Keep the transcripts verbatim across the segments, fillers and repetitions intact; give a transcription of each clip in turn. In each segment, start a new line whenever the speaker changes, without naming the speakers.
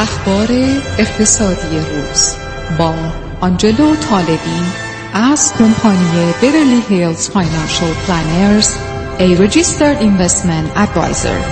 اخبار اقتصادی روز با آنجلو طالبی از کمپانی بیورلی هیلز فاینانشل پلانرز، a registered investment advisor.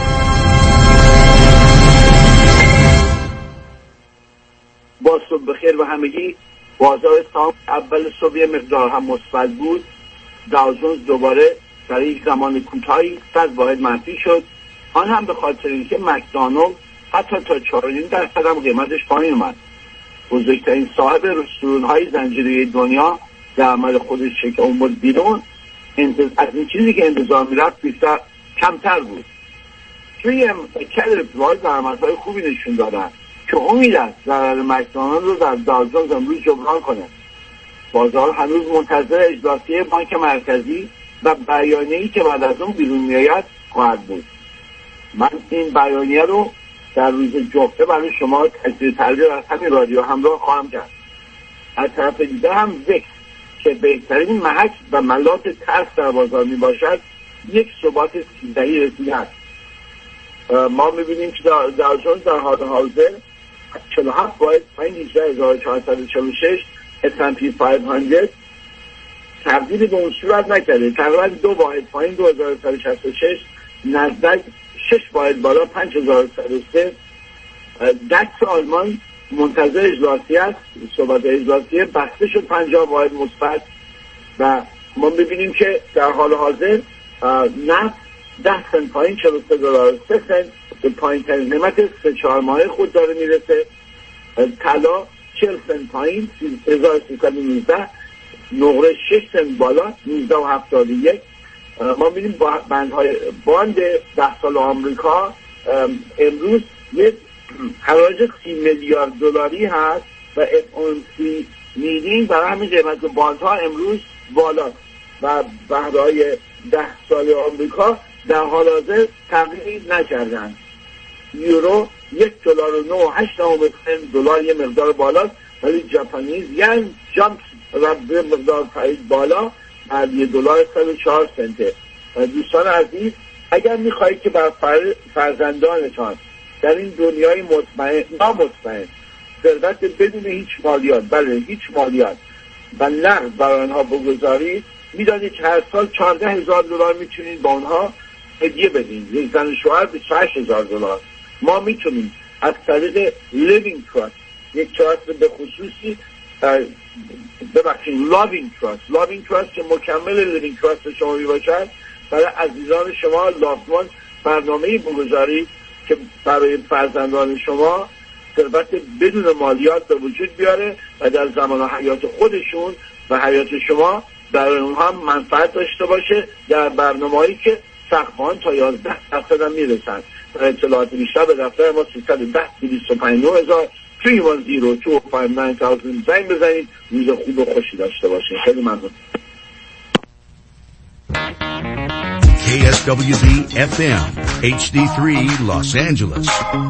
با صبح بخیر و همگی. بازار سهام اول صبح یه مقدار هم مثبت بود. داو جونز دوباره در یک زمان کوتاهی صد واحد منفی شد، آن هم به خاطر اینکه مکدونالد حتی تا چهار و نیم درصد هم قیمتش پایین اومد. بزرگترین صاحب رستوران‌های زنجیره دنیا در عمل خودش شکل اومد بیرون. از این چیزی که انتظار میرفت بیشتر کمتر بود. توی کل پلای درآمدهای خوبی نشون دادن که امید است ضرر مکدونالد رو در داو جونز امروز جبران کنه. بازار هنوز منتظر اجلاسیه بانک مرکزی و بیانیه‌ای که بعد از اون بیرون میآید خواهد بود. من این بیانیه رو در روز جمعه برای شما تجزیه تحلیل از همین رادیو همراه خواهم کرد. از طرف دیگه هم وکس که بهترین محک و ملاط ترس در بازار می باشد یک ثبات سیزدهی رسیده است. ما میبینیم که داو جونز در حال حاضر چهل و هفت واحد پایین هجده هزار و چهارصد و چهل و شش، اس اند پی پانصد تبدیل به اون صورت نکرده، تقریبا دو واحد پایین دو هزار و صد و شصت و شش، نزدک شش واحد بالا پنج هزار و صد و سه. دکس آلمان منتظر اجلاسی است، صحبت اجلاسیه بسته شد پنجاه واحد مثبت و ما ببینیم که در حال حاضر نفت ده سنت پایین چهل و سه دلار و سه سنت به پایین ترین قیمت سه چهار ماه خود داره میرسه. طلا چهل سنت پایین هزار و سیصد و نوزده، نقره شش سنت بالا نوزده و هفتاد و یک. ما می‌بینیم بندهای باند ده سال آمریکا امروز یک حراج سی میلیارد دلاری هست و اف اون سی میدینگ برای همین قیمت باندها امروز بالا و بهرهای ده سال آمریکا در حال حاضر تغییر نکردند. یورو یک دلار و نه و هشت دهم دلار یه مقدار بالاست، ولی ژاپنیز ین جامپ و به مقدار پایید بالا از یک دلار صد و چهار سنته. دوستان عزیز، اگر میخواهید که بر فرزندانتان در این دنیای مطمئن نامطمئن ثروت بدون هیچ مالیات، بله هیچ مالیات و نقد برای آنها بگذارید، میدانید که هر سال چهارده هزار دلار میتونید با آنها هدیه بدین. یک زن شوهر بیست و هشت هزار دلار. ما میتونیم از طریق لیوینگ تراست، یک تراست به خصوصی ببخشید لاوینگ تراست لاوینگ تراست که مکمل لیوینگ تراست شما میباشد، برای عزیزان شما لافتمان برنامه‌ای بگذارید که برای فرزندان شما ثروت بدون مالیات به وجود بیاره و در زمان حیات خودشون و حیات شما برای اونها منفعت داشته باشه در برنامه‌ای که سقف‌ها تا یازده درصد هم میرسن. برای اطلاعات بیشتر به دفتر ما سیصد و ده دویست و پنجاه و نه هزار سه یک صفر دو پنج نه هزار زنگ بزنید. روز خوب و خوشی داشته باشید. خیلی ممنون.
کی اس دبلیو دی اف ام اچ دی سه Los Angeles.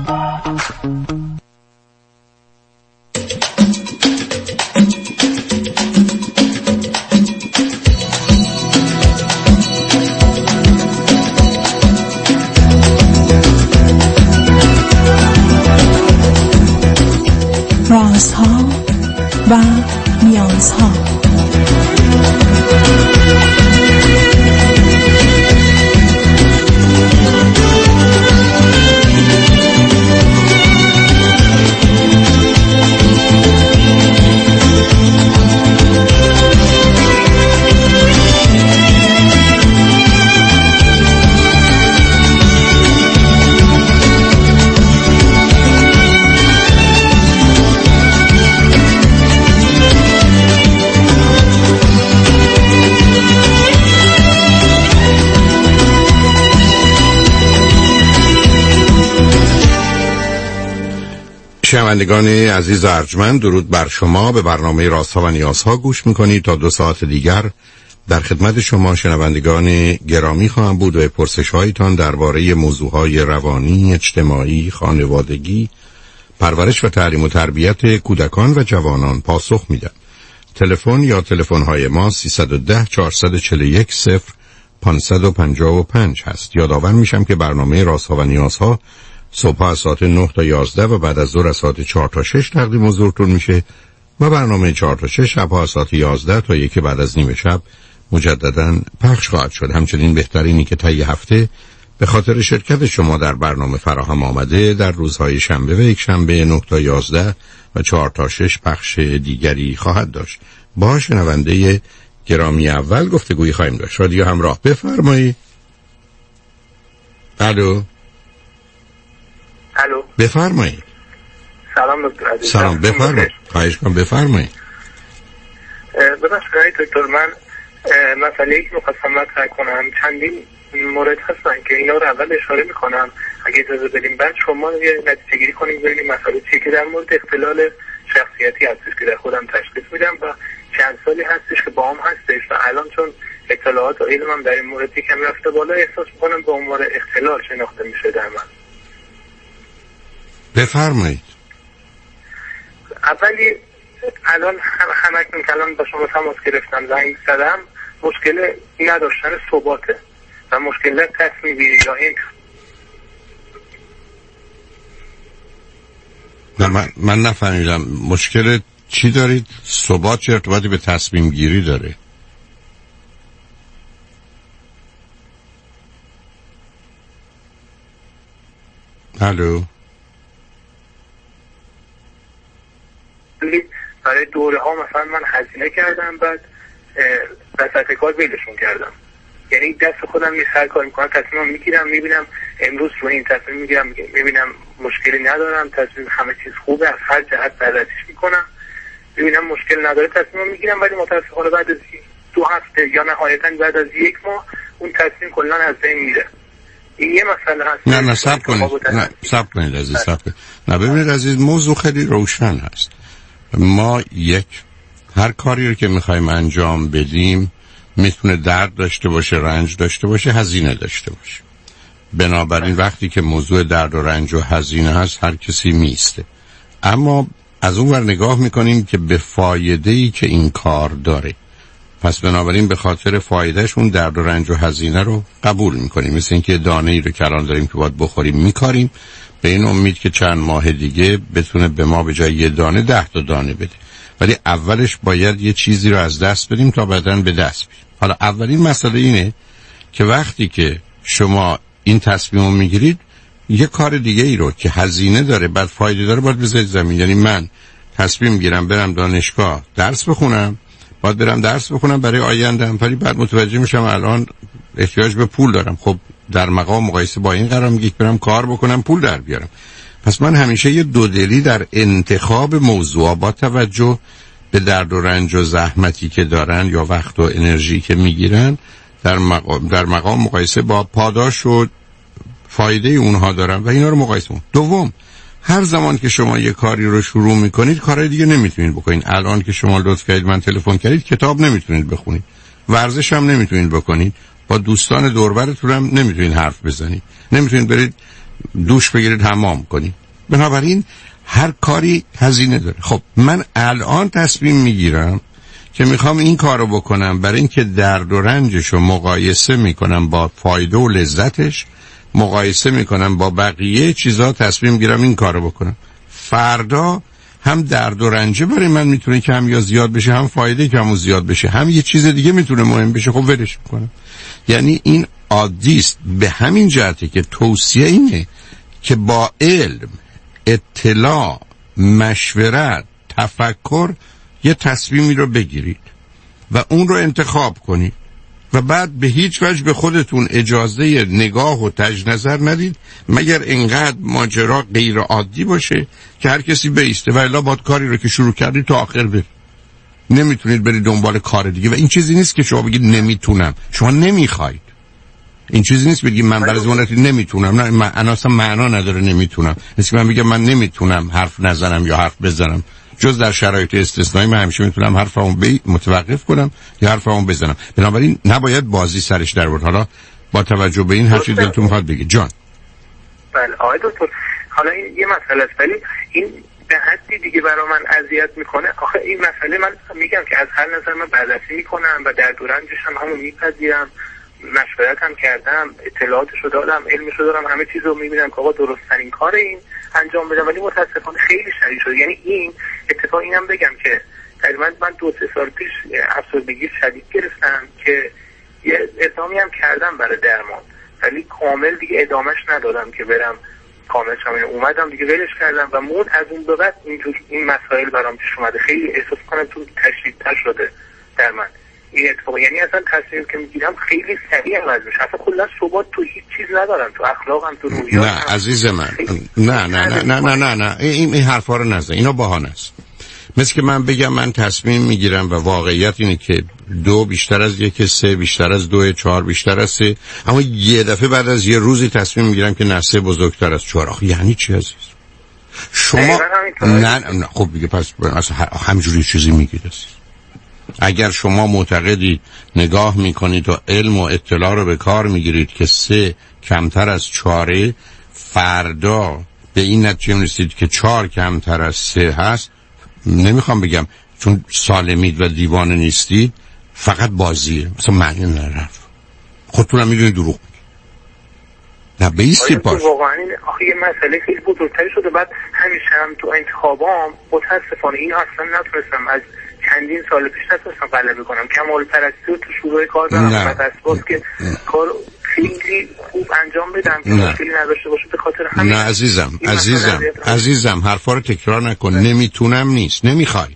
رازها و نیازها.
شنوندگان عزیز ارجمند، درود بر شما. به برنامه رازها و نیازها گوش میکنید. تا دو ساعت دیگر در خدمت شما شنوندگان گرامی خواهم بود و پرسش هایتان درباره موضوعهای روانی، اجتماعی، خانوادگی، پرورش و تعلیم و تربیت کودکان و جوانان پاسخ میدم. تلفن یا تلفن های ما سیصد و ده چهارصد و چهل و یک صفر پانصد و پنجاه و پنج هست. یادآور میشم که برنامه رازها و نیازها صبح از ساعت نه تا یازده و بعد از ظهر از ساعت چهار تا شش تقدیم حضورتون میشه و برنامه چهار تا شش شب از ساعت یازده تا یک بعد از نیمه شب مجدداً پخش خواهد شد. همچنین بهترینی که طی هفته به خاطر شرکت شما در برنامه فراهم آمده در روزهای شنبه و یک شنبه نه تا یازده و چهار تا شش پخش دیگری خواهد داشت. با شنونده گرامی اول گفتگویی خواهیم داشت. رادیو همراه، بفرمایید. الو
الو
بفرمایید.
سلام دکتر عزیز.
سلام بفرمایید. خواهش کنم بفرمایید.
ببخشید دکتر، من مسئله ای که می‌خواستم مطرح کنم چندین مورد هستن که اینا رو اول اشاره میکنم اگه اجازه بدیم، بعد شما یه نتیجه گیری کنیم ببینیم مسئله چیه که در مورد اختلال شخصیتی هستش که در خودم تشخیص میدم و چند سالی هستش که با هم هستش و الان چون اطلاعات و علمم در این مورد یکم رفته بالا احساس میکنم به عنوان اختلال شناخته میشه در من.
بفرمایید.
اولی الان هم همکنون که الان با شما تماس گرفتم زنگ زدم، مشکل نداشتن ثباته و مشکل در تصمیم گیری یا این
نه من, من نفهمیدم مشکل چی دارید؟ ثبات چه ارتباطی به تصمیم گیری داره؟ الو
برای دوره ها مثلا من هزینه کردم بعد وسط کار ویلشون کردم، یعنی دست خودم نیست، هر کار میکنم تصمیم میگیرم میبینم امروز رو این تصمیم میگیرم میبینم مشکلی ندارم، تصمیم همه چیز خوبه، از هر جهت بررسیش میکنم میبینم مشکل نداره تصمیم میگیرم، ولی متاسفانه بعد از دو هفته یا نهایتا بعد از یک ماه اون تصمیم کلا از بین میره. این یه مسئله هست.
نه نه صبر کنید، نه صبر کنید عزیز، صبر کنید. نه ببینید عزیز، موضوع خیلی روشن هست. ما یک هر کاری رو که میخوایم انجام بدیم میتونه درد داشته باشه، رنج داشته باشه، هزینه داشته باشه. بنابراین وقتی که موضوع درد و رنج و هزینه هست هر کسی میسته، اما از اون ور نگاه میکنیم که به فایده‌ای که این کار داره، پس بنابراین به خاطر فایدهش اون درد و رنج و هزینه رو قبول میکنیم. مثل اینکه دانه ای رو که الان داریم که باید بخوریم میکاریم به این امید که چند ماه دیگه بتونه به ما به جای یه دانه ده تا دانه بده، ولی اولش باید یه چیزی رو از دست بدیم تا بعداً به دست بیاریم. حالا اولین مسئله اینه که وقتی که شما این تصمیم رو میگیرید یه کار دیگه ای رو که هزینه داره بعد فایده داره باید بذارید زمین. یعنی من تصمیم میگیرم برم دانشگاه درس بخونم، باید برم درس بخونم برای آینده‌ام، ولی بعد متوجه میشم الان احتیاج به پول دارم. خب در مقام مقایسه با این قرار میگیرم برم کار بکنم پول در بیارم. پس من همیشه یه دودلی در انتخاب موضوع با توجه به درد و رنج و زحمتی که دارن یا وقت و انرژی که میگیرن در مقام, در مقام مقایسه با پاداش و فایده اونها دارن و اینا رو مقایسه کنم. دوم، هر زمان که شما یه کاری رو شروع میکنید کارهای دیگه نمیتونید بکنید. الان که شما لطف کردید من تلفن کردید، کتاب نمیتونید بخونید، ورزش هم نمیتونید بکنید، با دوستان دور و برتون هم نمیتونید حرف بزنید، نمیتونید برید دوش بگیرید حمام کنید. بنابراین هر کاری هزینه داره. خب من الان تصمیم میگیرم که میخوام این کارو بکنم، برای اینکه درد و رنجشو مقایسه میکنم با فایده و لذتش، مقایسه میکنم با بقیه چیزا، تصمیم میگیرم این کارو بکنم. فردا هم درد و رنج برای من میتونه کم یا زیاد بشه، هم فایده کم و زیاد بشه، هم یه چیز دیگه میتونه مهم بشه، خب ولش میکنم. یعنی این عادیست. به همین جهته که توصیه اینه که با علم، اطلاع، مشورت، تفکر یه تصمیمی رو بگیرید و اون رو انتخاب کنید و بعد به هیچ وجه به خودتون اجازه نگاه و تج نظر ندید مگر اینقدر ماجرا غیر عادی باشه که هر کسی بیسته و الا باید کاری رو که شروع کردید تا آخر برید. نمیتونید برید دنبال کار دیگه و این چیزی نیست که شما بگید نمیتونم، شما نمیخواید. این چیزی نیست بگید من برای زمانتی نمیتونم، نه من اصلا معنا نداره نمیتونم. مثل من بگم من نمیتونم حرف نزنم یا حرف بزنم، جز در شرایط استثنایی من همیشه میتونم حرفمو بی متوقف کنم یا حرفمو بزنم. بنابراین نباید بازی سرش در بود. حالا با توجه به این هر چیزی دلتون میخواد بگید. جان
بله آقای دکتر، حالا این یه مسئله است ولی این به حدی دیگه برای من اذیت میکنه. آخه این مسئله من میگم که از هر نظر من بررسی میکنم و در دورانش هم همون میپذیرم مشورت هم کردم، اطلاعاتشو دادم، علمشو دارم، همه چیزو میبینم که آقا درست‌ترین کار این انجام بدم، ولی متاسفانه خیلی شدید شد. یعنی این اتفاق اینم بگم که تقریبا من دو سه سال پیش افسردگی شدید گرفتم که یه اقدامی هم کردم برای درمان، ولی کامل دیگه ادامهش ندادم که برم کامل شامل اومدم دیگه ولش کردم و مون از اون به بعد اینجور این مسائل برام پیش اومده. خیلی احساس کنم تو تشدیدتر شده در من این اتفاق. یعنی اصلا تصمیم که میگیرم خیلی سریع عوض میشه، اصلا کلا ثبات تو هیچ چیز ندارم، تو اخلاقم، تو رویام.
نه عزیز من، نه نه نه نه نه نه نه این این حرفا رو نزن، اینا بهانه است. مثل که من بگم من تصمیم میگیرم و واقعیت اینه که دو بیشتر از یک، سه بیشتر از دو، چهار بیشتر از سه، اما یه دفعه بعد از یه روزی تصمیم میگیرم که نه سه بزرگتر از چهار. آخه یعنی چی عزیز؟ شما نه, نه خب دیگه پس اصلا همجوری چیزی میگید عزیز. اگر شما معتقدید نگاه میکنید و علم و اطلاع رو به کار میگیرید که سه کمتر از چهاره، فردا به این نتیجه میرسید که چهار کمتر از سه هست، نمیخوام بگم چون سالمید و دیوانه نیستید، فقط بازیه، مثلا معنی نداره. خودتونم میدونید دروغ میگید. نه بیستی پاش.
واقعا این آخه یه مسئله خیلی بزرگتری شده. بعد همیشه هم تو انتخابام متاسفانه این اصلا نتونستم، از چندین سال پیش نتونستم غلبه کنم. کمال پرستی رو تو شروع کار دارم، بعد از باز که کار خیلی خوب انجام بدم که مشکلی نداشته باشه به خاطر همین.
نه عزیزم عزیزم عزیزم حرفا رو تکرار نکن. نمیتونم نیست، نمیخواید.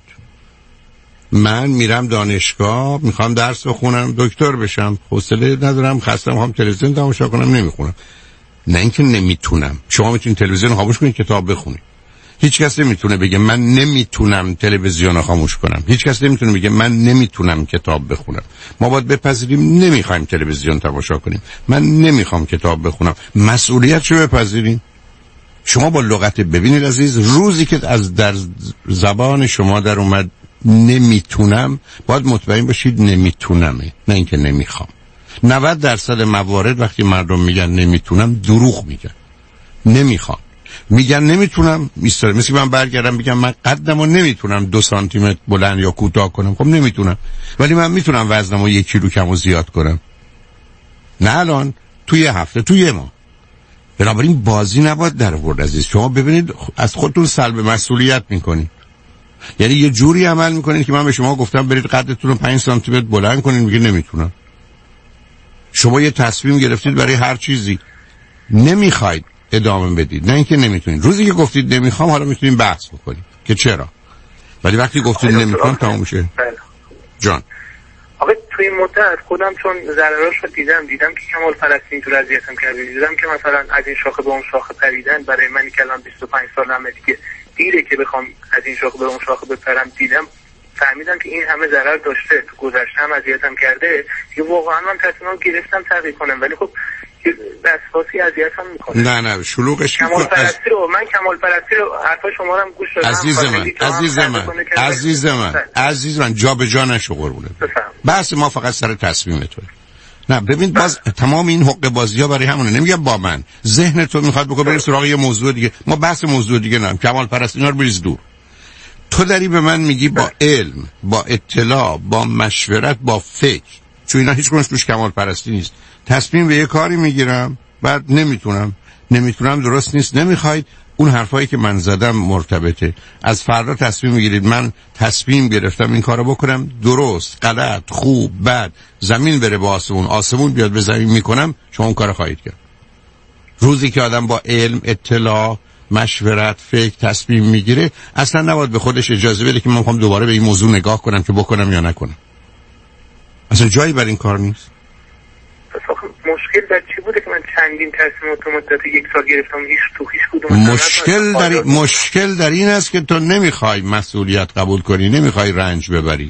من میرم دانشگاه، میخوام درس بخونم، دکتر بشم، حوصله ندارم، خستم، میخوام تلویزیون تماشا کنم، نمیخونم. نه اینکه نمیتونم. شما میتونید تلویزیون رو خاموش کنید، کتاب بخونید. هیچ کس نمیتونه بگه من نمیتونم تلویزیون رو خاموش کنم. هیچ کس نمیتونه بگه من نمیتونم کتاب بخونم. ما باید بپذیریم نمیخوایم تلویزیون تماشا کنیم، من نمیخوام کتاب بخونم، مسئولیتشو بپذیریم. شما با لغت ببینید عزیز، روزی که از در زبان شما در اومد نمیتونم، باید مطمئن باشید نمیتونمه، نه اینکه نمیخوام. نود درصد موارد وقتی مردم میگن نمیتونم دروغ میگن، نمیخوام. میگن نمیتونم میستاره. مثل من برگردم بگم من قدمو نمیتونم دو سانتی متر بلند یا کوتاه کنم، خب نمیتونم، ولی من میتونم وزنمو یک کیلو کم و زیاد کنم. نه الان، توی یه هفته، توی یه ماه. بنابراین بازی نباید در آورد عزیز. شما ببینید از خودتون سلب مسئولیت میکنید. یعنی یه جوری عمل میکنید که من به شما گفتم برید قدتون رو پنج سانتی متر بلند کنید، میگه نمیتونم. شما یه تصمیم گرفتید برای هر چیزی، نمیخواید ادامه بدید، نه اینکه نمیتونید. روزی که گفتید نمیخوام، حالا میتونیم بحث بکنیم که چرا، ولی وقتی گفتید نمیخوام تموم میشه. جان
آقا توی این مدت خودم چون ضررش رو دیدم دیدم که کمال پرستی اینطور اذیتم کرد. دیدم که مثلا از این شاخه به اون شاخه پریدن برای من که الان بیست و پنج سالمه دیگه دیره که بخوام از این شاخه به اون شاخه بپرم. دیدم فهمیدم که این همه ضرر داشته، تو گذشته هم اذیتم کرده دیگه. واقعا من تصمیم گرفتم تغییر کنم، ولی خب دستخواسی اذیتم میکنه.
نه نه شلوغش
کمال پرستی رو من کمال پرستی رو حرفای شما رو هم گوش دادم.
عزیز من عزیز من عزیز من عزیز من جا به جا نشو قربونه. بحث ما فقط سر تصمیم تو. نه ببین باز تمام این حق بازی‌ها برای همونه. نمیگم با من ذهن تو میخواد بگه بریم سراغ یه موضوع دیگه، ما بحث موضوع دیگه نریم، کمال پرستی اینا رو بریز دور. تو داری به من میگی با علم، با اطلاع، با مشورت، با فکر، چون اینا هیچ کنش توش کمال پرستی نیست، تصمیم به یه کاری میگیرم، بعد نمیتونم نمیتونم درست نیست، نمیخواید. اون حرفایی که من زدم مرتبطه. از فردا تصمیم میگیرید من تصمیم گرفتم این کارو بکنم، درست، غلط، خوب، بد، زمین بره با آسمون، آسمون بیاد به زمین میکنم، شما اون کارو خواهید کرد. روزی که آدم با علم، اطلاع، مشورت، فکر تصمیم میگیره، اصلا نباید به خودش اجازه بده که من میخوام دوباره به این موضوع نگاه کنم که بکنم یا نکنم. اصلا جایی برای این کار نیست.
مشکل در چی بوده که من چندین تصمیم تو مدت یک سال گرفتم، هیچ تو هیچ کدوم
مشکل در این مشکل در این است که تو نمیخوای مسئولیت قبول کنی، نمیخوای رنج ببری.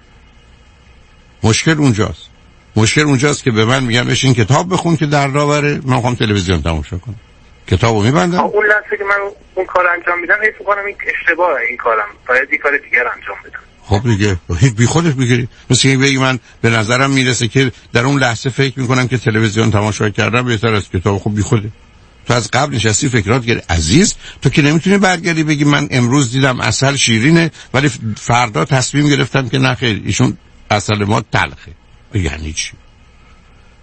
مشکل اونجاست. مشکل اونجاست که به من میگن بشین کتاب بخون که در راه بره، من میخوام تلویزیون تماشا کنم. کتابو میبندم.
اون لحظه که من اون کار انجام میدم حس میکنم این اشتباهه، این کارم باید یه کار دیگر انجام بدم.
خب دیگه هیچ بی خودت بگیری. مثل اینکه بگی من به نظرم میرسه که در اون لحظه فکر میکنم که تلویزیون تماشا کردن بهتر از کتاب. خب بی خوده. تو از قبل نشستی فکرات کردی. عزیز تو که نمیتونی برگردی بگی من امروز دیدم عسل شیرینه ولی فردا تصمیم گرفتم که نه خیر ایشون عسل ما تلخه. یعنی چی؟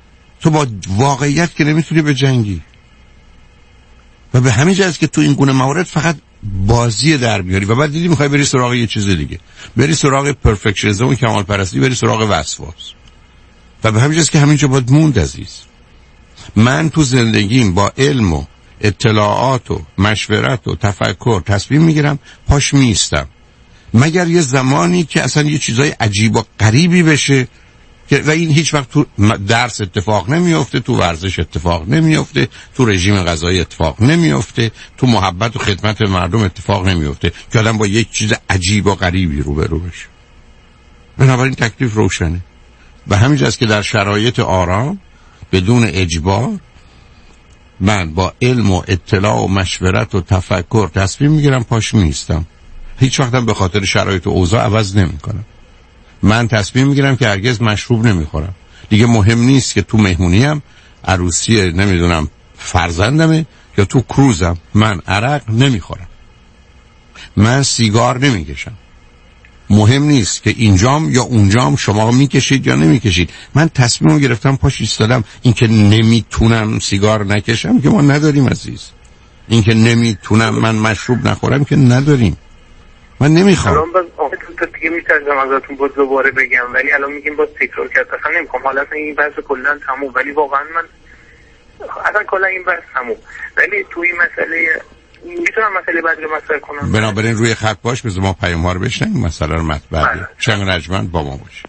تو با واقعیت که نمیتونی به جنگی و به همین جهت که تو این گونه موارد فقط بازی در بیاری و بعد دیدی میخوای بری سراغ یه چیز دیگه، بری سراغ پرفکشنیسم و کمال پرستی، بری سراغ وسواس و به همین جهت که همینجا باید موند. عزیز من تو زندگیم با علم و اطلاعات و مشورت و تفکر تصمیم میگیرم، پاش میستم، مگر یه زمانی که اصلا یه چیزای عجیب و غریبی بشه که و این هیچ وقت تو درس اتفاق نمیفته، تو ورزش اتفاق نمیفته، تو رژیم غذایی اتفاق نمیفته، تو محبت و خدمت مردم اتفاق نمیفته که آدم با یک چیز عجیب و غریبی روبرو بشه. بنابراین تکلیف روشنه و همینجاست که در شرایط آرام بدون اجبار من با علم و اطلاع و مشورت و تفکر تصمیم میگیرم، پاش میستم، هیچ وقتم به خاطر شرایط و اوضاع عوض نمیکنم. من تصمیم میگیرم که هرگز مشروب نمیخورم. دیگه مهم نیست که تو مهمونیم، عروسی نمیدونم فرزندمه یا تو کروزم، من عرق نمیخورم، من سیگار نمیکشم. مهم نیست که اینجام یا اونجام شما میکشید یا نمیکشید، من تصمیم گرفتم، پاش ایستادم. این که نمیتونم سیگار نکشم که ما نداریم عزیز، این که نمیتونم من مشروب نخورم که نداریم. من نمیخوام.
الان باز آقای دکتر دیگه میتونم ازتون باز دوباره بگم، ولی الان میگیم باز تکرار کرد، اصلا نمیخوام حالت این بحث کلا تموم، ولی واقعا من اصلا کلا این بحث تموم، ولی توی مسئله میتونم مسئله بعد رو مطرح کنم. بنابراین
روی خط باش، بذار ما پیام ها رو بشنیم، مسئله رو مطرح کنیم. شنگ رجمند با ما باش.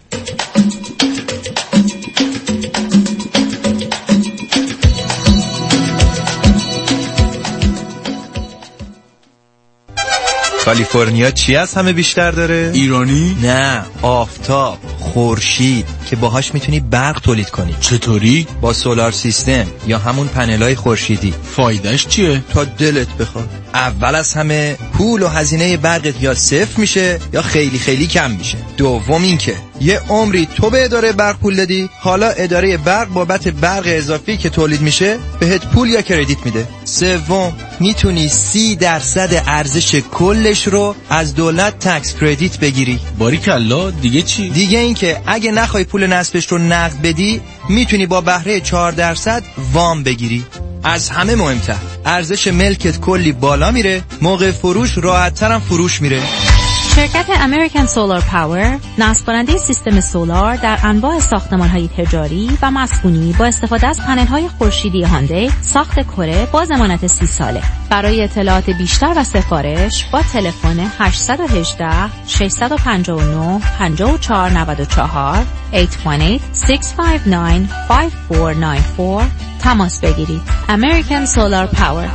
کالیفرنیا چی از همه بیشتر داره؟
ایرانی؟
نه، آفتاب، خورشید که باهاش میتونی برق تولید کنی.
چطوری؟
با سولار سیستم یا همون پنلای خورشیدی.
فایدهش چیه؟
تا دلت بخواد. اول از همه پول و هزینه برقت یا صفر میشه یا خیلی خیلی کم میشه. دوم این که یه عمری تو به اداره برق پول دادی، حالا اداره برق بابت برق اضافی که تولید میشه بهت پول یا کردیت میده. سوم میتونی سی درصد ارزش کلش رو از دولت تکس کردیت بگیری.
باریکلا. دیگه چی؟
دیگه این که اگه نخوای پول نصبش رو نقد بدی، میتونی با بهره چهار درصد وام بگیری. از همه مهمتر ارزش ملکت کلی بالا میره، موقع فروش راحت‌تر هم فروش میره.
شرکت امریکن سولار پاور نصب کننده سیستم سولار در انواع ساختمان‌های تجاری و مسکونی با استفاده از پنل‌های خورشیدی هاندی ساخت کره با ضمانت سی ساله. برای اطلاعات بیشتر و سفارش با تلفن هشت یک هشت شش پنج نه پنج چهار نه چهار هشت یک هشت شش پنج نه پنج چهار نه چهار تماس بگیرید. امریکن سولار پاور.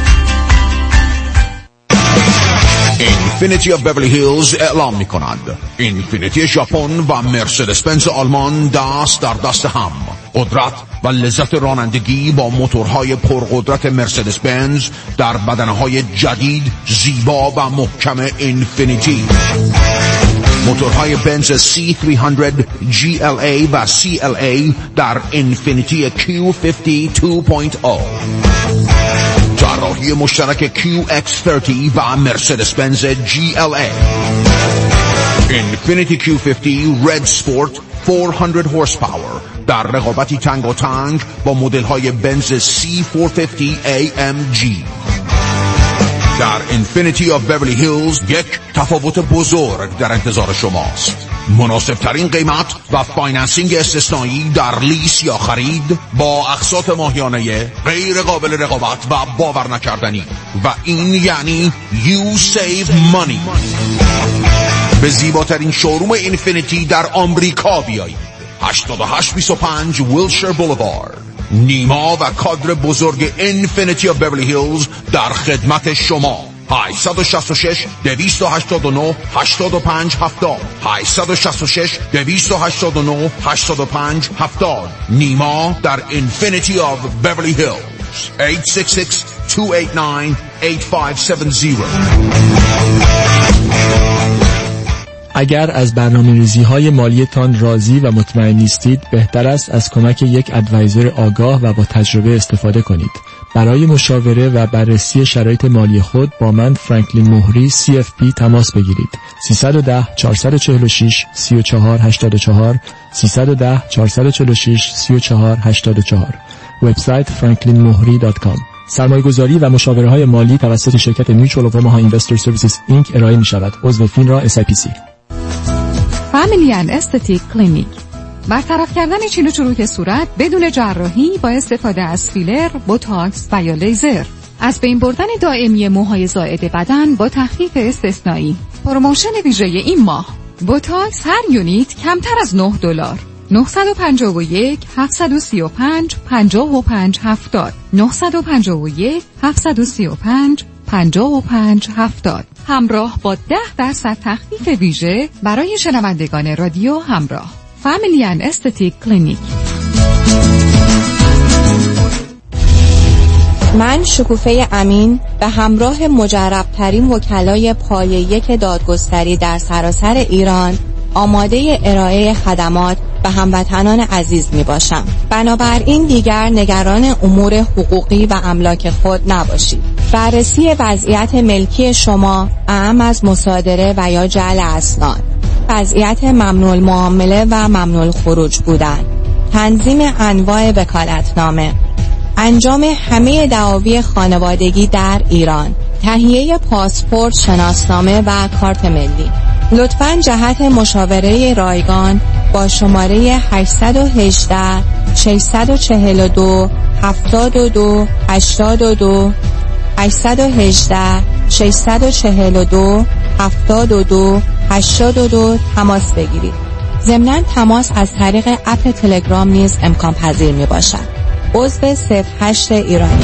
اینفینیتی آف بیورلی هیلز اعلام می کند اینفینیتی ژاپن و مرسدس بنز آلمان دست در دست هم. قدرت و لذت رانندگی با موتورهای پرقدرت مرسدس بنز در بدنه‌های جدید، زیبا و محکم اینفینیتی. موتورهای بنز سی سیصد جی ال ای و سی ال ای در اینفینیتی کیو پنجاه دو نقطه صفر. طراحی مشترک کیو اکس صد و مرسدس بنز جی ال ای. اینفینیتی کیو پنجاه رد سپورت چهارصد هورس پاور در رقابتی تنگ و تنگ با مدل های بنز سی چهارصد و پنجاه ای ام جی. در اینفینیتی آف بیورلی هیلز یک تفاوت بزرگ در انتظار شماست. مناسب ترین قیمت و فایننسینگ استثنایی در لیس یا خرید با اقساط ماهیانه غیر قابل رقابت و باور نکردنی، و این یعنی You Save Money. به زیباترین شوروم اینفینیتی در آمریکا بیایید. هشتاد و هشت بیست و پنج ویلشر بولوارد. نیما و کادر بزرگ اینفینیتی آف بیورلی هیلز در خدمت شما. هشت شش شش دویست و هشتاد و نه هشتاد و پنج هفتاد هشت شش شش دویست و هشتاد و نه هشتاد و پنج هفتاد. نیما در اینفینیتی آف بیورلی هیلز. هشت شش شش دو هشت نه هشت پنج هفت صفر.
اگر از برنامه‌ریزی های مالیتان راضی و مطمئن نیستید، بهتر است از کمک یک ادوایزر آگاه و با تجربه استفاده کنید. برای مشاوره و بررسی شرایط مالی خود با من فرانکلین مهری سی اف پی تماس بگیرید. سیصد و ده چهارصد و چهل و شش سی و چهار هشتاد و چهار سیصد و ده چهارصد و چهل و شش سی و چهار هشتاد و چهار. وبسایت فرانکلین مهری دات کام. سرمایه‌گذاری و مشاوره های مالی توسط شرکت میوچوال اف اوماها اینوستر سرویسز اینک ارائه می‌شود. عضو فینرا اس آی پی سی.
فامیلی اند استتیک کلینیک. برطرف کردن چین و چروک صورت بدون جراحی با استفاده از فیلر، بوتاکس و یا لیزر. از بین بردن دائمی موهای زائد بدن با تخفیف استثنایی. پروموشن ویژه این ماه. بوتاکس هر یونیت کمتر از نه دلار. نه پنج یک هفت سه پنج پنج پنج هفتاد نه پنج یک هفت سه پنج پنج پنج هفتاد همراه با ده درصد تخفیف ویژه برای شنوندگان رادیو همراه. فامیلی اند استتیک کلینیک.
من شکوفه امین به همراه مجربترین وکلای پایه یک دادگستری در سراسر ایران آماده ارائه خدمات به هموطنان عزیز می باشم. بنابراین دیگر نگران امور حقوقی و املاک خود نباشید. بررسی وضعیت ملکی شما اعم از مصادره و یا جعل اسناد، وضعیت ممنوع المعامله و ممنوع الخروج بودن، تنظیم انواع وکالتنامه، انجام همه دعاوی خانوادگی در ایران، تهیه پاسپورت، شناسنامه و کارت ملی. لطفاً جهت مشاوره رایگان با شماره هشت یک هشت شش چهار دو هفتاد و دو هشتاد و دو هشت یک هشت شش چهار دو هفتاد و دو هشتاد و دو تماس بگیرید. ضمناً تماس از طریق اپ تلگرام نیز امکان پذیر می باشد. عضو صفر هشت ایرانی.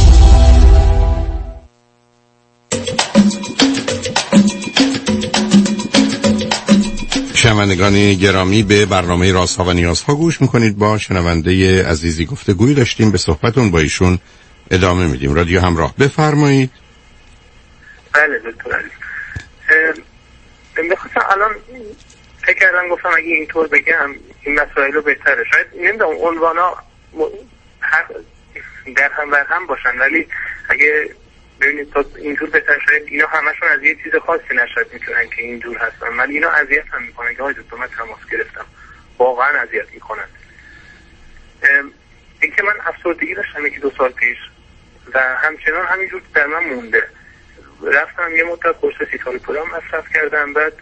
شنوندگان گرامی، به برنامه رازها و نیازها گوش میکنید. با شنونده عزیزی گفتگویی داشتیم، به صحبتون با ایشون ادامه میدیم. رادیو همراه، بفرمایید.
بله دکتر عزیز، بخواستم الان فکر کردم گفتم اگه اینطور بگم این مسائل رو بهتره، شاید نمیدونم عنوانا در هم بر هم باشن، ولی اگه ببینید تا اینجور بهتر، شاید اینا همشون از یه چیز خاصی نشد میتونن که اینجور هستن، ولی اینا اذیت هم میکنن که های دکتر من تماس گرفتم، واقعا اذیت میکنن. این که من افسردگی داشتم یکی دو سال پیش و همچنان همینجور در من مونده. رفتم یه مدت قرص سیتالیپولام مصرف کردم، بعد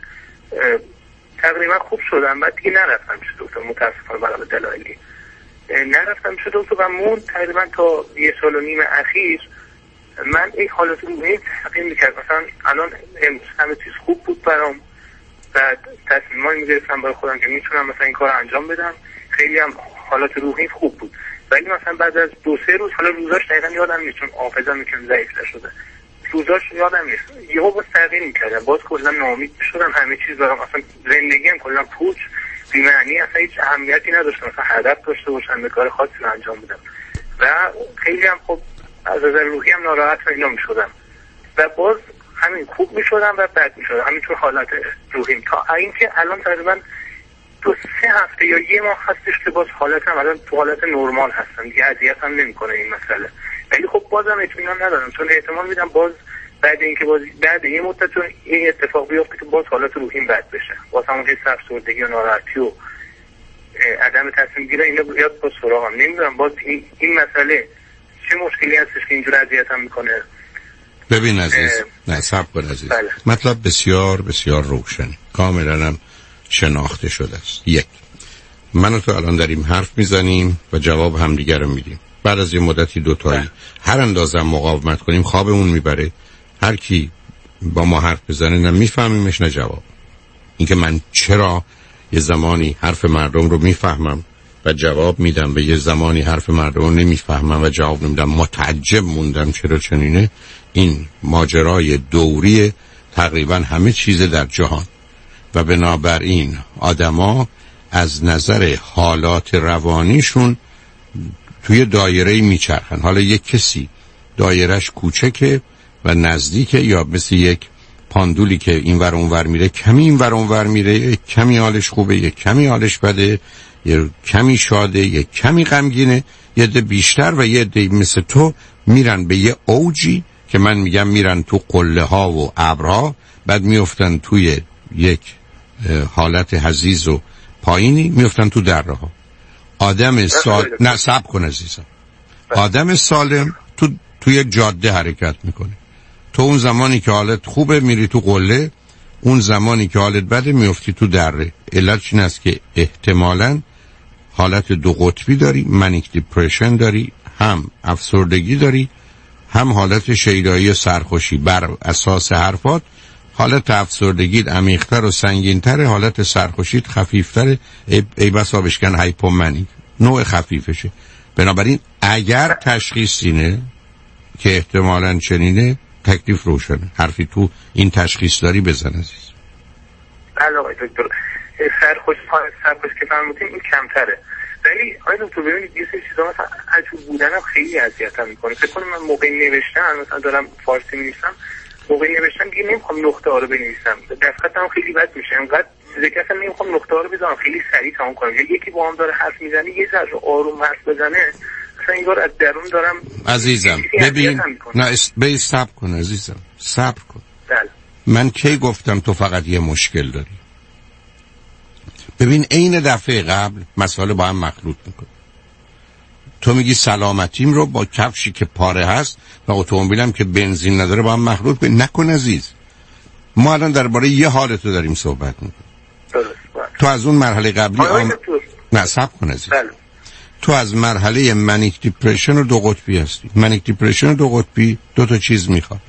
تقریبا خوب شدم، بعد دیگه نرفتم پیش دکتر، متاسفانه برای دلایلی نرفتم پیش دکتر و موند تقریبا تا یه سال و نیم اخیر من این حالت روحی تغییر میکرد. مثلا الان همه چیز خوب بود برام، بعد تصمیمایی میگرفتم برای خودم که میتونم مثلا این کار انجام بدم، خیلی هم حالت روحی خوب بود. ولی مثلا بعد از دو سه روز، حالا روزاش دقیقا یادم نیست چون حافظه‌م یکم ضعیف‌تر شده، روزاش یادم نیست، یهو باز تغییر میکردم، باز کلا ناامید میشدم، همه چیز برام اصلا زندگیم کلا پوچ بی معنی، اصلا هیچ اهمیتی نداشتم، مثلا هدف داشته باشم به کار خاصی رو انجام بدم و خیلی هم خب از نظر روحی هم ناراحت و اینا میشدم و باز همین خوب میشدم و بد میشدم، همینطور حالت روحیم، تا اینکه الان تقریبا دو سه هفته یا یه ماه هستش که باز حالتم الان تو حالت نرمال هستم، دیگه اذیتم نمیکنه این مسئله. ولی خب بازم اطمینان ندارم، چون احتمال میدم باز بعد اینکه باز بعد یه مدت چون این اتفاق بیفته که باز حالت روحیم بد بشه، باز همون حس افسردگی و ناراحتی و عدم تصمیم گیری اینا بیاد باز سراغم. نمیدونم باز این این مسئله چه مشکلی هستش که اینجور اذیتم میکنه.
ببین عزیز، نه صبر کن عزیز، بله. مطلب بسیار بسیار روشن، کاملا هم شناخته شده است. یک، من و تو الان داریم حرف میزنیم و جواب همدیگر رو میدیم. بعد از یه مدتی دوتایی هر اندازه مقاومت کنیم خوابمون میبره. هر کی با ما حرف بزنه نه میفهمیمش نه جواب. اینکه من چرا یه زمانی حرف مردم رو میفهمم و جواب میدم و یه زمانی حرف مردم رو نمیفهمم و جواب نمیدم، متعجب موندم چرا چنینه. این ماجرای دوری تقریبا همه چیز در جهان و بنابراین آدما از نظر حالات روانیشون توی دایره میچرخن. حالا یک کسی دایرش کوچکه و نزدیکه، یا مثل یک پاندولی که این ور اون ور میره، کمی این ور اون ور میره، کمی حالش خوبه، یک کمی حالش بده، یه کمی شاده، یک کمی غمگینه، یه عده بیشتر و یه عده مثل تو میرن به یه اوجی که من میگم میرن تو قله ها و ابرها، بعد میفتن توی یک حالت حضیض و پایینی، میفتن تو دره ها. آدم سال نه صبر کن عزیزم، آدم سالم تو توی یک جاده حرکت میکنه. تو اون زمانی که حالت خوبه میری تو قله، اون زمانی که حالت بده میفتی تو دره. علتش این است که احتمالاً حالت دو قطبی داری، منیک دیپرشن داری، هم افسردگی داری، هم حالت شیدایی سرخوشی. بر اساس حرفات حالت افسردگیت عمیق‌تر و سنگین‌تر، حالت سرخوشیت خفیف‌تر. ای, ای بسا بشکن هایپومنیک نوع خفیفشه. بنابراین اگر تشخیص اینه که احتمالاً چنینه، تکلیف روشنه. حرفی تو این تشخیص داری بزن عزیز.
بله آقای دکتر، سرخوش سرخوش که فرمودین این کمتره، ولی آقای دکتر ببینید یه سری چیزا مثلا عجوب بودنم خیلی اذیتم میکنه. فکر کنم من موقع نوشتن مثلا دارم فارسی می‌نویسم، موقع نوشتن دیگه نمیخوام نقطه ها رو بنویسم، دقتم خیلی بد میشه، انقدر چیزی که اصلا نمیخوام نقطه ها رو بذارم، خیلی سریع تمام کنم. یا یکی با هم داره حرف میزنه یه ذره آروم حرف بزنه، مثلا انگار از درون دارم. عزیزم
ببین، نه به صبر کن عزیزم، صبر کن. بله. من کی گفتم تو فقط یه مشکل داری؟ ببین عین دفعه قبل مسئله با هم مخلوط میکنه. تو میگی سلامتیم رو با کفشی که پاره هست و اتومبیلم که بنزین نداره با هم مخلوط کنی. نکن عزیز. ما الان درباره یه حالت رو داریم صحبت میکنیم. تو از اون مرحله قبلی آم... نه صبر کن عزیز. بله. تو از مرحله منیک دیپرشن و دو قطبی هستی. منیک دیپرشن و دو قطبی دو تا چیز میخواد.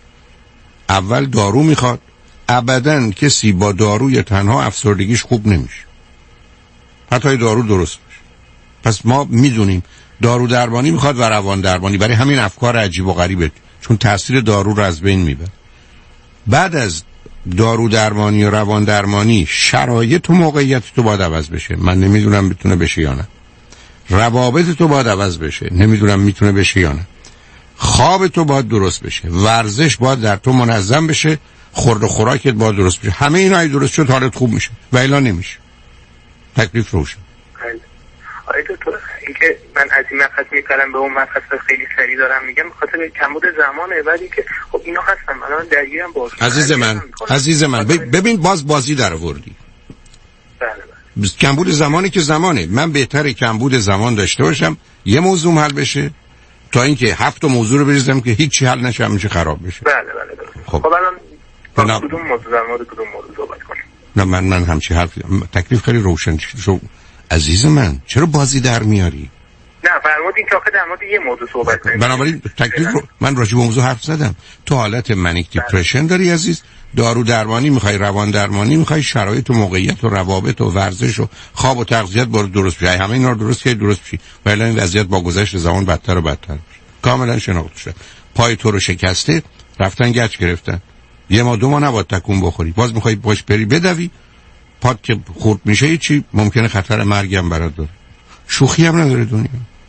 اول دارو میخواد. ابداً کسی با داروی تنها افسردگیش خوب نمیشه، حتی دارو درست باشه. پس ما میدونیم دارو درمانی میخواد و روان درمانی، برای همین افکار عجیب و غریبه، چون تاثیر دارو رو از بین میبره. بعد از دارو درمانی و روان درمانی شرایط و موقعیت تو باید عوض بشه. من نمیدونم میتونه بشه یا نه. روابط تو باید عوض بشه، نمیدونم میتونه بشه یا نه. خواب تو باید درست بشه، ورزش باید در تو منظم بشه، خورد و خوراکت باید درست بشه. همه اینا درست شد حالت خوب میشه، و الا نمیشه. تکلیف روشن.
آره دکتر، اینکه من از این مقصد میپرم به اون مقصد خیلی سریع دارم میگم خاطر کمبود زمانه، ولی که خب اینا هستم الان درگیرم باش.
عزیز من عزیز من ببین باز بازی در آوردی.
بله بله.
کمبود زمانی که زمانه. من بهتره کمبود زمان داشته باشم یه موضوع حل بشه تا اینکه هفت موضوع رو بریزم که هیچ چی حل نشه، همین خراب بشه.
بله بله بله. خب الان کدوم موضوع در مورد کدوم موضوع صحبت کنیم؟
نه من من همچی حرف تکلیف خیلی روشن شو. عزیز من چرا بازی در میاری؟
نه فرمودین که آخه در مورد یه موضوع صحبت کنیم.
بنابراین تکلیف رو من راجع به موضوع حرف زدم. تو حالت منیک دیپرشن داری عزیز، دارو درمانی میخوای، روان درمانی میخوای، شرایط و موقعیت و روابط و ورزش و خواب و تغذیه باید درست بشه. همه اینا رو درست کنی درست بشی، ولی این وضعیت با گذشت زمان بدتر و بدتر میشه. کاملا شناخته شده. پای تو رو شکسته، رفتن گچ گرفتن. یه ما دو ما نباید تکون بخوری. باز میخوای باش بری بدوی، پات که خورد میشه چی ممکنه خطر مرگ هم برات داره. شوخی هم نداره دنیا.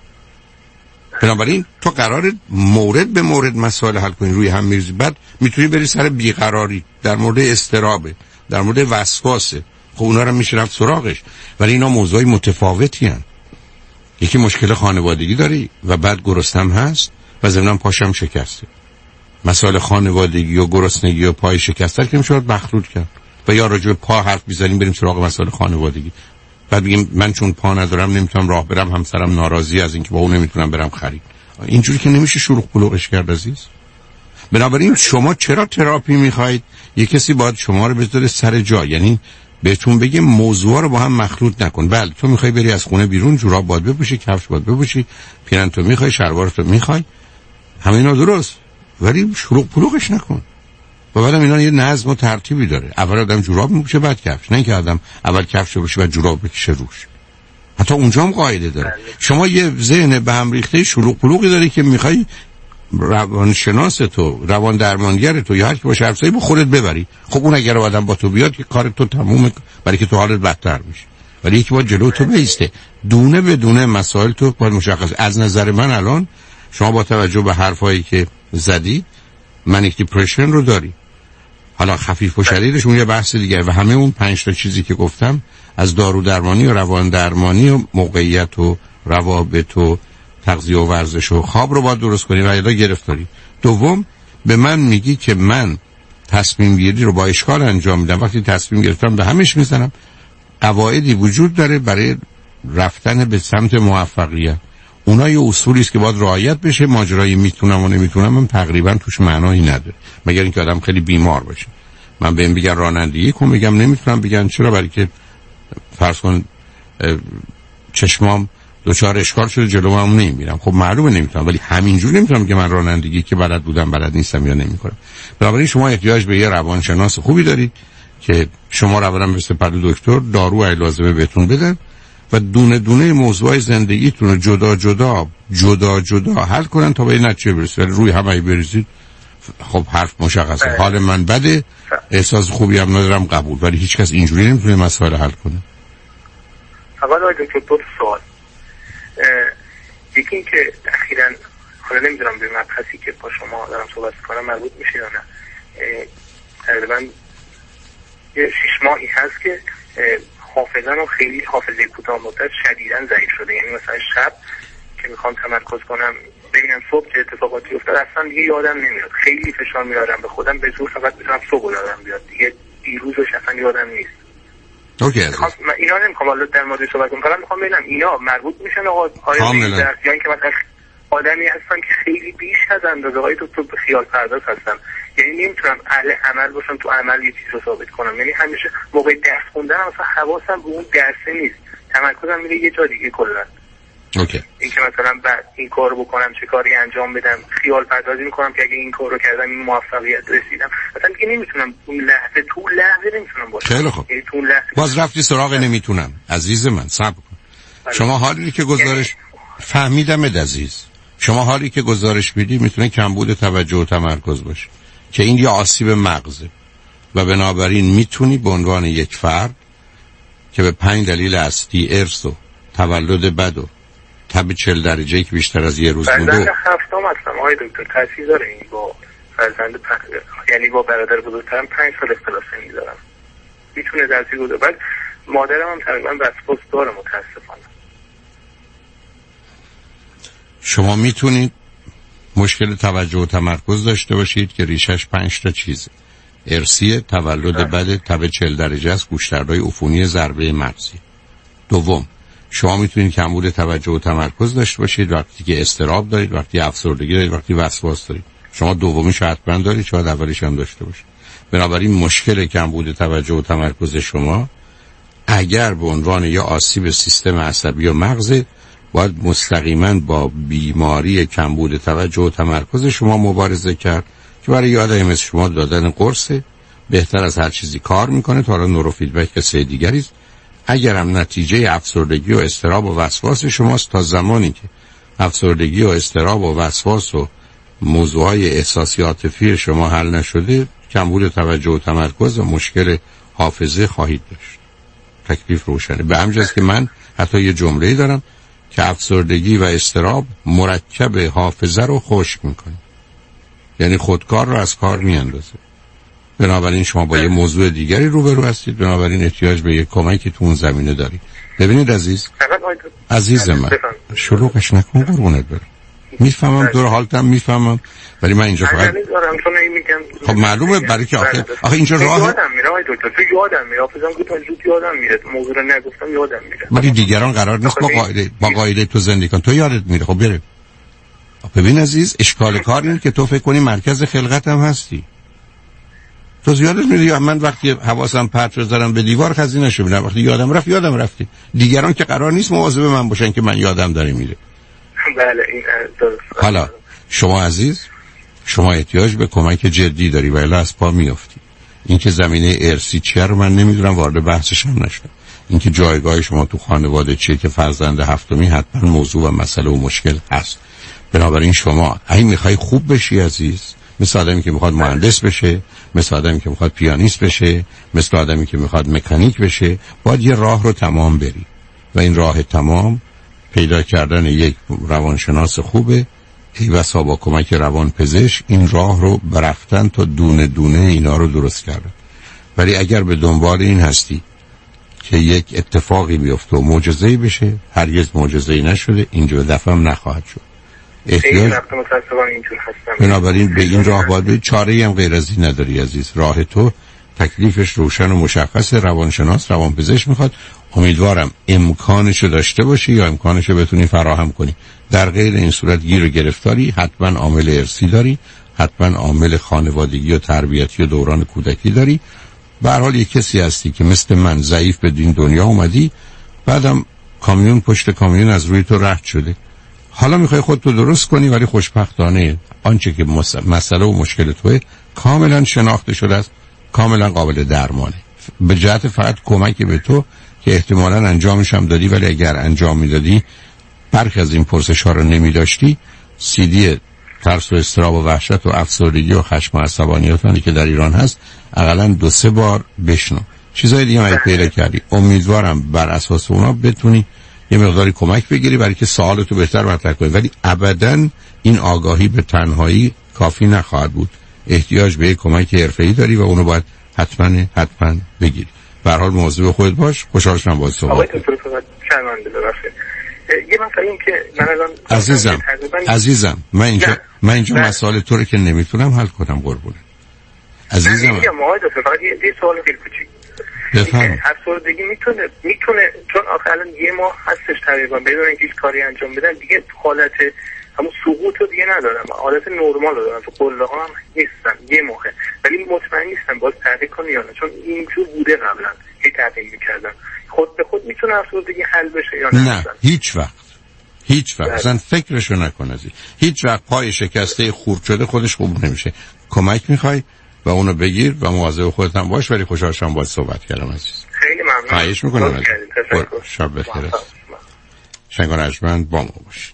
بنابراین تو قرار مورد به مورد مسائل حل کنی، روی هم میریزی، بعد میتونی بری سر بیقراری، در مورد اضطرابه، در مورد وسواسه. خب اونا رو میشه رفت سراغش، ولی اینا موضوعی متفاوتی هستند. یکی مشکل خانوادگی داری و بعد گرسنم هست و ضمناً پاشم شکسته. مسائل خانوادگی و گرسنگی و پای شکسته که میشه مخلوط کرد. و یا راجع به پا حرف بزنیم بریم سراغ مسائل خانوادگی، بعد بگیم من چون پا ندارم نمیتونم راه برم، همسرم ناراضی از اینکه با اون نمیتونم برم خرید. اینجوری که نمیشه شلوغ پلوغش کرد عزیز. بنابراین شما چرا تراپی میخواید؟ یه کسی باید شما رو بذاره سر جا، یعنی بهتون بگه موضوعا رو با هم مخلوط نکن. بله تو میخوای بری از خونه بیرون، جوراب باید بپوشی، کفش باید بپوشی، پیرن تو میخوای، شلوار تو میخوای، همه اینا درست، ولی شلوغ پلوغش نکن. و بعدم اینا یه نظم و ترتیبی داره. اول آدم جوراب میپوشه بعد کفش، نه اینکه آدم اول کفش بپوشه بعد جوراب بکشه روش. حتی اونجا هم قاعده داره. شما یه ذهن به هم ریخته شلوغ پلوغی داری که میخوای روانشناس تو، روان درمانگر تو یا هر کی باشه حرفایی به خودت ببری. خب اون اگر آدم با تو بیاد که کار تو تمومه، برای که تو حالت بدتر میشه. ولی یکی با جلو تو بیسته، دونه به دونه مسائل تو باید مشخص. از نظر من الان شما با توجه به حرفایی که زدی منیک دیپرشن رو داری. حالا خفیف و شدیدش اون یه بحث دیگه و همه اون پنج تا چیزی که گفتم از دارو درمانی و روان درمانی و موقعیت و روابط و تغذیه و ورزش و خواب رو باید درست کنی و الا گرفتاری. دوم به من میگی که من تصمیم گیری رو با اشکال انجام میدم، وقتی تصمیم گرفتم به همش میزنم. قواعدی وجود داره برای رفتن به سمت موفقیت، اونا یه اصولی است که باید رعایت بشه. ماجرای میتونم و نمیتونم من تقریبا توش معنایی نداره، مگر اینکه آدم خیلی بیمار باشه. من بهم بگن رانندگی کن، میگم نمیتونم، بگن چرا؟ برای که فرض کن چشمام دوچار اشکال شده جلوم هم نمیبینم. خب معلومه نمیتونم، ولی همینجور نمیتونم که من رانندگی که بلد بودم بلد نیستم یا نمیکنم. بنابراین شما احتیاج به یه روانشناس خوبی دارید که شما رو برام مثل پدو دکتر دارو ای لازمه بهتون بدن و دونه دونه موضوع زندگیتون رو جدا جدا جدا جدا حل کنن تا به این نتیجه برسید. روی همه بریزید خب حرف مشخصه، حال من بده، احساس خوبی هم ندارم، قبول. ولی هیچ کس اینجوری نمیتونه مسائل حل کنه.
اول آقای دکتر دو سوال. یکی این که اخیراً حالا نمیدونم به مبحثی که با شما دارم صحبت کنم مربوط میشه یا نه، تقریبا یه شش ماهی هست که حافظه رو خیلی حافظه کوتاه مدت شدیداً ضعیف شده. یعنی مثلا شب که میخوام تمرکز کنم ببینم صبح چه اتفاقاتی افتاد اصلا دیگه یادم نمیاد. خیلی فشار میارم به خودم، به زور فقط میتونم صبح یادم بیاد، دیگه دیروزش اصلا یادم نیست.
اوکی.
من اینا نمیخوام حالا در مورد صحبت کنم، فقط میخوام ببینم اینا مربوط میشن آقا آیا این درس یا اینکه مثلا آدمی هستن که خیلی بیش از اندازه های تو تو خیال پرداز هستن، یعنی نمیتونم اهل عمل باشم تو عمل یه چیز رو ثابت کنم. یعنی همیشه موقع درس خوندن مثلا حواسم به اون درس نیست، تمرکزم میره یه جا دیگه کلا.
اوکی.
این که مثلا بعد این کارو بکنم چه کاری انجام بدم، خیال پردازی میکنم که اگه این کارو کردم این موفقیت رسیدم، مثلا دیگه نمیتونم اون لحظه تو لحظه نمیتونم باشم.
خیلی خوب.
یعنی تو لحظه
باز رفتی سراغ نمیتونم. عزیز من صبر کن. شما حالی که گزارش فهمیدم عزیز، شما حالی که گزارش میدی میتونه کمبود توجه و تمرکز باشه که این یه آسیب مغزه و بنابراین میتونی به عنوان یک فرد که به پنج دلیل اصلی ارث و تولد بد و تب چهل درجه‌ای که بیشتر از یه روز مونده.
فرزند هفتم هستم آقای دکتر، تاثیر داره این با فرزند پ... یعنی با برادر بزرگترم پنج سال اختلاف سنی دارم، میتونه تاثیر بده. بعد مادرم هم تقریبا وسواس داره متاسفانه.
شما میتونید مشکل توجه و تمرکز داشته باشید که ریشش پنج تا چیزه: ارثی، تولد بد، تب چهل درجه است، گوشتردهای عفونی ضربه مغزی. دوم، شما میتونید کمبود توجه و تمرکز داشته باشید وقتی که اضطراب دارید، وقتی افسردگی دارید، وقتی وسواس دارید. شما دومیش حتما دارید، شاید اولیش هم داشته باشید. بنابراین مشکل کمبود توجه و تمرکز شما اگر به عنوان یا آسیب سیستم عصبی و مغز، باید مستقیما با بیماری کمبود توجه و تمرکز شما مبارزه کرد که برای یه آدمی مثل شما دادن قرص بهتر از هر چیزی کار میکنه. تا حالا نورو فیدبک قصه دیگری است. اگرم نتیجه افسردگی و اضطراب و وسواس شماست، تا زمانی که افسردگی و اضطراب و وسواس و موضوعهای احساسی عاطفی شما حل نشده، کمبود توجه و تمرکز و مشکل حافظه خواهید داشت. تکلیف روشنه. به همین جاست که من حتی یه جمله‌ای دارم که افسردگی و اضطراب مرکب حافظه رو خشک میکنه، یعنی خودکار رو از کار میاندازه. بنابراین شما با یه موضوع دیگری روبرو هستید، بنابراین احتیاج به یک کمکی تو اون زمینه دارید. ببینید عزیز عزیز من، شلوغش نکن قربونت برم. میفهمم دور حالتم میفهمم، ولی من اینجا فقط خب معلومه برای که آخه آخه اینجا راه
یادم میره آقای دکتر، تو یادم میره، حافظم گفتم زود یادم میره، موضوع رو نگفتم یادم میره،
ولی دیگران قرار نیست با قاعده با قاعده تو زندگی کن، تو یادت میره. خب بره. ببین عزیز، اشکال کار اینه که تو فکر کنی مرکز خلقت هم هستی. تو زیادت میره. من وقتی حواسم پرت بذارم به دیوار خزینه شو میبینم، وقتی یادم رفت یادم رفتی. دیگران که قرار نیست مواظب من باشن که من یادم داره میره.
بله این درست.
حالا شما عزیز، شما احتیاج به کمک جدی داری و الا از پا میافتی. این که زمینه ارثی چیه رو من نمیدونم، وارد بحثش هم نشدم. این که جایگاه شما تو خانواده چیه که فرزند هفتمی، حتما موضوع و مسئله و مشکل هست. بنابراین شما اگه میخوای خوب بشی عزیز، مثل آدمی که میخواد مهندس بشه، مثل آدمی که میخواد پیانیست بشه، مثل آدمی که میخواد مکانیک بشه، باید یه راه رو تمام بری و این راه تمام پیدا کردن یک روانشناس خوبه. ای بسا با کمک روان پزشک این راه رو برفتن تا دونه دونه اینا رو درست کردن. ولی اگر به دنبال این هستی که یک اتفاقی بیفته و معجزه‌ای بشه، هرگز معجزه‌ای نشده، اینجا دفعه هم نخواهد شد. احتیاج
وقت متاسفانه اینجور هستم.
بنابراین به این راه باید برید، چاره‌ای هم غیر از این نداری عزیز. راه تو تکلیفش روشن و مشخص، روانشناس روانپزشک میخواد. امیدوارم امکانشو داشته باشی یا امکانشو بتونی فراهم کنی. در غیر این صورت گیر و گرفتاری، حتما عامل ارثی داری، حتما عامل خانوادگی و تربیتی و دوران کودکی داری. به هر حال یک کسی هستی که مثل من ضعیف به این دنیا اومدی، بعدم کامیون پشت کامیون از روی تو رد شده. حالا میخوای خودتو درست کنی، ولی خوشبختانه آنچه که مسئله و مشکل توه کاملا شناخته شده است، کاملا قابل درمانه. به جهت فقط کمکی به تو که احتمالاً انجامش هم دادی، ولی اگر انجام میدادی برخی از این پرسش ها رو نمیداشتی، سی دی ترس و اضطراب و وحشت و افسردگی و خشم و عصبانیت که در ایران هست اقلاً دو سه بار بشنو. چیزای دیگه هم پیدا کردی. امیدوارم بر اساس اونا بتونی یه مقداری کمک بگیری برای که سوالتو بهتر مطرح کنی، ولی ابداً این آگاهی به تنهایی کافی نخواهد بود. احتیاج به یک کمک حرفه‌ای داری و اونو باید حتما حتما بگیری. به هر حال مواظب خودت باش. خوشحال شدم باهات صحبت کردم.
یه مثلا این که من الان
عزیزم عزیزم من اینجا من اینجا مسائل تو رو که نمیتونم حل کنم قربونه عزیزم.
من میگم آقای دکتر فقط یه سوال خیلی کوچیک.
بفرمایید.
افسردگی میتونه میتونه چون آخه الان یه ماه هستش تقریبا بدون اینکه هیچ کاری انجام بدن دیگه حالت همون سقوط رو دیگه ندارم، حالت نرمال رو دارم، تو قله ها هم نیستم یه موقع، ولی مطمئن نیستم باز تحقیق کنم یا نه، چون اینجور بوده قبلا هی تحقیق میکردم. خود به خود میتونه افسردگی حل بشه یا نه؟
نه هیچ وقت هیچ وقت اصلا فکرشو نکن عزیز. هیچ وقت پای شکسته خورد شده خودش خوب نمیشه. کمک میخوای و اونو بگیر و مواظب خودت هم باش. ولی خوشحال شدم باهات صحبت کردم عزیز.
خیلی ممنون.
خواهش میکنم عزیز. شب بخیر. شنگ رجمند با ما باش.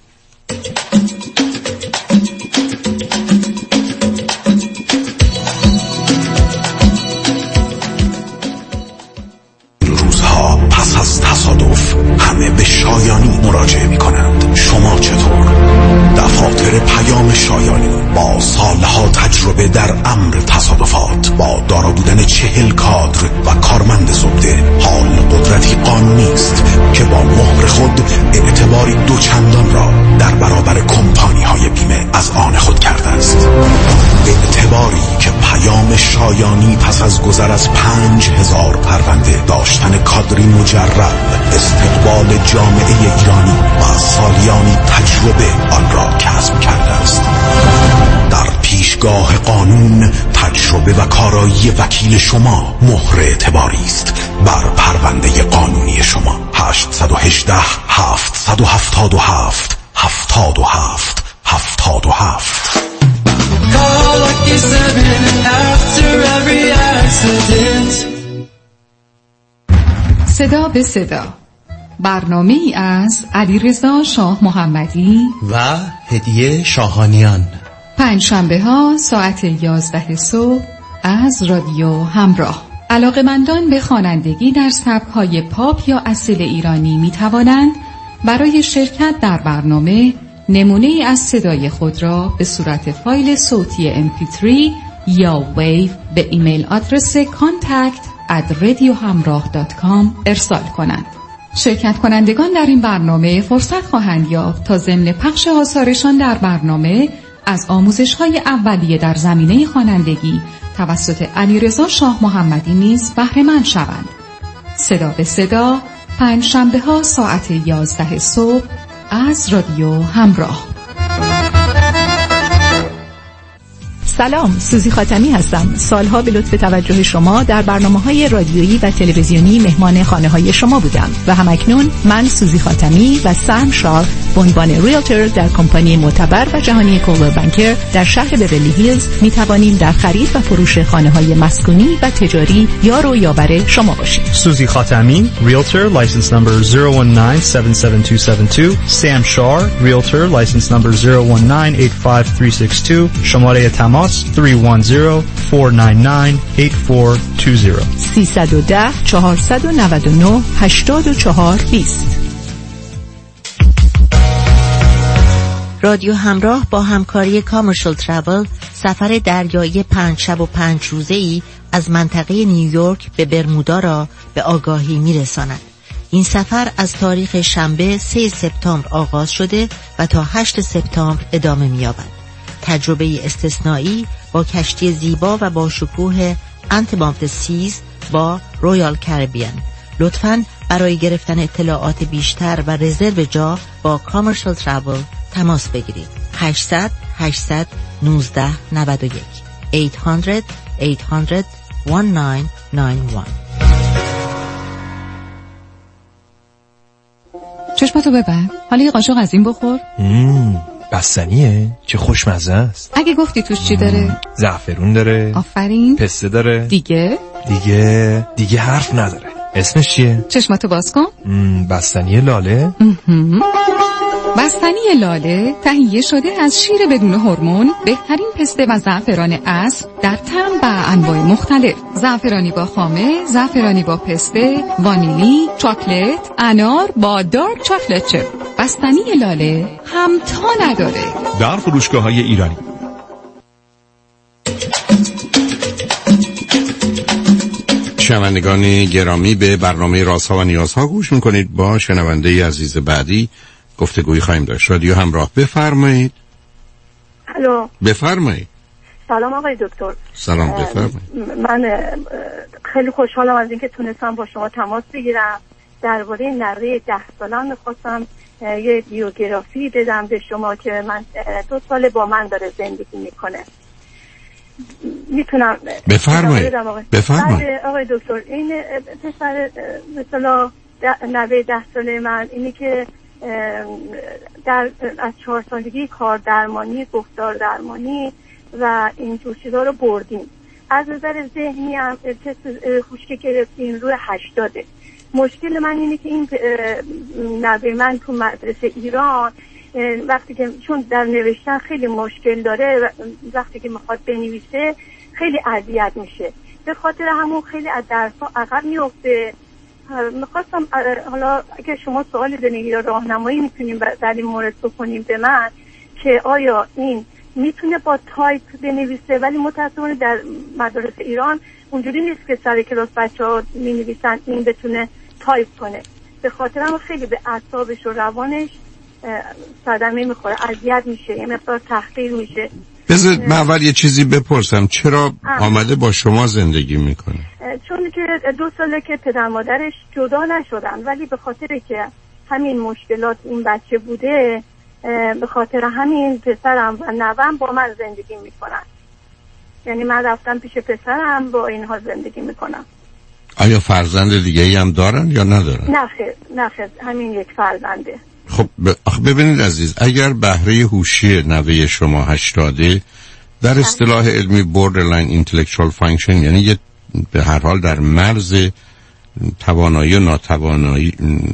روزها پس از تصادف همه به شایانی مراجعه می کنند. شما چطور؟ دفاتر پیام شایانی با سالها تجربه در امر تصادفات، با دارا بودن چهل کادر و کارمند زبده، حال قدرتی قانونی است که با مهر خود اعتباری دوچندان را در برابر کمپانی های بیمه از آن خود کرده است. اعتباری که پیام شایانی پس از گذر از پنج هزار پرونده، داشتن کادری مجرب، استقبال جامعه ایرانی و سالیانی تجربه آن را کسب کرده است. در پیشگاه قانون تجربه و کارایی وکیل شما مهر اعتباری است بر پرونده قانونی شما. هشت یک هشت هفت هفت هفت هفت هفت هفت هفت.
صدا به صدا، برنامه ای از علیرضا شاه محمدی
و هدیه شاهانیان،
پنجشنبه ها ساعت یازده صبح از رادیو همراه. علاقه‌مندان به خوانندگی در سبک‌های پاپ یا اصیل ایرانی می توانند برای شرکت در برنامه نمونه ای از صدای خود را به صورت فایل صوتی ام پی تری یا ویو به ایمیل آدرس کانتکت ات رادیو همراه دات کام ارسال کنند. شرکت کنندگان در این برنامه فرصت خواهند یافت تا ضمن پخش آثارشان در برنامه از آموزش‌های اولیه در زمینه خوانندگی توسط علیرضا شاه محمدی نیز بهره مند شوند. صدا به صدا، پنجشنبه ها ساعت یازده صبح از رادیو همراه.
سلام، سوزی خاتمی هستم. سالها به لطف توجه شما در برنامه‌های رادیویی و تلویزیونی مهمان خانه‌های شما بودم و همکنون من سوزی خاتمی و سام شار به عنوان ریلتور در کمپانی معتبر و جهانی کولر بانکر در شهر بیولی هیلز می توانیم در خرید و فروش خانه‌های مسکونی و تجاری یار و یاور شما باشیم.
سوزی خاتمی، Realtor, license number zero one nine seven seven two seven two. Sam Shar, Realtor, license number zero one nine eight five three six two. شماره تماس three one zero four nine nine eight four two zero.
سه یک صفر چهار نه نه هشت چهار دو صفر.
رادیو همراه با همکاری کامرشال ترافل سفر دریایی پنج شب و پنج روزه‌ای از منطقه نیویورک به برمودا را به آگاهی می‌رساند. این سفر از تاریخ شنبه سه سپتامبر آغاز شده و تا هشت سپتامبر ادامه می‌یابد. تجربه استثنایی با کشتی زیبا و با شکوه انتبامت سیز با رویال کریبیان. لطفاً برای گرفتن اطلاعات بیشتر و رزرو جا با کامرشال ترافل تماس بگیرید. هشتصد هشتصد نوزده نود و یک هشتصد هشتصد هشتصد نه نه نه یک.
چشمتو ببند. حالا یه قاشق از این بخور.
مم. بستنیه؟ چه خوشمزه است.
اگه گفتی توش چی داره؟
زعفرون داره.
آفرین.
پسته داره.
دیگه؟
دیگه دیگه حرف نداره. اسمش چیه؟
چشمتو باز کن.
بستنی لاله.
بستنی لاله تهیه شده از شیر بدون هورمون، بهترین پسته و زعفران اصل در طعم و انواع مختلف. زعفرانی با خامه، زعفرانی با پسته، وانیلی، چاکلت، انار با دارک چاکلت چپ. بستنی لاله همتا نداره.
در فروشگاه‌های ایرانی.
شنوندگان گرامی، به برنامه رازها و نیازها گوش میکنید. با شنونده عزیز بعدی گفتگویی خواهیم داشت. رادیو همراه، بفرمایید.
الو،
بفرمایید.
سلام آقای دکتر.
سلام، بفرمایید.
من خیلی خوشحالم از اینکه تونستم با شما تماس بگیرم. درباره نره ده سالم میخواستم یه بیوگرافی بدم به شما که من دو سال با من داره زندگی میکنه. میتونم
بفرمایید. بفرمایید.
آقای دکتر، این پسر مثلا نوه ده ساله من اینی که در از چهار سالگی کار درمانی، گفتار درمانی و اینجور چیزا رو بردیم. از نظر ذهنی هم تست خوشک گرفتیم روی هشتاده. مشکل من اینه که این نوه من تو مدرسه ایران وقتی که چون در نوشتن خیلی مشکل داره، وقتی که میخواد بنویسه خیلی اذیت میشه، به خاطر همون خیلی از درس‌ها عقب میفته. میخواستم حالا اگه شما سوالی دارین یا راهنمایی میتونیم در این مورد بکنیم به من که آیا این میتونه با تایپ بنویسه، ولی متأسفانه در مدارس ایران اونجوری نیست که سر کلاس بچه‌ها مینویسن این بتونه تایپ کنه. به خاطر هم خیلی به اعصابش و روانش صدمه میخوره، اذیت میشه، یه مقدار تحقیر میشه.
بذارید من اول یه چیزی بپرسم، چرا آمده با شما زندگی میکنه؟
چون که دو ساله که پدر مادرش جدا نشدن، ولی به خاطر که همین مشکلات این بچه بوده، به خاطر همین پسرم و نوام با من زندگی میکنن. یعنی من رفتم پیش پسرم، با اینها زندگی میکنم.
آیا فرزند دیگه ای هم دارن یا ندارن؟
نه خیر، نه خیر، همین یک فرزنده.
خب ببینید عزیز، اگر بهره هوشی نوه شما هشتاده در اصطلاح علمی borderline intellectual function، یعنی یه به هر حال در مرز توانایی و ناتوانایی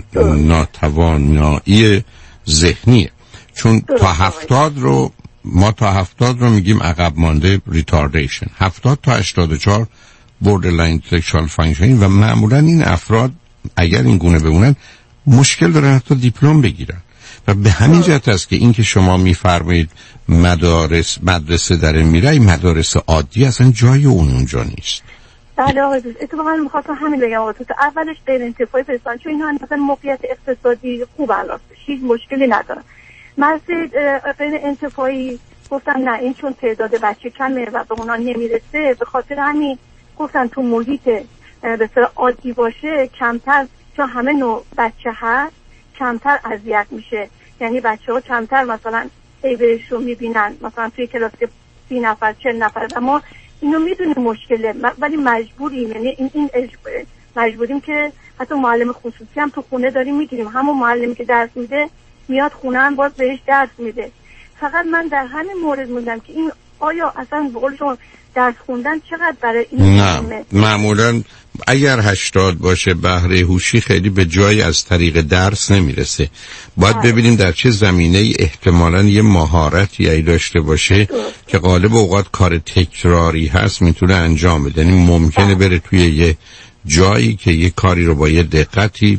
ناتوانایی ذهنیه، چون تا هفتاد رو ما تا هفتاد رو میگیم عقب مانده retardation، هفتاد تا هشتاد و چهار borderline intellectual functioning، و معمولا این افراد اگر این گونه بمونن مشکل دارن حتی دیپلم بگیرن. و به همین جهت است که این که شما میفرمایید مدارس مدرسه در میره، این مدارس عادی اصلا جای اون اونجا نیست.
بله آقای دوست، اتفاقا میخواستم همین بگم آقای دوست، اولش غیر انتفاعی فرستان، چون اینا مثلا موقعیت اقتصادی خوب راستش هیچ مشکلی ندارن. مرسید غیر انتفاعی گفتم نه، این چون تعداد بچه کمه و به اونا نمیرسه، به خاطر همین گفتن تو محیط به صورت عادی باشه کمتر، چون همه نوع بچه هست کمتر اذیت میشه. یعنی بچه ها کمتر مثلا عیبش رو میبینن، مثلا توی کلاس که سی نفر چل نفر و ما اینو میدونیم مشکله، ولی مجبوریم، یعنی این این مجبوریم که حتی معلم خصوصی هم تو خونه داریم میگیریم، همون معلمی که درس میده میاد خونه هم باز بهش درس میده. فقط من در همین مورد موندم که این آیا اصلا به قول شما درس خوندن چقدر برای این
نه، معمولا اگر هشتاد باشه بهره هوشی خیلی به جای از طریق درس نمیرسه. باید آه. ببینیم در چه زمینه احتمالاً یه مهارتی ای داشته باشه آه. که غالب اوقات کار تکراری هست میتونه انجام بده. یعنی ممکنه آه. بره توی یه جایی که یه کاری رو با یه دقتی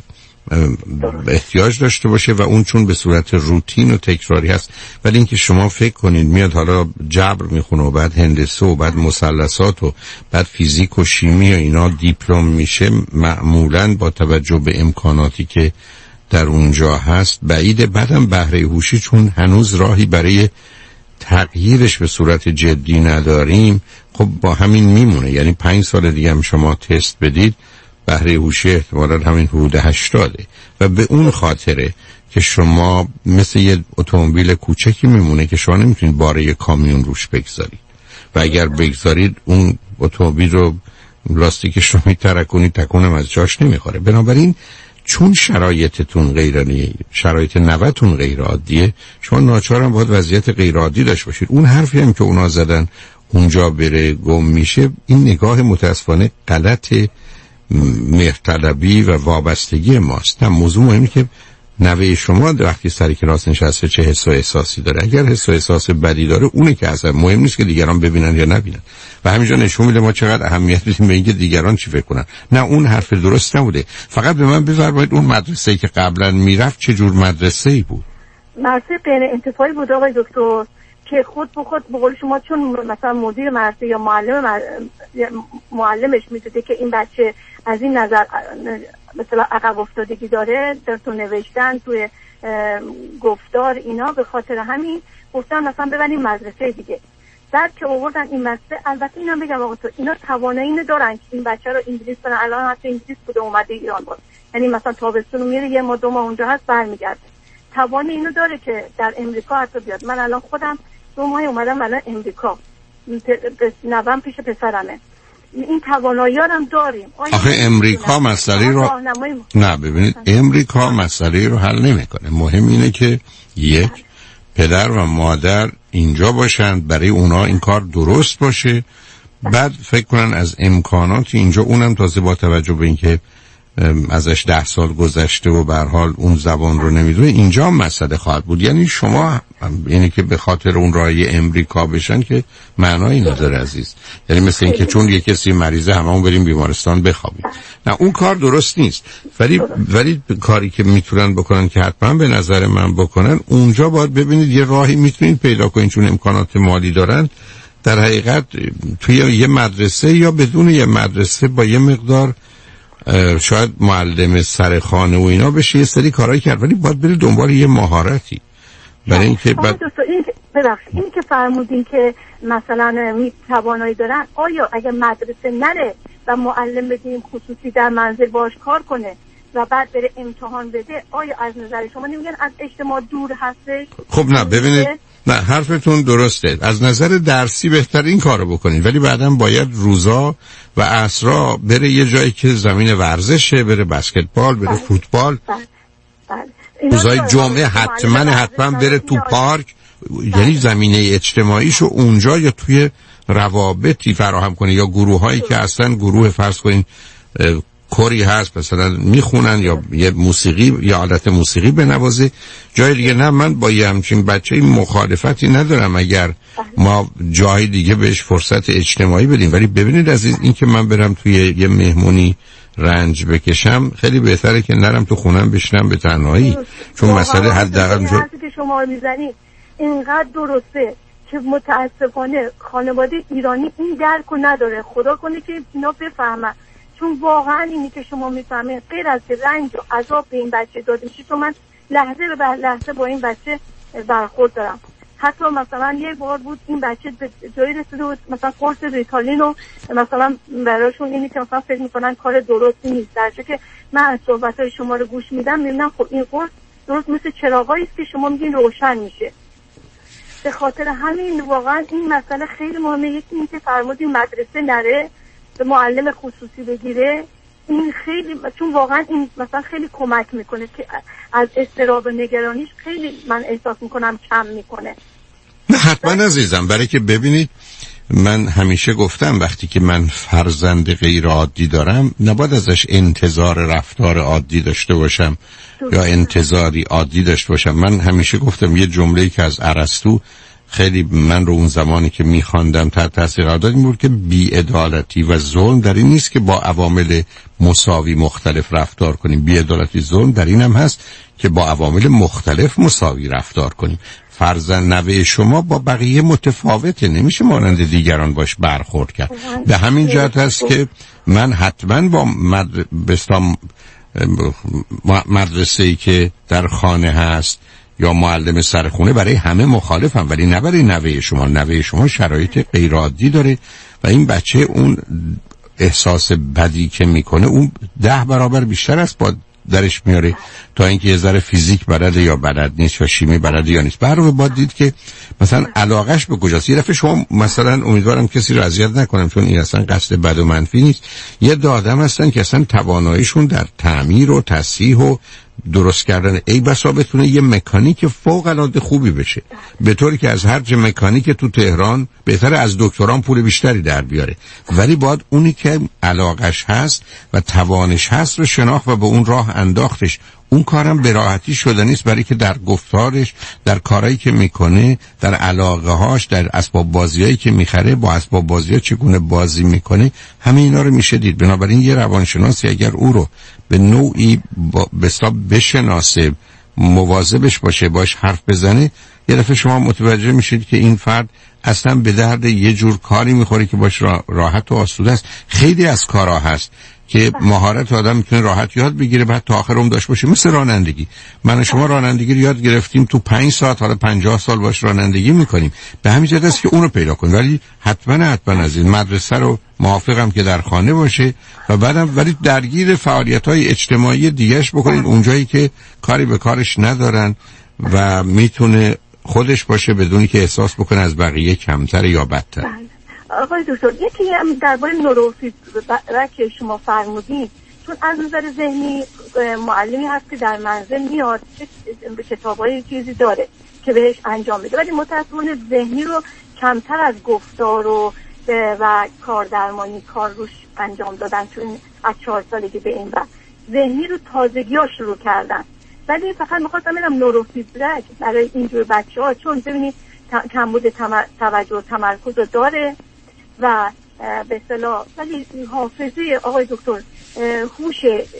احتیاج داشته باشه و اون چون به صورت روتین و تکراری هست. ولی اینکه شما فکر کنید میاد حالا جبر میخونه و بعد هندسه و بعد مثلثات و بعد فیزیک و شیمی و اینا دیپلم میشه، معمولاً با توجه به امکاناتی که در اونجا هست بعیده. بعدم بهره هوشی چون هنوز راهی برای تغییرش به صورت جدی نداریم، خب با همین میمونه. یعنی پنج سال دیگه هم شما تست بدید بهره هوشی احتمالاً همین حدود هشتاده و به اون خاطره که شما مثل یه اتومبیل کوچکی میمونه که شما نمیتونید باره کامیون روش بگذارید و اگر بگذارید اون اتومبیل رو لاستیکش رو میترکونید تکونم از جاش نمیخوره. بنابراین چون شرایطتون غیرعادیه، شرایط نوتون غیر عادیه، شما ناچارم باید وضعیت غیر عادی داشته باشید. اون حرفی هم که اونا زدن اونجا بره گم میشه، این نگاه متاسفانه غلط مهرطلبی و وابستگی ماست. نه، موضوع مهمی که نوه شما وقتی سر کلاس نشسته چه حس و احساسی داره. اگر حس و احساس بدی داره اونه که اصلا مهم نیست که دیگران ببینن یا نبینن و همینجا نشون میده ما چقدر اهمیت میدیم به اینکه دیگران چی فکر کنن. نه، اون حرف درست نبوده. فقط به من بفرمایید اون مدرسه‌ای که قبلا میرفت چه جور مدرسه‌ای بود؟
مدرسه غیر انتفاعی بود آقای دکتر که خود به خود به قول شما چون مثلا مدیر مدرسه یا معلم مر... معلمش میدونه که این بچه از این نظر مثلا عقب افتادگی داره در تو نوشتن توی گفتار اینا، به خاطر همین گفتن مثلا ببریم مدرسه دیگه. بعد که آوردن این مدرسه، البته اینا بگم آقا تو اینا توانایی اینو دارن که این بچه رو انگلیس کنن. الان حتی انگلیس بوده اومده ایران بود، یعنی مثلا تابستون میره یه ما دو ماه اونجا هست برمیگرده. توان اینو داره که در امریکا حتی بیاد. من الان خودم دو ماه اومدم الان امریکا، نوام پیش پسرمه. این توانایی هم داریم.
آخه امریکا مسئله رو نه ببینید، امریکا مسئله رو حل نمیکنه. مهم اینه که یک پدر و مادر اینجا باشن، برای اونا این کار درست باشه، بعد فکر کنن از امکانات اینجا، اونم تازه با توجه به اینکه ازش ده سال گذشته و به هر حال اون زبان رو نمیدونه، اینجا هم مسئله خواهد بود. یعنی شما یعنی که به خاطر اون راهی امریکا بشن که معنایی نداره عزیز. یعنی مثل اینکه چون یه کسی مریضه هممون بریم بیمارستان بخوابیم. نه، اون کار درست نیست. ولی ولی کاری که میتونن بکنن که حتما به نظر من بکنن، اونجا باید ببینید یه راهی میتونید پیدا کنید، چون امکانات مالی دارن، در حقیقت توی یه مدرسه یا بدون یه مدرسه با یه مقدار شاید معلم سرخانه و اینا بشه یه سری کارایی کرد، ولی باید بره دنبال یه مهارتی. برای اینکه بعد
این ببخشید این که فرمودین که مثلا می توانایی دارن، آیا اگه مدرسه نره و معلم بدیم خصوصی در منزل باش کار کنه و بعد بره امتحان بده، آیا از نظر شما نمیگن از اجتماع دور هستش؟
خب نه، ببینید، نه حرفتون درسته، از نظر درسی بهتر این کارو بکنید، ولی بعداً باید روزا و عصرا بره یه جایی که زمین ورزشه، بره بسکتبال، بره فوتبال. روزای جمعه حتما حتما بره تو پارک، یعنی زمینه اجتماعیشو اونجا یا توی روابطی فراهم کنه، یا گروه هایی که اصلا گروه فرض کنین کاری هست مثلا میخونن یا یه موسیقی یا آلت موسیقی بنوازه، جای دیگه نه. من با یه همچین بچه مخالفتی ندارم اگر ما جای دیگه بهش فرصت اجتماعی بدیم، ولی ببینید عزیز، این که من برم توی یه مهمونی رنج بکشم خیلی بهتره که نرم تو خونم بشنم به تنهایی، چون مسئله حداقل
این حرفی که شما میزنید اینقدر درسته که متاسفانه خانواده ایرانی این درکو نداره. خدا کنه که اینا بفهمن، چون واقعا اینی که شما میفهمید غیر از رنج و عذاب به این بچه داده میشه، چون من لحظه به لحظه با این بچه برخورد دارم. حتی مثلا یک بار بود این بچه به جایی رسیده بود مثلا قرص ریتالین رو مثلا براشون اینی که مثلا فکر میکنن کار درستی نیست، درچه که من از صحبتهای شما رو گوش میدم میبینم خب این قرص درست مثل چراغایی است که شما میگین روشن میشه. به خاطر همین واقعا این مسئله خیلی مهمه. یکی این که فرمودین مدرسه نره به معلم خصوصی بگیره، این خیلی، چون واقعا این مثلا خیلی کمک میکنه که از اضطراب و نگرانیش خیلی من احساس میکنم کم میکنه.
نه حتما عزیزم، برای که ببینید من همیشه گفتم وقتی که من فرزند غیر عادی دارم نباید ازش انتظار رفتار عادی داشته باشم یا انتظاری عادی داشته باشم. من همیشه گفتم یه جمله‌ای که از ارسطو خیلی من رو اون زمانی که میخواندم تحت تاثیر قرار داد این بود که بی‌عدالتی و ظلم در این نیست که با عوامل مساوی مختلف رفتار کنیم. بی‌عدالتی ظلم در این هم هست که با عوامل مختلف مساوی رفتار کنیم. فرزند نوه شما با بقیه متفاوته، نمیشه مانند دیگران باش برخورد کرد. به همین جهت هست که من حتما با مدرسه‌ای که در خانه هست یا معلم سرخونه برای همه مخالفم، ولی نه برای نوه شما. نوه شما شرایط غیر عادی داره و این بچه اون احساس بدی که میکنه اون ده برابر بیشتر است با درش میاره تا اینکه یه ذره فیزیک بلده یا بلد نیست یا شیمی بلده یا نیست. برای باید دید که مثلا علاقش به کجاست. یه دفعه شما مثلا، امیدوارم کسی رو اذیت نکنم چون این اصلا قصد بد و منفی نیست، یه دو آدم هستن که اصلا تواناییشون در تعمیر و تصحیح و درست کردن ای بسا بتونه یه مکانیک فوق العاده خوبی بشه، به طوری که از هر چه مکانیک تو تهران بهتره از دکتران پول بیشتری در بیاره، ولی باید اونی که علاقش هست و توانش هست رو شناخت و به اون راه انداختش. اون کارم به راحتی شده نیست، برای که در گفتارش، در کارهایی که میکنه، در علاقه هاش، در اسباب بازیایی که میخره، با اسباب بازی‌ها چگونه بازی میکنه، همه اینا رو میشه دید. بنابراین یه روانشناسی اگر او رو به نوعی به حساب بشناسه، مواظبش باشه، باش حرف بزنه، یه دفعه شما متوجه میشید که این فرد اصلا به درد یه جور کاری میخوره که باش راحت و آسوده است. خیلی از کارها هست که مهارت آدم میتونه راحت یاد بگیره بعد تا آخر عمر داشته باشه، مثل رانندگی. من و شما رانندگی رو یاد گرفتیم تو پنج ساعت، حالا پنجاه سال باش رانندگی میکنیم. به همین جهت است که اون رو پیدا کنیم، ولی حتما حتما از این مدرسه رو موافقم که در خانه باشه و بعدم ولی درگیر فعالیت‌های اجتماعی دیگه‌اش بکنید اونجایی که کاری به کارش ندارن و میتونه خودش باشه بدونی که احساس بکنه از بقیه کمتر یا بدتر.
آقای دکتر، یکی هم درباره نوروفیدبک که شما فرمودین، چون از نظر ذهنی معلمی هست که در منزل میاد کتابای چیزی داره که بهش انجام بده، ولی متأسفانه ذهنی رو کمتر از گفتار و و کار درمانی کار روش انجام دادن، چون از چهار سالگی به این بعد ذهنی رو تازگی ها شروع کردن. ولی فقط میخواستم ببینم نوروفیدبک برای اینجور بچه ها، چون ببینید کمبود توجه و تمرکز رو داره و به اصطلاح ولی حافظه آقای دکتر هوش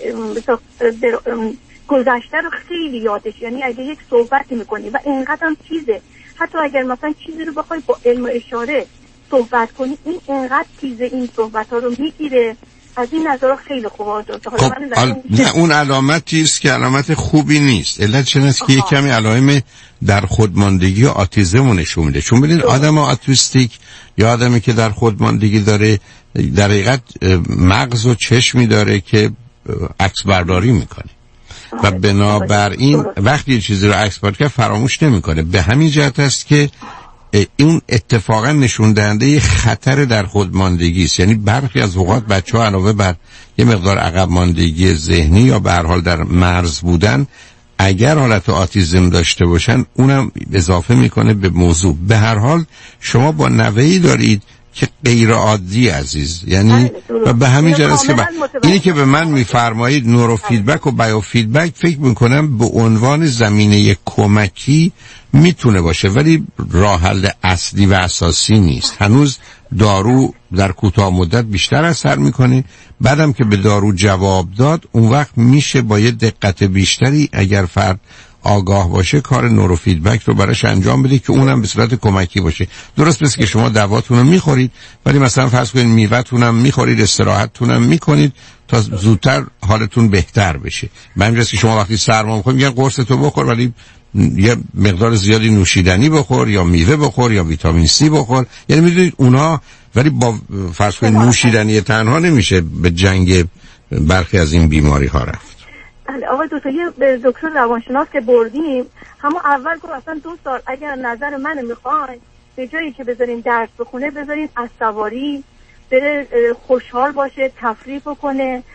گذشته رو خیلی یادش، یعنی اگه یک صحبتی میکنی و اینقدر هم چیزه، حتی اگر مثلا چیزی رو بخوای با علم و اشاره صحبت کنی، این اینقدر چیزه این صحبت ها رو میگیره. از این نظر خیلی خوبه.
خب نه، اون علامتی است که علامت خوبی نیست. علت چه است که یک کمی علائم در خودماندگی و آتیزم نشون میده. چون ببینید آدم آتیستیک یا آدمی که در خودماندگی داره در حقیقت مغز و چشمی داره که عکس برداری میکنه و بنابراین وقتی چیزی رو عکس برداری فراموش نمیکنه. به همین جهت است که این اتفاقا نشون دهنده خطر در خودماندگی است. یعنی برخی از اوقات بچه‌ها علاوه بر یه مقدار عقب ماندگی ذهنی یا به هر حال در مرز بودن، اگر حالت آتیزم داشته باشن اونم اضافه میکنه به موضوع. به هر حال شما با نوه‌ای دارید که غیر عادی عزیز، یعنی و به همین جهت است که ب... اینی که به من میفرمایید نوروفیدبک و بیوفیدبک فکر میکنم به عنوان زمینه کمکی میتونه باشه، ولی راه حل اصلی و اساسی نیست. هنوز دارو در کوتاه مدت بیشتر اثر میکنه، بعدم که به دارو جواب داد اون وقت میشه با یه دقت بیشتری اگر فرد آگاه باشه کار نوروفیدبک رو براش انجام بده که اونم به صورت کمکی باشه. درست مثل که شما دواتون رو میخورید ولی مثلا فرض کنید میوه‌تون هم میخورید، استراحتتون هم میکنید تا زودتر حالتون بهتر بشه. به همین جاست که شما وقتی سرما میخورید میگن قرص تو بخور ولی یه مقدار زیادی نوشیدنی بخور یا میوه بخور یا ویتامین سی بخور. یعنی میدونید اونا، ولی با فرض کنید نوشیدنی تنها نمیشه به جنگ برخی از این بیماری ها رفت.
آقای دکتر، یه دکتر روانشناس که بردیم همون اول گفت اصلا دو سال اگر نظر منو میخواین به جایی که بذارین درس بخونه بذارین از سواری بره، خوشحال باشه، تفریح بکنه،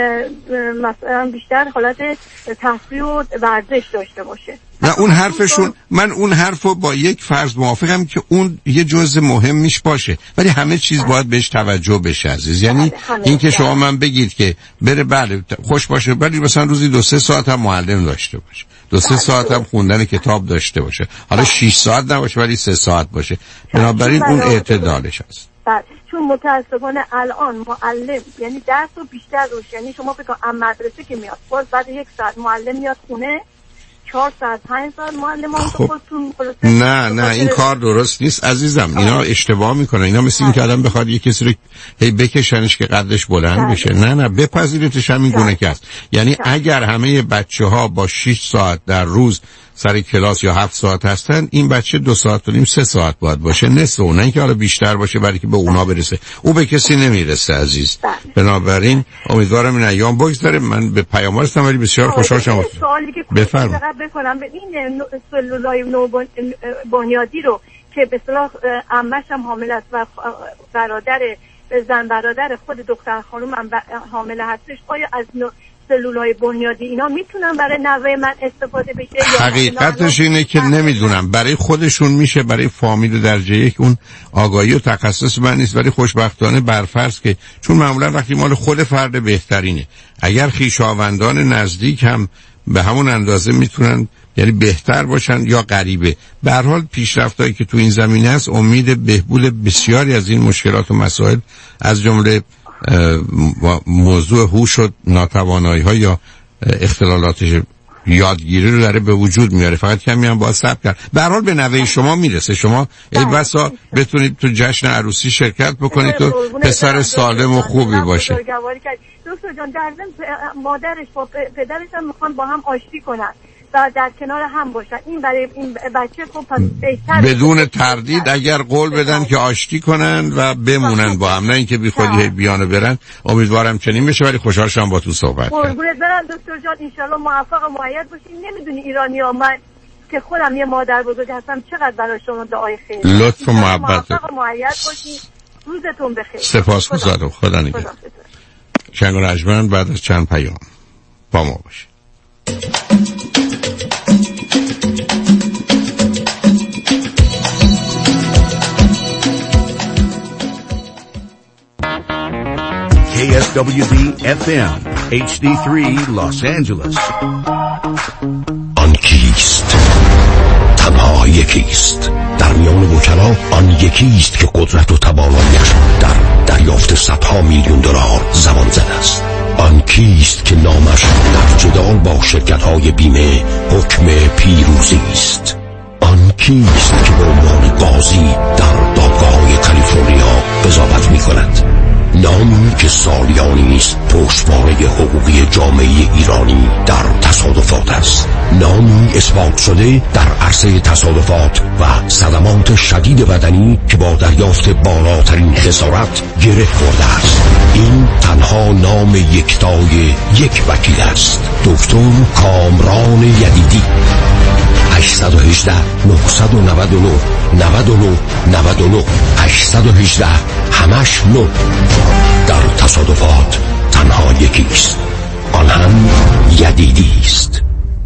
مثلا بیشتر حالت تفریح و ورزش داشته باشه.
نه اون حرفشون، من اون حرفو با یک فرض موافقم که اون یه جزء مهمیش باشه، ولی همه چیز باید بهش توجه بشه عزیز. یعنی این که شما من بگید که بره بله خوش باشه ولی مثلا روزی دو سه ساعت هم معلم داشته باشه، دو سه ساعت هم خوندن کتاب داشته باشه. حالا شش ساعت نباشه ولی سه ساعت باشه. بنابراین اون اعتدالش هست.
بله، چون متاسفانه الان معلم یعنی درس رو بیشتر روش، یعنی شما بگو ام مدرسه که میاد باز بعد یک ساعت معلم میاد خونه، چهار ساعت پنج ساعت معلم هم
خب.
خودتون
نه نه این کار درست نیست عزیزم. اینا اشتباه میکنن. اینا مثل این که آدم بخواد یه کسی رو هی بکشنش که قدش بلند بشه. نه نه بپذیریدش همین گونه که است. یعنی اگر همه بچه ها با شش ساعت در روز سر کلاس یا هفت ساعت هستن، این بچه دو ساعت و نیم سه ساعت باید باشه، نصف اون، نه اینکه حالا بیشتر باشه برای که به اونا برسه. او به کسی نمیرسه عزیز. بنابراین امیدوارم این ایام بگذره. من به پیام هستم ولی بسیار خوشحال شدم.
سوالی که
بفرمایید
بکنم به این سلولای نو بنیادی رو که به اصطلاح عمه‌ش هم حامل است و برادر زن برادر خود دختر خانم هم حامل هستش، آیا از سلولای بنیادی اینا میتونن برای نوه من استفاده بشه؟
حقیقتش اینه که نمیدونم. برای خودشون میشه، برای فامیل درجه یک اون آگاهی و تخصص من نیست. ولی خوشبختانه برفرض که چون معمولا وقتی مال خود فرد بهترینه، اگر خویشاوندان نزدیک هم به همون اندازه میتونن یعنی بهتر باشن یا غریبه، به هر حال پیشرفتایی که تو این زمینه است امید بهبود بسیاری از این مشکلات و مسائل از جمله موضوع هوش و ناتوانایی‌ها یا اختلالات یادگیری رو داره به وجود میاره. فقط کمی هم باید صبر کرد. به هر حال به نوه شما میرسه. شما ای بسا بتونید تو جشن عروسی شرکت بکنید تو پسر سالم و خوبی باشه.
دکتر جان در ضمن مادرش با پدرش هم میخوان با هم آشتی کنن و در کنار هم باشن. این برای این بچه خب پس بهتر
بدون تردید اگر قول بدن که آشتی کنن و بمونن با هم، نه اینکه بی خودی بیانو برن. امیدوارم چنین بشه. ولی خوشحال شدم با تو صحبت کردم.
قربونت برم دکتر جان، ان شاءالله موفق و مؤید باشین. نمیدونی ایرانی‌ها من که خودم یه مادر بزرگ هستم چقدر برای شما دعای خیر.
لطف و محبت.
موفق و مؤید باشین. روزتون بخیر.
سپاسگزارم. خدا نگهدار. شنگ و رجمن بعد از چند پیام با ما باشید.
K S W D F M H D three Los Angeles.
آن کیست؟ تنها یکیست در میان وکلا. آن یکیست که قدرت و توانایی‌اش در دریافت صدها میلیون دلار زمان زده است. آن کیست که نامش در جدال با شرکت‌های بیمه حکم پیروزی است. آن کیست که به عنوان قاضی در دادگاه‌های کالیفرنیا قضاوت می‌کند. نامی که سالیانی است پشتوانه حقوقی جامعه ایرانی در تصادفات است. نامی اثبات شده در عرصه تصادفات و صدمات شدید بدنی که با دریافت بالاترین خسارت گره خورده است. این تنها نام یکتای یک وکیل است، دکتر کامران یدیدی. هشت یک هشت نه نه نه نه نه نه نه هشت یک هشت همش نو. در تصادفات تنها یکیست، آن هم یدیدی است.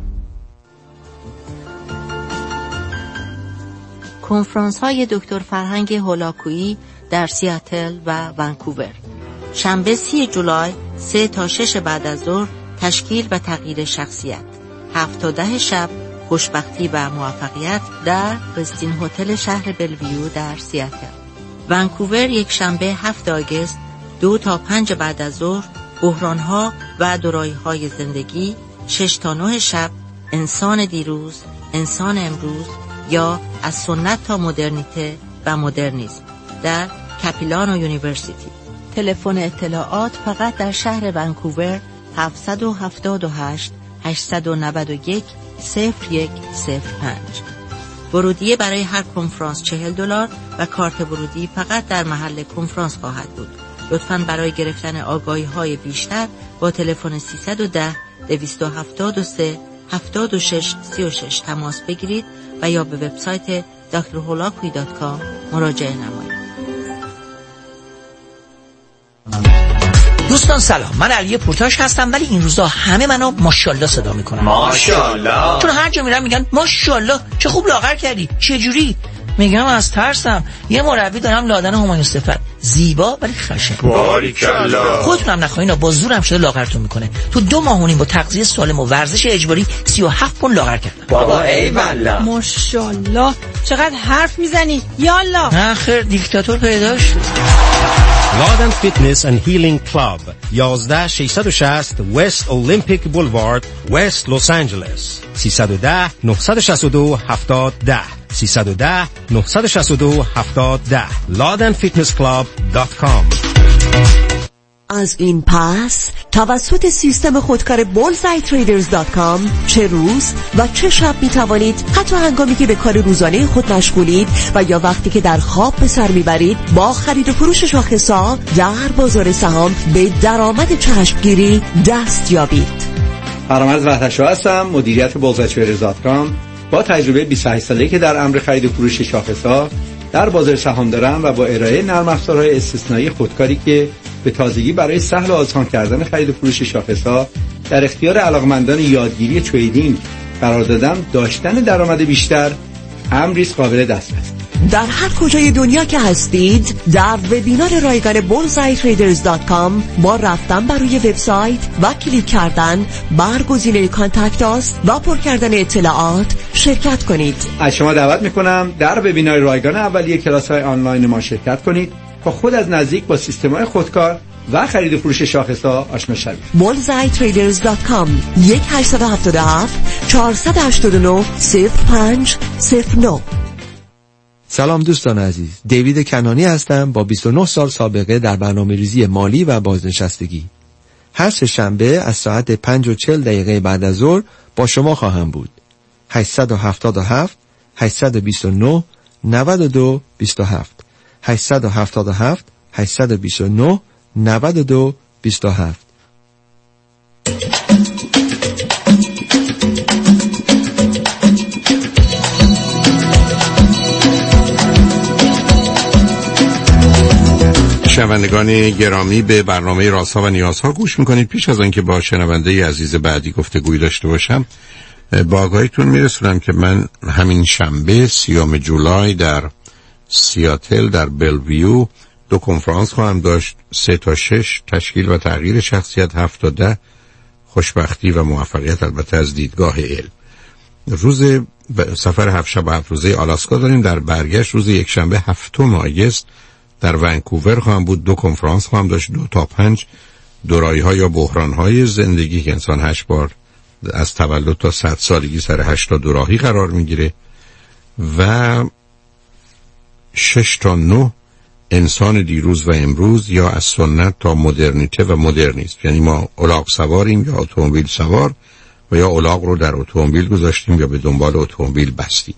کنفرانس های دکتر فرهنگ هولاکویی در سیاتل و ونکوور شنبه سی جولای سه تا شش بعد از ظهر تشکیل و تغییر شخصیت. هفت تا ده شب خوشبختی و موفقیت در وستین هتل شهر بلویو در سیاتل. ونکوور یک شنبه هفت آگوست دو تا پنج بعد از ظهر بحران‌ها و دورایی‌های زندگی. شش تا نه شب انسان دیروز، انسان امروز یا از سنت تا مدرنیته و مدرنیسم در کاپیلانو یونیورسیتی. تلفن اطلاعات فقط در شهر ونکوور هفت هفت هشت هشت نه یک صفر یک صفر پنج. ورودی برای هر کنفرانس چهل دلار و کارت ورودی فقط در محل کنفرانس خواهد بود. لطفاً برای گرفتن آگاهی‌های بیشتر با تلفن سیصد و ده دویست و هفتاد و سه هفتاد و شش سی و شش تماس بگیرید و یا به وبسایت دکتر هولاکویی دات کام مراجعه نمایید.
دوستان سلام، من علی پورتاش هستم، ولی این روزا همه منو ماشاءالله صدا میکنن.
ماشاءالله.
چون هر جا میرم میگن ماشاءالله چه خوب لاغر کردی، چه جوری؟ میگم از ترسم. یه مربی دارم لادن همایون صفر، زیبا ولی خشن.
باریکلا.
خودتونم نخواهینا، با زورم شده لاغرتون میکنه. تو دو ماه و نیم با تغذیه سالم و ورزش اجباری سی و هفت پوند لاغر کردم.
بابا ای والله.
ماشاءالله چقدر حرف میزنی. یالا.
نه خیر، دیکتاتور پیدا شد.
لادن فیتنس اند هیلینگ کلاب یازده ششصد و شصت وست اولمپیک بولوارد وست لس آنجلس سیصد و ده نهصد و شصت و دو هفتاد ده سیصد و ده نهصد و شصت و دو هفتاد ده لادن فیتنس کلاب دات کام.
از این پس توسط سیستم خودکار بولزای تریدرز دات کام چه روز و چه شب می توانید حتی هنگامی که به کار روزانه خود مشغولید و یا وقتی که در خواب به سر میبرید با خرید و فروش شاخص‌ها در بازار سهام به درآمد چشمگیری دست یابید.
فرامرز وحدت‌شاه هستم، مدیریت بولزای تریدرز دات کام. با تجربه بیست و هشت ساله‌ای که در امر خرید و فروش شاخص‌ها در بازار سهام دارم و با ارائه نرم افزارهای استثنایی خودکاری که به تازگی برای سهل و آسان کردن خرید و فروش شاخص‌ها در اختیار علاقمندان یادگیری تریدینگ قرار دادم، داشتن درآمد بیشتر امری قابل دسترس.
در هر کجای دنیا که هستید در وبینار رایگان بولزای تریدرز دات کام با رفتن بر روی وبسایت و کلیک کردن بر گزینه کانتکت آس و پر کردن اطلاعات شرکت کنید.
از شما دعوت میکنم در وبینار رایگان اولیه کلاس‌های آنلاین ما شرکت کنید تا خود از نزدیک با سیستم‌های خودکار و خرید و فروش شاخص‌ها آشنا شوید.
بولزای تریدرز دات کام یک هشت هفت هفت چهار هشت نه صفر پنج صفر نه.
سلام دوستان عزیز، دیوید کنانی هستم با بیست و نه سال سابقه در برنامه‌ریزی مالی و بازنشستگی. هر سه شنبه از ساعت پنج و چهل دقیقه بعد از ظهر با شما خواهم بود. هشت هفت هفت هشت دو نه نه دو دو هفت هشت هفت هفت هشت دو نه نه دو دو هفت.
شنوندگان گرامی، به برنامه رازها و نیازها گوش میکنید. پیش از آنکه با شنونده عزیز بعدی گفتگوی داشته باشم، با آگاهیتون میرسونم که من همین شنبه سیوم جولای در سیاتل در بلویو دو کنفرانس خواهم داشت. سه تا شش تشکیل و تغییر شخصیت، هفت تا ده خوشبختی و موفقیت، البته از دیدگاه علم. روز سفر هفت شب و هفت روزه آلاسکا داریم. در برگشت روز یک شنبه هفتم آگوست در ونکوور خواهم بود. دو کنفرانس خواهم داشت، دو تا پنج دورایی ها یا بحران های زندگی که انسان هشت بار از تولد تا صد سالگی سر هشت تا دوراهی قرار میگیره، و شش تا نه انسان دیروز و امروز یا از سنت تا مدرنیته و مدرنیسم. یعنی ما الاغ سواریم یا اتومبیل سوار، و یا الاغ رو در اتومبیل گذاشتیم یا به دنبال اتومبیل بستیم.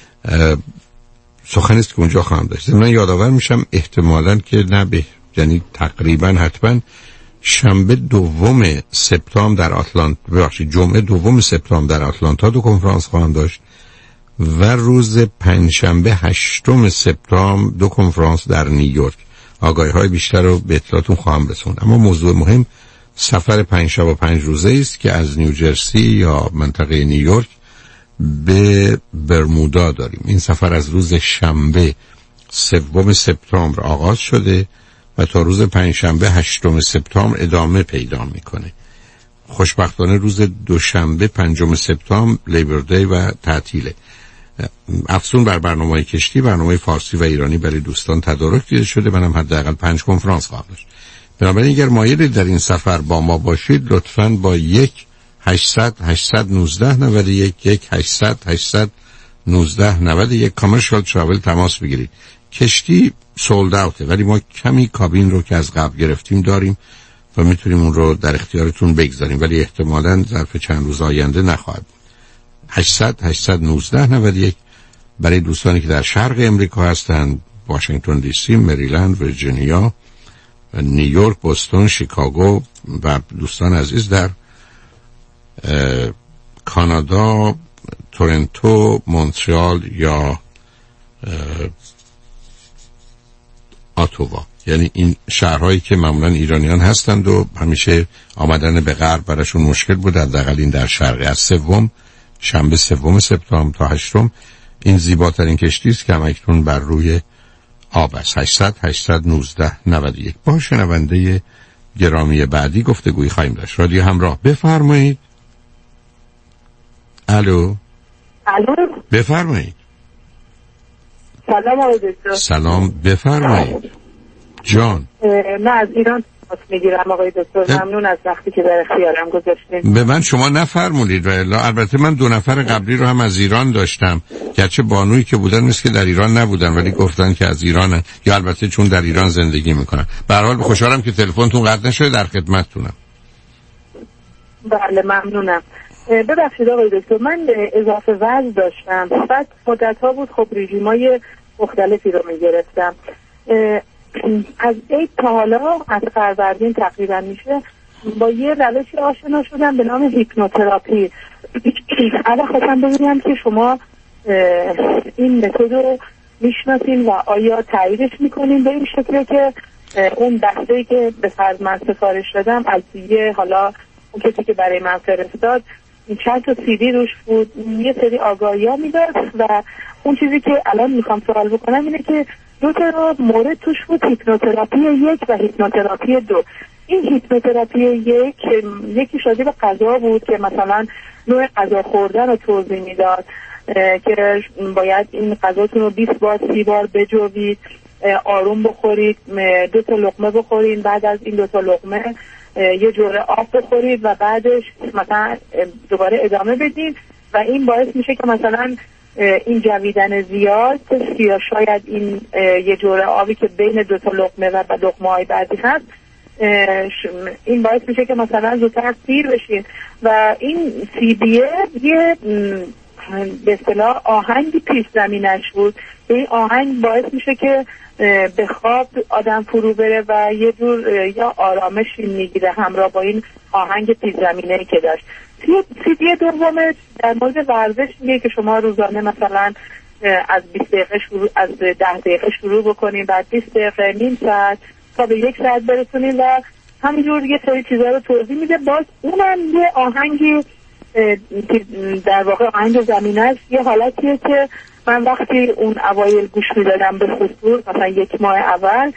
سخنی است که اونجا خواهم داشت. من یادآور میشم احتمالاً که نه به یعنی تقریباً حتما شنبه دوم سپتامبر در آتلانتا، ببخشید جمعه دوم سپتامبر در آتلانتا دو کنفرانس خواهم داشت، و روز پنجشنبه هشتم سپتامبر دو کنفرانس در نیویورک. آگاهی های بیشتر رو به اطلاعتون خواهم رسوند. اما موضوع مهم سفر پنج شب و پنج روزه است که از نیوجرسی یا منطقه نیویورک به برمودا داریم. این سفر از روز شنبه سوم سپتامبر آغاز شده و تا روز پنجشنبه هشتم سپتامبر ادامه پیدا میکنه. خوشبختانه روز دوشنبه پنجم سپتامبر لیبر دی و تعطیله. افزون بر برنامه کشتی، برنامه فارسی و ایرانی برای دوستان تدارک دیده شده. منم حداقل پنج کنفرانس خواهم داشت. بنابراین اگر مایلید در این سفر با ما باشید، لطفاً با یک هشتصد هشتصد و نوزده نود و یک یک هشتصد هشتصد و نوزده نود و یک کامرشال تراول تماس بگیرید. کشتی سولد اوته، ولی ما کمی کابین رو که از قبل گرفتیم داریم و میتونیم اون رو در اختیارتون بگذاریم، ولی احتمالاً ظرف چند روز آینده نخواهد. هشتصد هشتصد و نوزده نود و یک برای دوستانی که در شرق امریکا هستند، واشنگتن دی سی، مریلند، ویرجینیا، نیویورک، بوستون، شیکاگو، و دوستان عزیز در کانادا، تورنتو، مونترال یا اتووا. یعنی این شهرهایی که معمولا ایرانیان هستند و همیشه آمدن به غرب براشون مشکل بود، حداقل این در شرق. از سوم شنبه سوم سپتامبر تا هشتم این زیباترین کشتی است که همکنون بر روی آب است. هشتصد هشتصد و نوزده نود و یک. با شنونده گرامی بعدی گفتگویی خواهیم داشت. رادیو همراه، بفرمایید. الو.
الو.
بفرمایید.
سلام آقای دکتر.
سلام، بفرمایید. جان.
من از ایران تماس میگیرم آقای دکتر. ممنون از وقتی که در اختیارم گذاشتین.
به من شما نفرمودید و الا البته من دو نفر قبلی رو هم از ایران داشتم، گرچه بانویی که بودن نیست که در ایران نبودن ولی گفتن که از ایرانن، یا البته چون در ایران زندگی میکنن. به هر حال خوشحالم که تلفنتون قطع نشده، در خدمتتونم.
بله ممنونم. ببخشید آقای دکتر، من اضافه وزن داشتم، بعد مدت‌ها بود خب رژیم‌های مختلفی رو میگرفتم. از عید تا حالا از فروردین تقریبا میشه با یه روشی آشنا شدم به نام هیپنوتراپی. الان خواستم ببینم که شما این متد رو میشناسین و آیا تاییدش میکنین به این شکلی که اون دسته‌ای که به فرض من سفارش دادم از یه حالا اون کسی که برای من فرستاد چند تا سیدی روش بود، یه سری آگاهی‌ها میداد و اون چیزی که الان میخوام سوال بکنم اینه که دو تا مورد توش بود، هیپنوتراپی یک و هیپنوتراپی دو. این هیپنوتراپی یک یکی شده به غذا بود که مثلا نوع غذا خوردن رو توضیح میداد که باید این غذاتون رو بیست بار سی بار بجوید، آروم بخورید، دو تا لقمه بخورید، بعد از این دو تا لقمه یه جوره آب بخورید و بعدش مثلا دوباره ادامه بدید و این باعث میشه که مثلا این جویدن زیاد یا شاید این یه جوره آبی که بین دو تا لقمه و لقمه های بعدی هست این باعث میشه که مثلا زودتر سیر بشین و این سی دیه یه به اصطلاح آهنگی پیش زمینش بود. این آهنگ باعث میشه که به خواب آدم فرو بره و یه جور یا آرامشی میگیره همراه با این آهنگ پیش زمینه‌ای که داشت. سی دی دومه در مورد ورزش میگه که شما روزانه مثلا از بیست دقیقه شروع از ده دقیقه شروع بکنین، بعد بیست دقیقه، نیم ساعت تا به یک ساعت برسونین و همینجور یه سری چیزا رو توضیح میده. باز اونم یه آهنگی در واقع آهنگ زمینش یه حالتیه که من وقتی اون اوایل گوش میدادم به خصوص مثلا یک ماه اول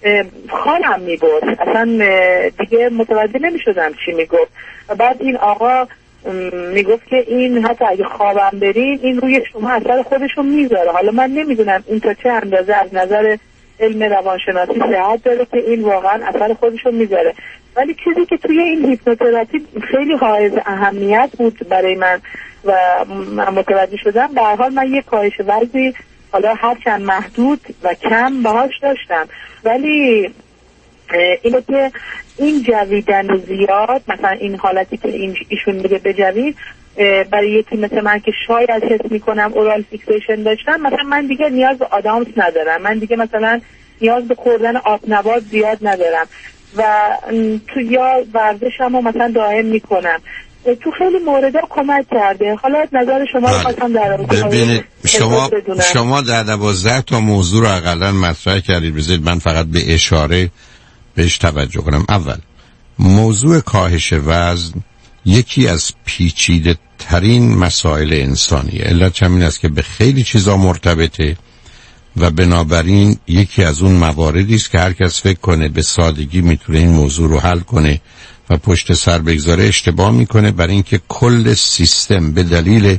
خانم میبرد، اصلا دیگه متوجه نمیشدم چی میگفت و بعد این آقا میگفت که این حتی اگه خوابم برین این روی شما اثر خودشون میذاره. حالا من نمیدونم این تا چه اندازه از نظر علم روانشناسی صحت داره که این واقعا اثر خودشون میذاره، ولی چیزی که توی این هیپنوتراپی خیلی حائز اهمیت بود برای من و من متوجه شدم به هر حال من یک کاهش وزنی حالا هرچند محدود و کم باهاش داشتم، ولی اینه که این جویدن زیاد مثلا این حالتی که این ایشون میگه بجوید برای یکی مثل من که شاید حس میکنم اورال فیکسیشن داشتم، مثلا من دیگه نیاز به آدامس ندارم، من دیگه مثلا نیاز به خوردن آب نبات زیاد ندارم و تو یا ورزشمو مثلا دائم میکنم. تو خیلی مورد کمک کرده. حالا نظر شما رو خواستم در رابطه
ببینید شما شما در دوازده تا موضوع رو حداقل مطرح کردید، بذارید من فقط به اشاره بهش توجه کنم. اول، موضوع کاهش وزن یکی از پیچیده ترین مسائل انسانیه. علت همین است که به خیلی چیزا مرتبطه و بنابراین یکی از اون مواردی است که هر کس فکر کنه به سادگی میتونه این موضوع رو حل کنه و پشت سر بگذاره اشتباه میکنه، برای اینکه کل سیستم به دلیل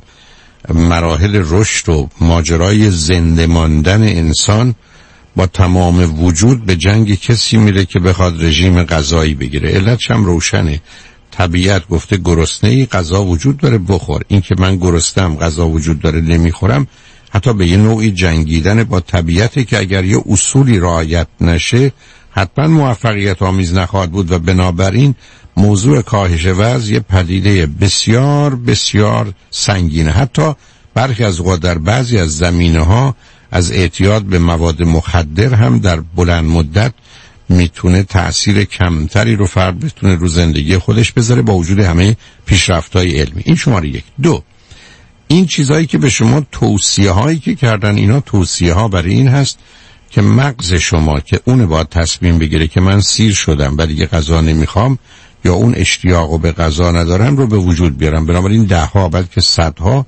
مراحل رشد و ماجرای زنده ماندن انسان با تمام وجود به جنگ کسی میره که بخواد رژیم غذایی بگیره. علتش هم روشنه. طبیعت گفته گرسنه‌ای غذا وجود داره بخور. این که من گرسنه‌ام غذا وجود داره نمیخورم حتی به یه نوعی جنگیدن با طبیعته که اگر یه اصولی رعایت نشه حتما موفقیت آمیز نخواهد بود و بنابراین موضوع کاهش وزن یه پدیده بسیار بسیار سنگینه. حتی برخی از اوقات در بعضی از زمینه‌ها از اعتیاد به مواد مخدر هم در بلند مدت میتونه تأثیر کمتری رو فرد بتونه رو زندگی خودش بذاره با وجود همه پیشرفت‌های علمی. این شماره یک. دو، این چیزایی که به شما توصیه هایی که کردن اینا توصیه ها برای این هست که مغز شما که اون باید تصمیم بگیره که من سیر شدم و دیگه غذا نمیخوام یا اون اشتیاقو به غذا ندارم رو به وجود بیارم. بنابراین ده ها بلکه صدها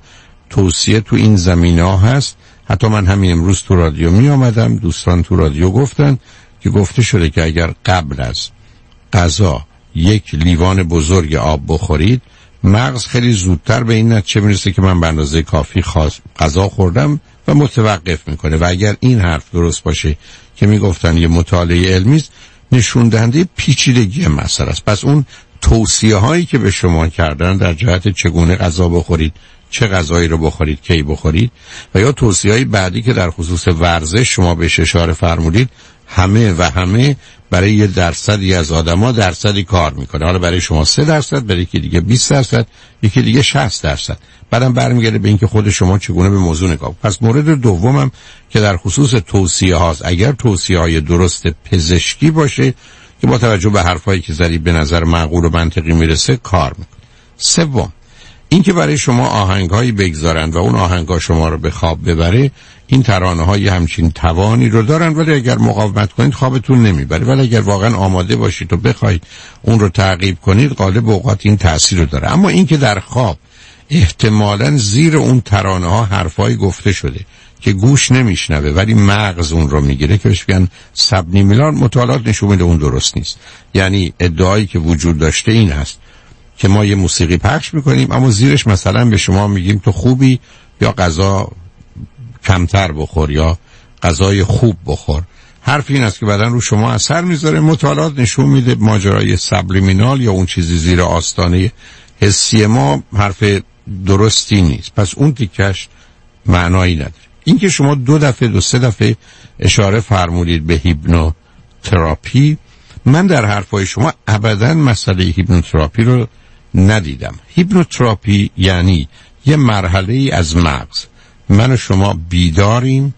توصیه تو این زمینه هست. حتی من همین امروز تو رادیو می آمدم، دوستان تو رادیو گفتن که گفته شده که اگر قبل از غذا یک لیوان بزرگ آب بخورید، مغز خیلی زودتر به این نتیجه میرسه که من به اندازه کافی خاص غذا خوردم و متوقف میکنه. و اگر این حرف درست باشه که میگفتن یه مطالعه علمی است، نشون دهنده پیچیدگی مسئله است. پس اون توصیه هایی که به شما کردن در جهت چگونه غذا بخورید، چه غذایی رو بخورید، کی بخورید، و یا توصیه های بعدی که در خصوص ورزش شما بهش اشاره فرمودید، همه و همه برای یه درصدی از آدما درصدی کار میکنه. حالا برای شما سه درصد، برای یکی دیگه بیست درصد، یکی دیگه شصت درصد. بعدم برمیگرده به اینکه خود شما چگونه به موضوع نگاه. پس مورد دومم که در خصوص توصیه هاست، اگر توصیه های درست پزشکی باشه که با توجه به حرفایی که زدید به نظر معقول و منطقی میرسه، کار میکنه. سوم، این که برای شما آهنگایی بگذارن و اون آهنگا شما رو به خواب ببره، این ترانه های همچین توانی رو دارن، ولی اگر مقاومت کنید خوابتون نمیبره. ولی اگر واقعا آماده باشید و بخواید اون رو تعقیب کنید، غالب اوقات این تأثیر رو داره. اما این که در خواب احتمالاً زیر اون ترانه ها حرفایی گفته شده که گوش نمیشنوه ولی مغز اون رو میگیره، که بهش میگن سبلیمینال، مطالعات نشون میده اون درست نیست. یعنی ادعایی که وجود داشته این هست که ما یه موسیقی پخش میکنیم اما زیرش مثلا به شما میگیم تو خوبی، یا غذا کمتر بخور، یا غذای خوب بخور. حرف این است که بعداً رو شما اثر میذاره. مطالعات نشون میده ماجرای سبلیمینال یا اون چیزی زیر آستانه حسی ما حرف درستی نیست. پس اون تیکش معنایی نداره. این که شما دو دفعه دو سه دفعه اشاره فرمودید به هیپنوتراپی، من در حرفای شما ابداً مسئله هیپنوتراپی رو ندیدم. هیپنوتراپی یعنی یه مرحله ای از مغز، من و شما بیداریم،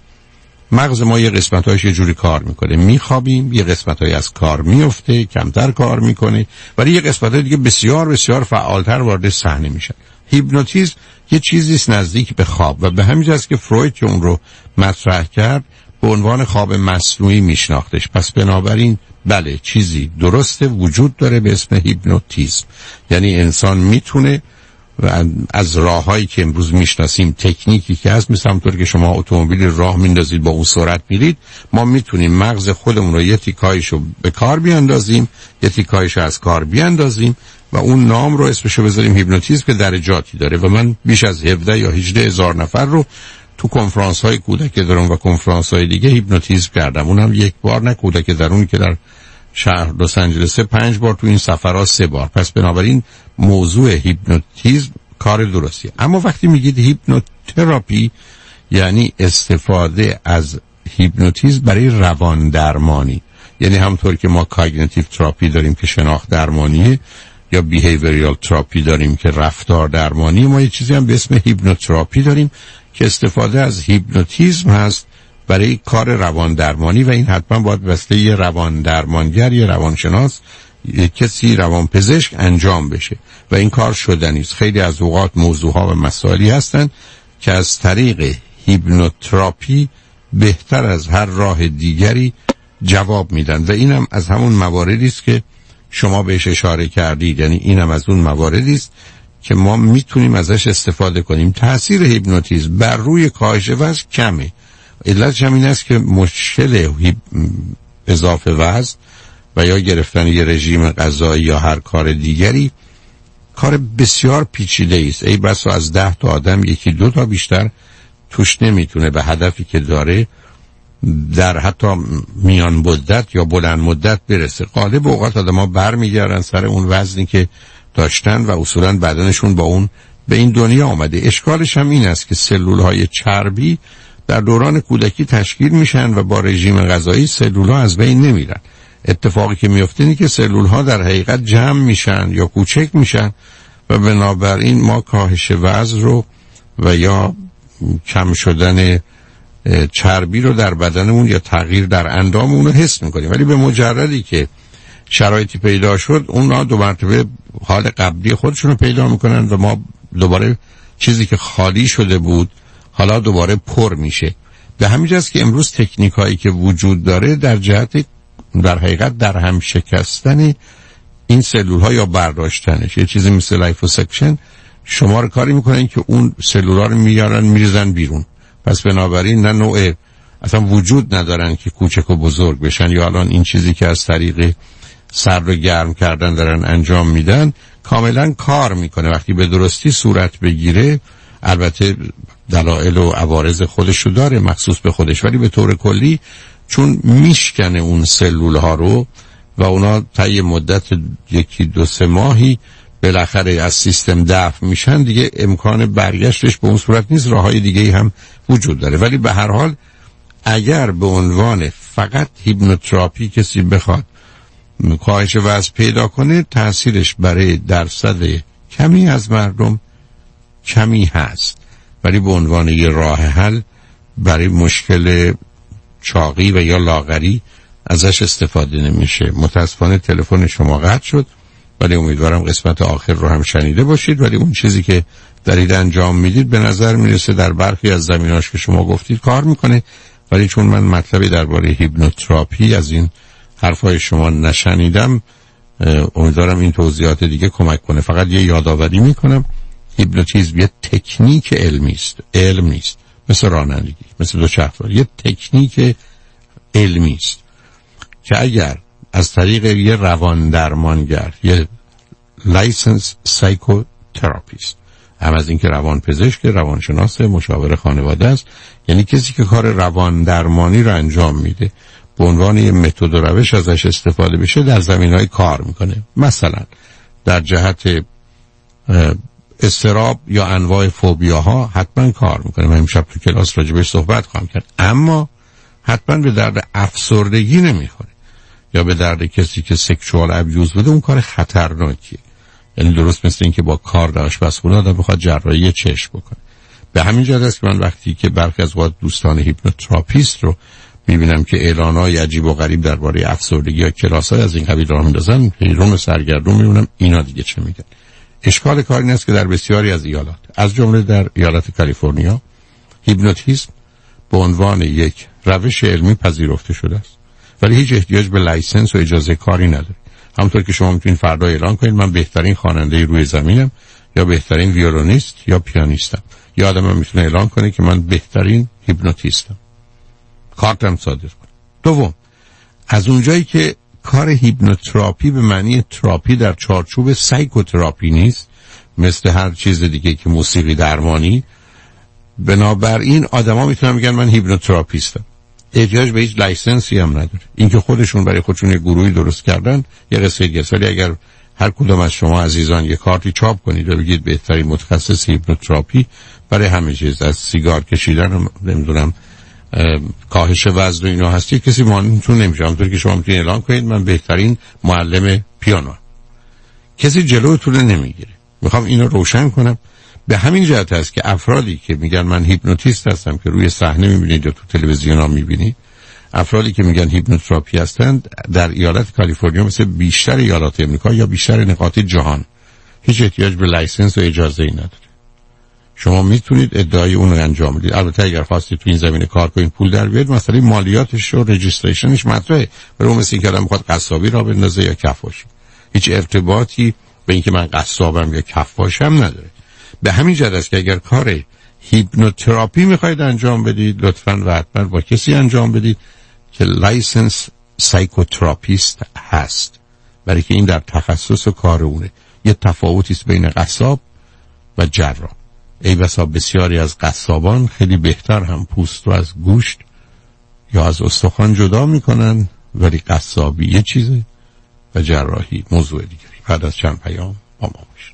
مغز ما یه قسمت‌هاش یه جوری کار میکنه، میخوابیم، یه قسمت‌هایی از کار میفته، کمتر کار میکنه، ولی یه قسمت‌های دیگه بسیار بسیار فعالتر وارد صحنه میشن. هیپنوتیزم یه چیزیست نزدیک به خواب و به همین جاست که فروید که اون رو مطرح کرد به عنوان خواب مصنوعی میشناختش. پس بنابراین بله، چیزی درسته وجود داره به اسم هیپنوتیزم. یعنی انسان میتونه و از راههایی که امروز میشناسیم، تکنیکی که هست، مثل همونطور که شما اتومبیل راه میندازید با اون سرعت میرید، ما میتونیم مغز خودمون رو یه تیکایشو به کار بیاندازیم، یه تیکایشو از کار بیاندازیم و اون نام رو اسمشو بذاریم هیپنوتیزم، که درجاتی داره. و من بیش از هفده یا هجده هزار نفر رو تو کنفرانس های کودک درون و کنفرانس های دیگه هیپنوتیزم کردم. اونم یک بار نه، کودک درون که در شهر لس آنجلس پنج بار، تو این سفرها سه بار. پس بنابراین موضوع هیپنوتیزم کار درستی. اما وقتی میگید هیپنوتراپی یعنی استفاده از هیپنوتیزم برای روان درمانی، یعنی همونطور که ما کاگنیتیو تراپی داریم که شناخت درمانیه، یا بیهیویرال تراپی داریم که رفتار درمانی، ما یه چیزی هم به اسم هیپنوتراپی داریم که استفاده از هیپنوتیزم هست برای کار روان درمانی. و این حتما باید واسطه یه روان درمانگر یا روانشناس، یه کسی روانپزشک انجام بشه و این کار شدنی است. خیلی از اوقات موضوعها و مسائلی هستن که از طریق هیپنوتراپی بهتر از هر راه دیگری جواب میدن و اینم از همون مواردی است که شما بهش اشاره کردید. یعنی اینم از اون مواردی است که ما میتونیم ازش استفاده کنیم. تاثیر هیپنوتیزم بر روی کاهش وزن کمه. علتش هم این است که مشکل اضافه وزن و یا گرفتن یه رژیم غذایی یا هر کار دیگری کار بسیار پیچیده است. ای بسا از ده تا آدم یکی دو تا بیشتر توش نمیتونه به هدفی که داره در حتی میان مدت یا بلند مدت برسه. غالب اوقات آدم‌ها برمیگردن سر اون وزنی که داشتن و اصولاً بدنشون با اون به این دنیا آمده. اشکالش هم این است که سلول‌های چربی در دوران کودکی تشکیل میشن و با رژیم غذایی سلول‌ها از بین نمیرن. اتفاقی که میفته اینه که سلول‌ها در حقیقت جمع میشن یا کوچک میشن و بنابراین ما کاهش وزن رو و یا کم شدن چربی رو در بدنمون یا تغییر در انداممون رو حس میکنیم. ولی به مجردی که شرایطی پیدا شد، اونها دو مرتبه حال قبلی خودشون رو پیدا میکنن و ما دوباره چیزی که خالی شده بود حالا دوباره پر میشه. به همین جاست که امروز تکنیک هایی که وجود داره در جهت در حقیقت در هم شکستن این سلول ها یا برداشتنش، یه چیزی مثل لایفوسکشن شما رو کاری میکنن که اون سلولار رو میارن میریزن بیرون. پس بنابراین نه نوع اصلا وجود ندارن که کوچک و بزرگ بشن، یا الان این چیزی که از طریق سرد و گرم کردن دارن انجام میدن کاملا کار میکنه وقتی به درستی صورت بگیره. البته دلایل و عوارض خودشو داره مخصوص به خودش، ولی به طور کلی چون میشکنه اون سلول ها رو و اونا طی مدت یکی دو سه ماهی بالاخره از سیستم دفع میشن، دیگه امکان برگشتش به اون صورت نیست، راههای دیگه هم وجود داره. ولی به هر حال اگر به عنوان فقط هیپنوتراپی کسی بخواد کاهش وزن پیدا کنه، تاثیرش برای درصد کمی از مردم کمی هست، ولی به عنوان یه راه حل برای مشکل چاقی و یا لاغری ازش استفاده نمیشه. متاسفانه تلفن شما قطع شد، ولی امیدوارم قسمت آخر رو هم شنیده باشید. ولی اون چیزی که دارید انجام میدید به نظر میرسه در برخی از زمیناش که شما گفتید کار میکنه، ولی چون من مطلبی درباره هیپنوتراپی از این حرفای شما نشنیدم، امیدوارم این توضیحات دیگه کمک کنه. فقط یه یادآوری میکنم، هیپنوتیزم یه تکنیک علمی است، علم نیست، مثل رانندگی، مثل دوچرخه‌سواری، یه تکنیک علمی است که اگر از طریق یه روان درمانگر، یه لایسنس سایکوتراپیست، هم از اینکه روان پزشک، روانشناس، مشاور خانواده است، یعنی کسی که کار روان درمانی رو انجام میده، به عنوان یه متد و روش ازش استفاده بشه، در زمینهای کار میکنه. مثلا در جهت اضطراب یا انواع فوبیاها حتما کار میکنه. من امشب تو کلاس راجبش صحبت خواهم کرد، اما حتما به درد افسردگی نمیخوره، یا به درد کسی که سکشوال ابیوز بوده. اون کار خطرناکیه. یعنی درست مثل این که با کار در آشپزخونه آدم بخواد جراحی چشم بکنه. به همین جهت است که من وقتی که برخی از وقت دوستان هیپنوتراپیست رو میبینم که اعلانای عجیب و غریب درباره افسردگی یا کلاسای از این قبیل راه میندازن، حیران و سرگردون میمونم اینا دیگه چه میگن. اشکال کار این است که در بسیاری از ایالات، از جمله در ایالت کالیفرنیا، هیپنوتیزم به عنوان یک روش علمی پذیرفته شده است، ولی هیچ احتیاج به لایسنس و اجازه کاری نداره. همونطور که شما میتونید فردا اعلان کنید من بهترین خواننده روی زمینم، یا بهترین ویولونیست یا پیانیستم، یا آدم میتونه اعلان کنه که من بهترین هیپنوتیستم، کارتم صادر کنه. دوم، از اونجایی که کار هیپنوتراپی به معنی تراپی در چارچوب سایکوتراپی نیست، مثل هر چیز دیگه که موسیقی درمانی، بنابراین آدما میتونن بگن من هیپنوتراپیستم، احتیاج به هیچ لایسنسی هم نداره. اینکه خودشون برای خودشون یه گروهی درست کردن یه قصه دیگه است، ولی اگر هر کدوم از شما عزیزان یه کارتی چاپ کنید و بگید بهترین متخصص هیپنوتراپی برای همه چیز، از سیگار کشیدن نمیدونم کاهش وزن و اینا هستی، کسی مانعتون نمیشه. همونطور که شما میتونید اعلان کنید من بهترین معلم پیانو، کسی جلوتون نمیگیره. میخوام اینو روشن کنم. به همین جهت است که افرادی که میگن من هیپنوتیست هستم که روی صحنه میبینید یا تو تلویزیون ها میبینید، افرادی که میگن هیپنوتراپی هستند در ایالت کالیفرنیا مثل بیشتر ایالات امریکا یا بیشتر نقاط جهان هیچ احتیاج به لایسنس و اجازه ای نداره. شما میتونید ادعای اون رو انجام بدید. البته اگر خواستید تو این زمینه کار کنید پول در بیارید، مثلا مالیاتش و رجیستریشنش مطرحه، برای مثل اینکه آدم میخواد قصابی را بندازه یا کفاشی، هیچ ارتباطی به اینکه من قصابم یا کفاشم نداره. به همین جهت است که اگر کار هیپنوتراپی میخواید انجام بدید، لطفاً و حتما با کسی انجام بدید که لایسنس سایکوتراپیست هست، برای که این در تخصص و کار اونه. یه تفاوتی است بین قصاب و جراح. ای بسا بسیاری از قصابان خیلی بهتر هم پوست رو از گوشت یا از استخوان جدا میکنن، ولی قصابی یه چیزه و جراحی موضوع دیگری. بعد از چند پیام با ما باشید.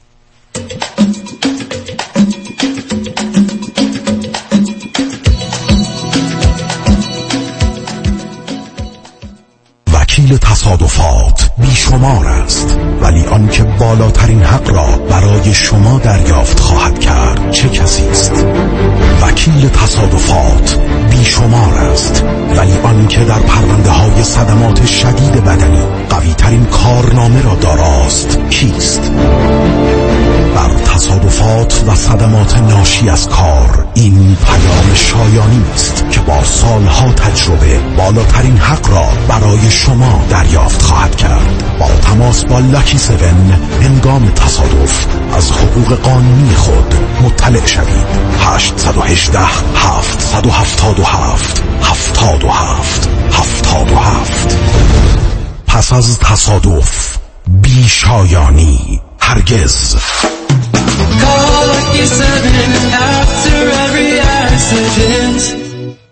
وکیل تصادفات بیشمار است، ولی آن که بالاترین حق را برای شما دریافت خواهد کرد چه کسی است؟ وکیل تصادفات بیشمار است، ولی آن که در پرونده های صدمات شدید بدنی قوی ترین کارنامه را داراست کیست؟ بر تصادفات و صدمات ناشی از کار این پیام شایانی است که با سالها تجربه بالاترین حق را برای شما دریافت خواهد کرد. با تماس با لاکی سون هنگام تصادف از حقوق قانونی خود مطلع شوید. هشت یک هشت هفت هفت هفت هفت هفت هفت هفت. پس از تصادف بیشایانی هرگز.
Call Lucky seven after every accident.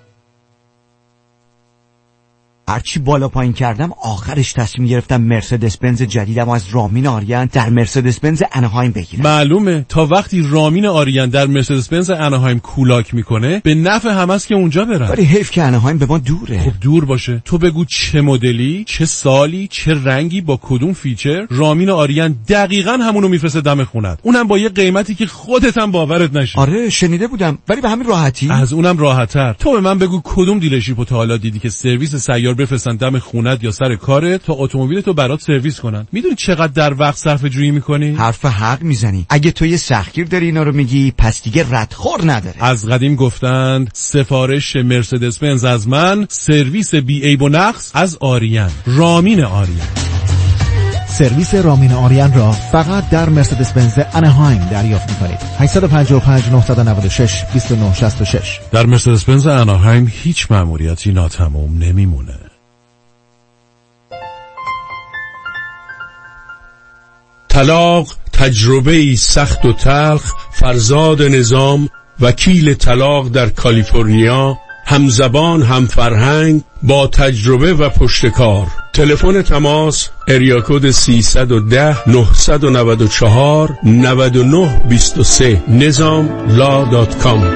هرچی بالا پایین کردم آخرش تصمیم گرفتم مرسدس بنز جدیدم از رامین آریان در مرسدس بنز اناهایم بگیرم.
معلومه تا وقتی رامین آریان در مرسدس بنز اناهایم کولاک میکنه به نفع هم است که اونجا برن.
ولی حیف که اناهایم به ما دوره.
خب دور باشه، تو بگو چه مدلی، چه سالی، چه رنگی، با کدوم فیچر، رامین آریان دقیقاً همونو میفرسته دم خونت، اونم با یه قیمتی که خودت هم باورت نشه.
آره شنیده بودم، ولی به همین راحتی؟
از اونم راحت‌تر. تو به من بگو کدوم دیلرشیپو تا حالا دیدی که سرویس سیار بفرستن دم خونت یا سر کارت تا اتومبیلتو برات سرویس کنن؟ میدونی چقدر در وقت صرفه جویی میکنی؟
حرف حق میزنی. اگه تو یه سختگیر داری اینا رو میگی پس دیگه ردخور نداره.
از قدیم گفتند سفارش مرسدس بنز از من، سرویس بی عیب و نقص از آریان. رامین آریان.
سرویس رامین آریان را فقط در مرسدس بنز اناهایم دریافت می‌کنید. هشت پنج پنج نه نه شش دو نه شش شش.
در مرسدس بنز اناهایم هیچ مأموریتی ناتمام نمیمونه.
طلاق تجربه‌ای سخت و تلخ. فرزاد نظام، وکیل طلاق در کالیفرنیا، همزبان هم فرهنگ، با تجربه و پشتکار. تلفن تماس اریا کد سیصد و ده نهصد و نود و چهار نود و نه بیست و سه. نظام لا دات کام.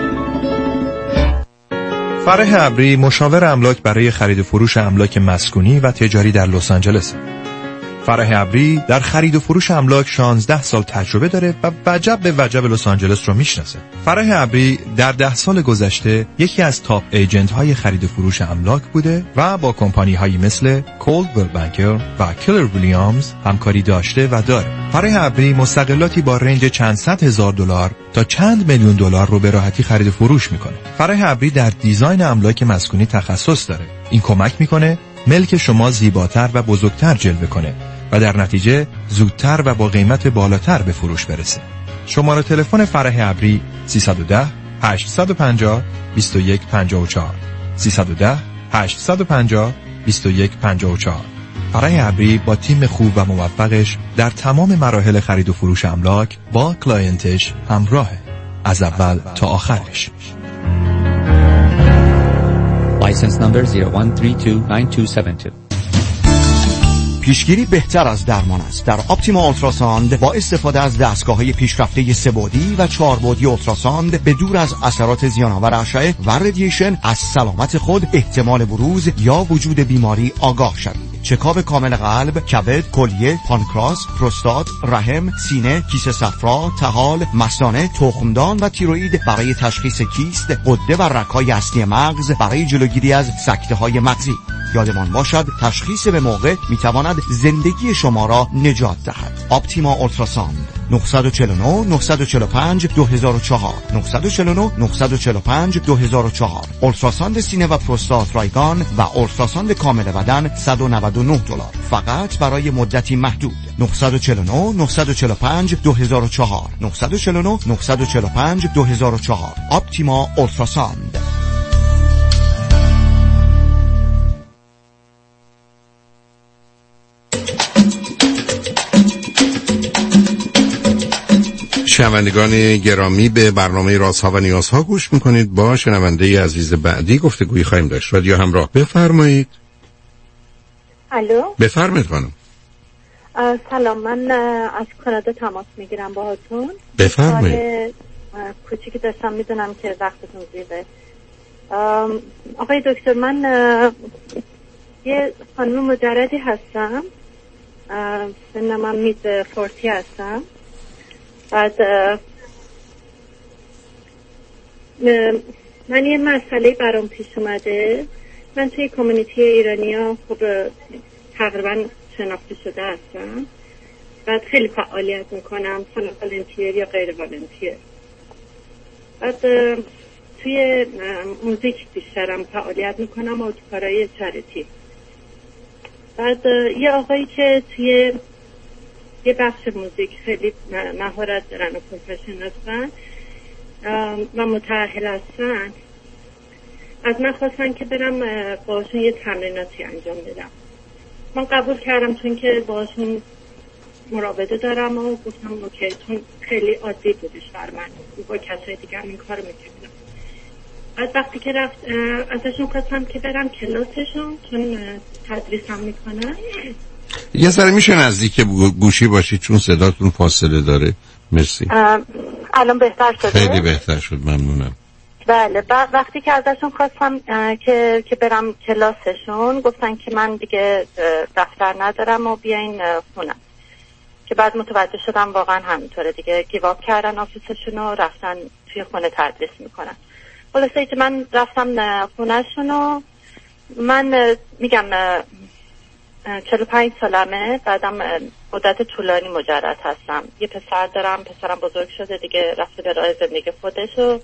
فرح ابری مشاور املاک برای خرید و فروش املاک مسکونی و تجاری در لس آنجلس. فرح ابری در خرید و فروش املاک شانزده سال تجربه داره و وجب به وجب لس آنجلس رو میشناسه. فرح ابری در ده سال گذشته یکی از تاپ ایجنت های خرید و فروش املاک بوده و با کمپانی هایی مثل کولدور بانکر و کلر ویلیامز همکاری داشته و داره. فرح ابری مستقلاتی با رنج چند صد هزار دلار تا چند میلیون دلار رو به راحتی خرید و فروش میکنه. فرح ابری در دیزاین املاک مسکونی تخصص داره. این کمک میکنه ملک شما زیباتر و بزرگتر جلوه کنه و در نتیجه زودتر و با قیمت بالاتر به فروش برسه. شماره تلفن فرح ابری سیصد و ده هشتصد و پنجاه بیست و یک پنجاه و چهار سیصد و ده هشتصد و پنجاه بیست و یک پنجاه و چهار. فرح ابری با تیم خوب و موفقش در تمام مراحل خرید و فروش املاک با کلاینتش همراهه، از اول تا آخرش.
License number zero one three two nine two seven two.
پیشگیری بهتر از درمان است. در اپتیما اولتراساند با استفاده از دستگاه‌های پیشرفته سه بعدی و چهار بعدی اولتراساند به دور از اثرات زیان‌آور اشعه و رادییشن از سلامت خود، احتمال بروز یا وجود بیماری آگاه شوید. چکاپ کامل قلب، کبد، کلیه، پانکراس، پروستات، رحم، سینه، کیسه صفرا، طحال، مثانه، تخمدان و تیروئید برای تشخیص کیست، غده و رگ‌های اصلی مغز برای جلوگیری از سکته‌های مغزی. یادمان باشد تشخیص به موقع میتواند زندگی شما را نجات دهد. اپتیما اولتراساند نه چهار نه نه چهار پنج دو هزار و چهار نه چهار نه نه چهار پنج دو هزار و چهار. اولتراساند سینه و پروستات رایگان و اولتراساند کامل بدن صد و نود و نه دلار فقط برای مدتی محدود. نه چهار نه نه چهار پنج دو هزار و چهار نه چهار نه نه چهار پنج دو هزار و چهار. اپتیما اولتراساند.
شنوندگان گرامی، به برنامه رازها و نیازها گوش میکنید. با شنونده عزیز بعدی گفتگویی خواهیم داشت. رادیو همراه، بفرمایید.
الو،
بفرمایید خانم.
سلام، من از کانادا تماس میگیرم باهاتون.
بفرمایید.
کوچیکی داشتم، میدونم که وقتتون زیاده. آقای دکتر، من یه خانم مجردی هستم، سنم هم مید فورتی هستم. بعد من یه مسئله برام پیش اومده. من توی کامیونیتی ایرانی ها خب تقریبا شناخته شده هستم. بعد خیلی فعالیت میکنم، سن والنتیر یا غیر والنتیر. بعد
توی موزیک بیشترم فعالیت میکنم و تو کارهای چریتی. بعد یه آقایی که توی یه بخش موزیک خیلی مهارت دارن و پروفشنال هستن و متأهل هستن، از من خواستن که برم باشون یه تمریناتی انجام بدم. من قبول کردم چون که باشون مراوده دارم و گفتم اوکی، چون خیلی عادی بودش بر من، با کسای دیگه هم این کار میکردم. بعد وقتی که رفت ازشون خواستم که برم کلاسشون، چون تدریس هم میکنن.
یه ذره میشه نزدیک گوشی باشید چون صداتون فاصله داره. مرسی.
الان بهتر شده؟
خیلی بهتر شد، ممنونم.
بله. بعد وقتی که ازشون خواستم که که برم کلاسشون، گفتن که من دیگه دفتر ندارم و بیاین خونه. که بعد متوجه شدم واقعا همینطوره دیگه، گیواب کردن آفیسشون و رفتن توی خونه تدریس میکنن. خلاصه که من رفتم خونهشون و من میگم چهل و پنج سالمه، بعدم مدت طولانی مجرد هستم. یه پسر دارم، پسرم بزرگ شده دیگه، رفته به راه زندگی خودش و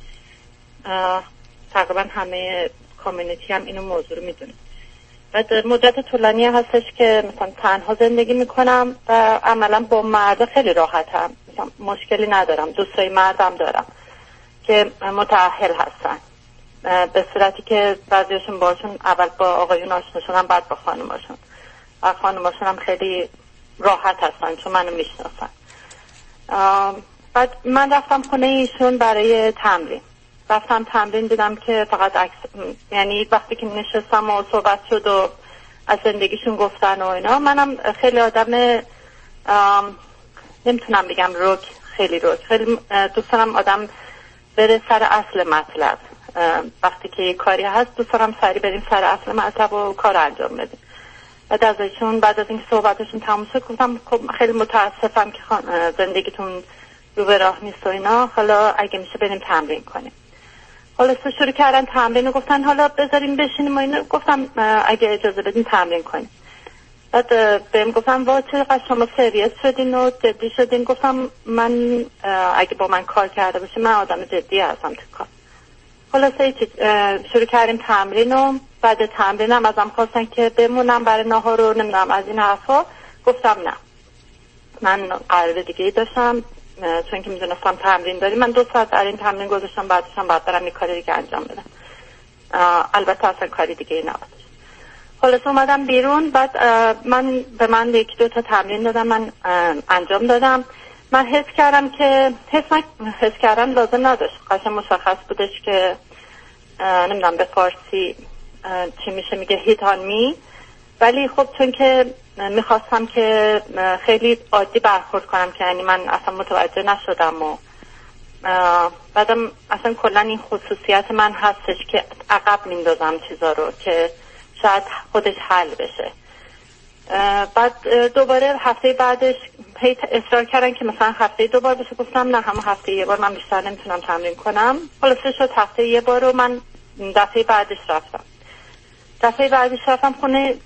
تقریبا همه کامیونیتی هم اینو موضوع رو میدونه. بعد مدت طولانی هستش که مثلا تنها زندگی میکنم و عملا با مرد خیلی راحتم، مثلا مشکلی ندارم. دوستای مردم دارم که متأهل هستن، به صورتی که بعضیشون باشون اول با آقایون آشنا شدن، بعد با خانماشون، و خانماشون هم خیلی راحت هستن چون منو میشناسن. بعد من رفتم خونه ایشون برای تمرین. رفتم تمرین، دیدم که فقط عکس، یعنی وقتی که نشستم و صحبت شد و از زندگیشون گفتن و اینا، منم خیلی آدم نمیتونم بگم روک، خیلی روک، خیلی دوست دارم آدم بره سر اصل مطلب. وقتی که یک کاری هست دوست دارم سری بریم سر اصل مطلب و کار انجام بدیم. بعد از ایشون بعد از این صحبتشون تموم شد گفتم خیلی متاسفم که زندگیتون رو به راه نیست و اینا، حالا اگه میشه بریم تمرین کنیم. حالا شروع کردن تمرین و گفتن حالا بذاریم بشینیم و اینا. گفتم اگه اجازه بدین تمرین کنیم. بعد بهم گفتم وا چقدر شما سریس شدین و جدی شدین. گفتم من اگه با من کار کرده باشه من آدم جدی هستم تو کار. خلاصه شروع کردیم تمرین و بعد تمرینم ازم خواستن که بمونم برای ناهار رو نمیدونم از این حرفا. گفتم نه، من قرار دیگه ای داشتم، چون که میدونستم تمرین داریم. من دو ساعت در این تمرین گذاشتم، بعدشم بعد برم یک کاری دیگه انجام بدم. البته اصلا کاری دیگه ای نبود. خلاص اومدم بیرون. بعد من به من یک دو تا تمرین دادم، من انجام دادم. من حس کردم که حس, حس کردم لازم نداشت، قشنگ مشخص بودش که نمیدونم به فارسی چی میشه میگه هیت آن می، ولی خب چون که میخواستم که خیلی عادی برخورد کنم که یعنی من اصلا متوجه نشدم و بعدم اصلا کلا این خصوصیت من هستش که عقب میندازم چیزا رو که شاید خودش حل بشه. بعد دوباره هفته بعدش هی اصرار کردن که مثلا هفته دو بار بشه. گفتم نه، همه هفته یه بار من بیشتر نمیتونم تمرین کنم. خلاصه شد هفته یه بار رو من دفعه بعدش رفتم. دفعه بعدش رفتم خونه،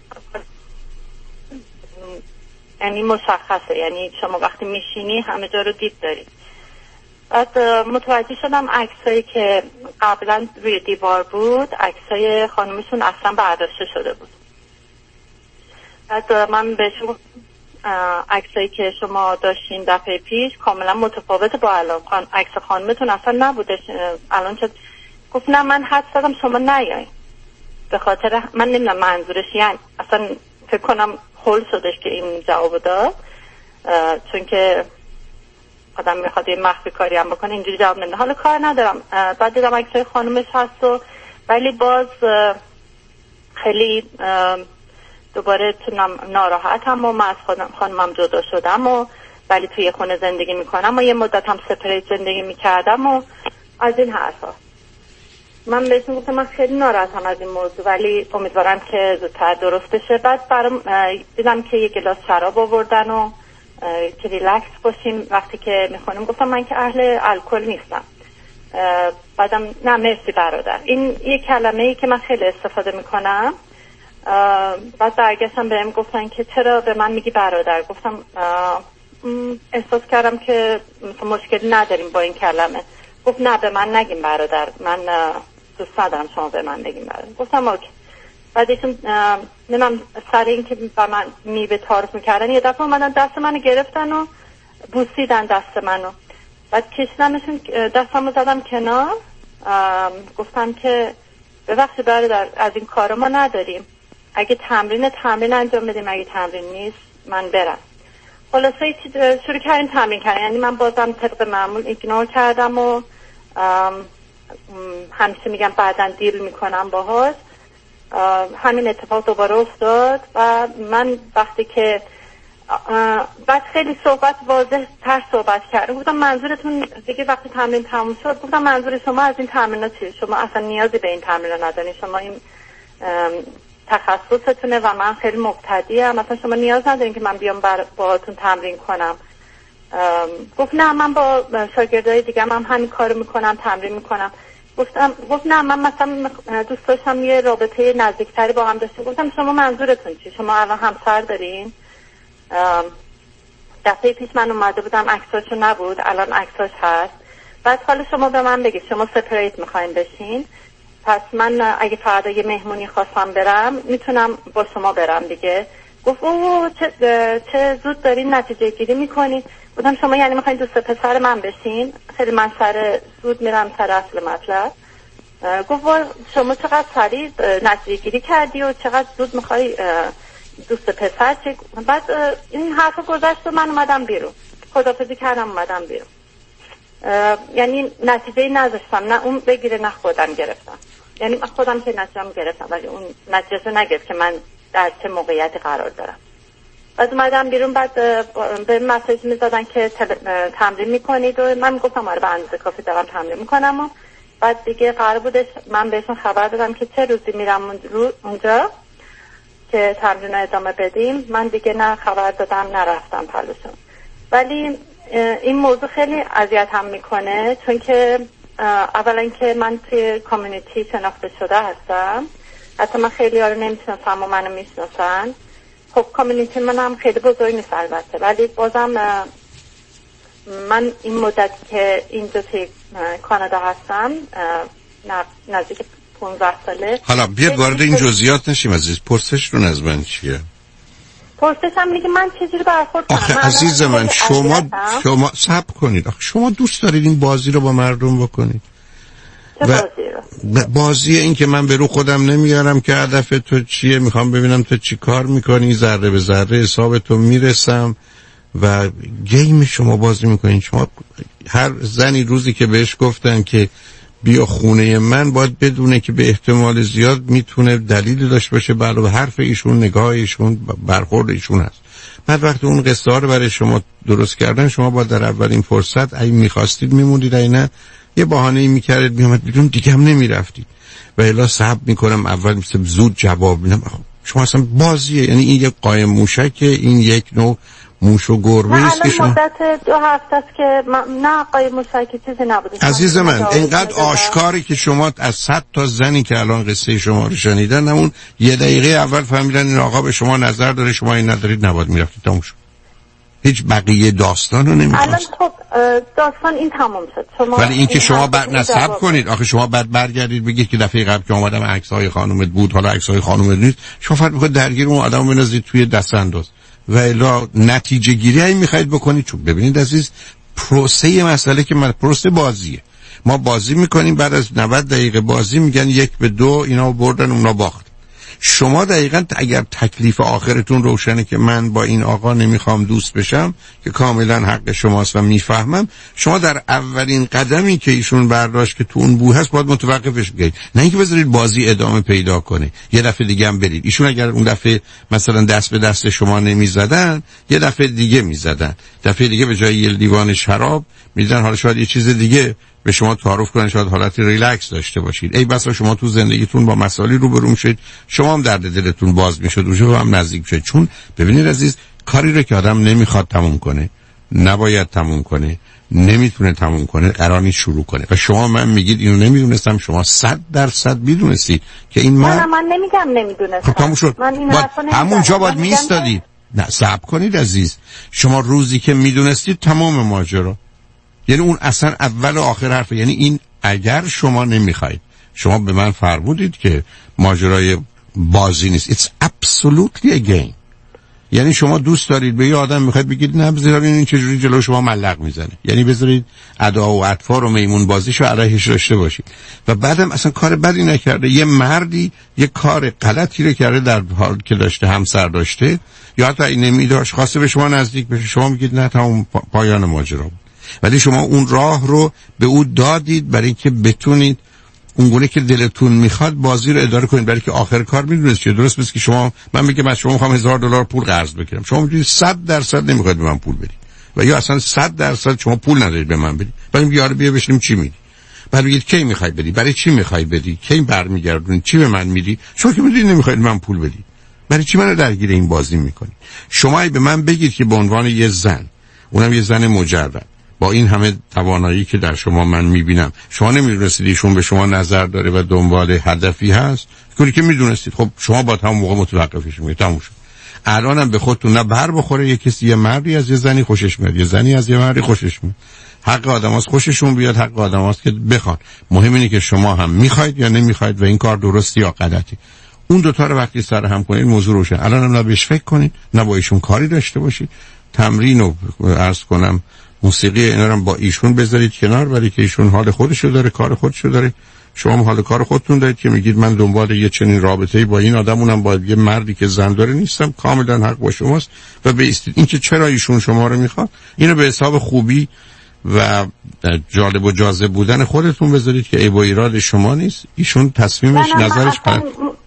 یعنی مشخصه، یعنی شما وقتی میشینی همه جا رو دید داری. بعد متوجه شدم عکسایی که قبلا روی دیوار بود عکسای خانمشون اصلا برداشته شده بود. بعد من بهشون عکسایی که شما داشتین دفعه پیش کاملا متفاوت با الان، عکس خانمتون اصلا نبودش الان. چه گفت نه من حد زدم شما نیاین، به خاطر من نمیدونم منظورش، یعنی اصلا فکر کنم هول شدش که این جواب داد، چون که آدم میخواد یه مخفی کاری هم بکنه اینجوری جواب نمیده. حالا کار ندارم. بعد دیدم عکسای خانمش هست و ولی باز خیلی دوباره تونم ناراحتم و من از خانمم جدا شدم و ولی توی خونه زندگی میکنم و یه مدت هم سپریت زندگی میکردم و از این حرفا. من بهشون گفتم من خیلی ناراحتم از این موضوع ولی امیدوارم که زودتر درست بشه. بعد برام دیدم که یه گلاس شراب آوردن و که ریلکس باشیم وقتی که میخونیم. گفتم من که اهل الکل نیستم. بعدم نه مرسی برادر، این یه کلمه ای که من خیلی استفاده میکنم. بعد برگشتم بهم گفتن که چرا به من میگی برادر. گفتم احساس کردم که مشکلی نداریم با این کلمه. گفت نه به من نگیم برادر، من دوست ندارم شما به من بگیم برادر. گفتم اوکی. بعد ایشون نمیم سر این که با من میوه تعارف میکردن یه دفعه اومدن دست منو گرفتن و بوسیدن دست منو. بعد کشیدنشون دستمو زدم کنار، گفتم که ببخشید برادر از این کار ما نداریم، اگه تمرین تمرین انجام بدیم، اگه تمرین نیست من برم. خلاصه شروع کردیم تمرین کردن، یعنی من بازم طبق معمول ایگنور کردم و همیشه میگم بعداً دیل میکنم باهاش. همین اتفاق دوباره افتاد و من وقتی که بعد خیلی صحبت واضح تر صحبت کردم، گفتم منظورتون دیگه وقتی تمرین تموم شد، گفتم منظور شما از این تمرین چیه؟ شما اصلا نیازی به این تمرین ندارین، شما این تخصصتونه و من خیلی مبتدی‌ام، مثلا شما نیاز ندارین که من بیام باهاتون تمرین کنم. گفت نه من با شاگردای دیگه هم همین کارو میکنم، تمرین میکنم. گفتم گفت نه من مثلا دوست داشتم یه رابطه نزدیکتری با هم داشته. گفتم شما منظورتون چی؟ شما الان همسر دارین؟ دفعه پیش من اومده بودم عکساشو نبود، الان عکساش هست. بعد حالا شما به من بگید شما سپریت میخواین بشین، پس من اگه فردا یه مهمونی خواستم برم میتونم با شما برم دیگه. گفت اوه چه, چه زود دارین نتیجه گیری میکنین. بودم شما یعنی میخواین دوست پسر من بشین؟ خیلی من سر زود میرم سر اصل مطلب. گفت شما چقدر سریع نتیجه گیری کردی و چقدر زود میخوای دوست پسر چه؟ بعد این حرف گذشت و من اومدم بیرون، خدافظی کردم اومدم بیرون. یعنی نتیجه نذاشتم، نه اون بگیره نه خودم گرفتم. یعنی خودم که نتیجه‌ام گرفتم ولی اون نتیجه نگرفت که من در چه موقعیتی قرار دارم. بعد اومدم بیرون، بعد به مسیج میزدن که تمرین میکنید و من گفتم آره به اندازه کافی دارم تمرین میکنم. و بعد دیگه قرار بودش من بهشون خبر دادم که چه روزی میرم اونجا که تمرین ادامه بدیم. من دیگه نه خبر دادم نه رفتم پلوشون. ولی این موضوع خیلی اذیتم میکنه، چون که اولا که من توی کامیونیتی شناخته شده هستم، حتی من خیلی ها رو نمیشناسم و منو میشناسن. خب کامیونیتی من هم خیلی بزرگ نیست البته، ولی بازم من این مدت که اینجا توی کانادا هستم نزدیک پونزده ساله.
حالا بیاد وارد این جزئیات نشیم عزیز. پرسشتون از من چیه؟
پرسشم اینه که من چجوری برخورد کنم.
آخه عزیز من شما شما صبر کنید. آخه شما دوست دارید این بازی رو با مردم بکنید؟
چه بازی رو؟
بازی این که من به رو خودم نمیارم که هدف تو چیه، میخوام ببینم تو چی کار میکنی، ذره به ذره حساب تو میرسم و گیم شما بازی میکنین. شما هر زنی روزی که بهش گفتن که بیا خونه من باید بدونه که به احتمال زیاد میتونه دلیل داشته باشه علاوه حرف ایشون، نگاه ایشون، برخورد ایشون هست. بعد وقتی اون قصه ها رو برای شما درست کردن، شما باید در اولین فرصت اگه میخواستید میموندید، اگه نه یه بهانه‌ای میکردید میامد بیرون، دیگه هم نمیرفتید. و الا صبر میکنم اول مثل زود جواب میدم. شما اصلا بازیه، یعنی این یک قایم موشکه، این یک نوع موش و گربه است که شما
مدت دو هفته است که نه قایم موشکی چیزی نبوده.
عزیز من اینقدر آشکاری که شما از صد تا زنی که الان قصه شما رو شنیدن، همون یه دقیقه اول فهمیدن این آقا به شما نظر داره، شما این ندارید، نباید میرفتید. تموم شد. هیچ بقیه داستان رو نمیخواست.
الان خب داستان این تمام شد. شما
ولی اینکه شما بعد نصب کنید، آخه شما بعد برگردید بگید که دفعه قبل که اومدم عکس‌های خانومت بود، حالا عکس‌های خانومت نیست، شما فقط می‌خواید درگیر اون آدمو بنازید توی دست انداز و الا نتیجه گیری هایی میخواید بکنید. چون ببینید عزیز، پروسه مسئله که من پروسه بازیه. ما بازی میکنیم، بعد از نود دقیقه بازی میگن یک به دو اینا بردن اونا باخت. شما دقیقاً اگر تکلیف آخرتون روشنه که من با این آقا نمیخوام دوست بشم، که کاملا حق شماست و میفهمم، شما در اولین قدمی که ایشون برداشت که تو اون بو هست باید متوقفش بگید، نه اینکه بذارید بازی ادامه پیدا کنه. یه دفعه دیگه هم برید. ایشون اگر اون دفعه مثلا دست به دست شما نمیزدن، یه دفعه دیگه میزدن، دفعه دیگه به جای یه لیوان شراب میدن، حالا شاید یه چیز دیگه به شما تعارف کنن، شاید حالت ریلکس داشته باشید. ای بسا شما تو زندگیتون با مسائلی روبرو شید، شما هم درد دلتون باز میشد و شما هم نزدیک شد. چون ببینید عزیز، کاری رو که آدم نمیخواد تموم کنه، نباید تموم کنه، نمیتونه تموم کنه، قرار نیست شروع کنه. و شما من میگید اینو نمیدونستم، شما صد درصد میدونستید که این من
نه من نمیگم نمیدونستم.
تموم شد. همونجا باید میستادید. نه صبر کنید عزیز، شما روزی که میدونستید تمام ماجرا، یعنی اون اصلا اول و آخر حرفه. یعنی این اگر شما نمیخواید، شما به من فرمودید که ماجرای بازی نیست. It's absolutely a game. یعنی شما دوست دارید به یه آدم میخواید بگید نه بذارید این چجوری جلو شما ملق میزنه، یعنی بذارید ادا و اطفار و میمون بازیشو علیهش داشته باشید و بعدم اصلا کار بدی نکرده. یه مردی یه کار غلطی رو کرده در حال که داشته همسر داشته یا حتی این نمیداشت، خواسته به شما نزدیک بشه، شما میگید نه تمام پایان ماجرا بود. ولی شما اون راه رو به او دادید برای اینکه بتونید اونگونه که دلتون میخواد بازی رو اداره کنید، برای که آخر کار میدونید چیه. درست مثل که شما من میگم از شما میخوام هزار دلار پول قرض بگیرم، شما میگید صد درصد نمیخواید به من پول بدید و یا اصلا صد درصد شما پول ندارید به من بدید. بعد میگه یارو بیا بشینیم چی میدی، بعد میگید کی میخوای بدی، برای چی میخوای بدی، کی برمیگردونی، چی به من میدی، شما که میدونید نمیخواید من پول بدید، برای چی منو درگیر این بازی میکنید؟ شما ای به من بگید که به عنوان یه زن، اونم یه زن مجرد با این همه توانایی که در شما من میبینم، شما نمیدونستید ایشون به شما نظر داره و دنبال هدفی هست، کاری که میدونستید خب شما با همون موقع متوقفش میگید تموم شد. الانم به خودتون نه بر بخوره یه کسی یه مردی از یه زنی خوشش میاد، یه زنی از یه مردی خوشش میاد، حق آدماست خوششون بیاد، حق آدماست که بخوان. مهم اینه که شما هم میخواید یا نمیخواید و این کار درستی یا غلطی. اون دو تا رو وقتی سر هم کنید موضوع روشن. الانم نه بهش فکر کنید نه با ایشون کاری داشته باشید. تمرین و عرض کنم موسیقی اینا رو با ایشون بذارید کنار، ولی که ایشون حال خودشو داره، کار خودشو داره، شما هم حال کار خودتون دارید که میگید من دنبال یه چنین رابطه‌ای با این آدمونم، با یه مردی که زن داره نیستم. کاملا حق با شماست و بیستید. این که چرا ایشون شما رو میخواد اینو به حساب خوبی و جالب و جاذب بودن خودتون بذارید که ای با ایراد شما نیست، ایشون تصمیمش نظرش پر.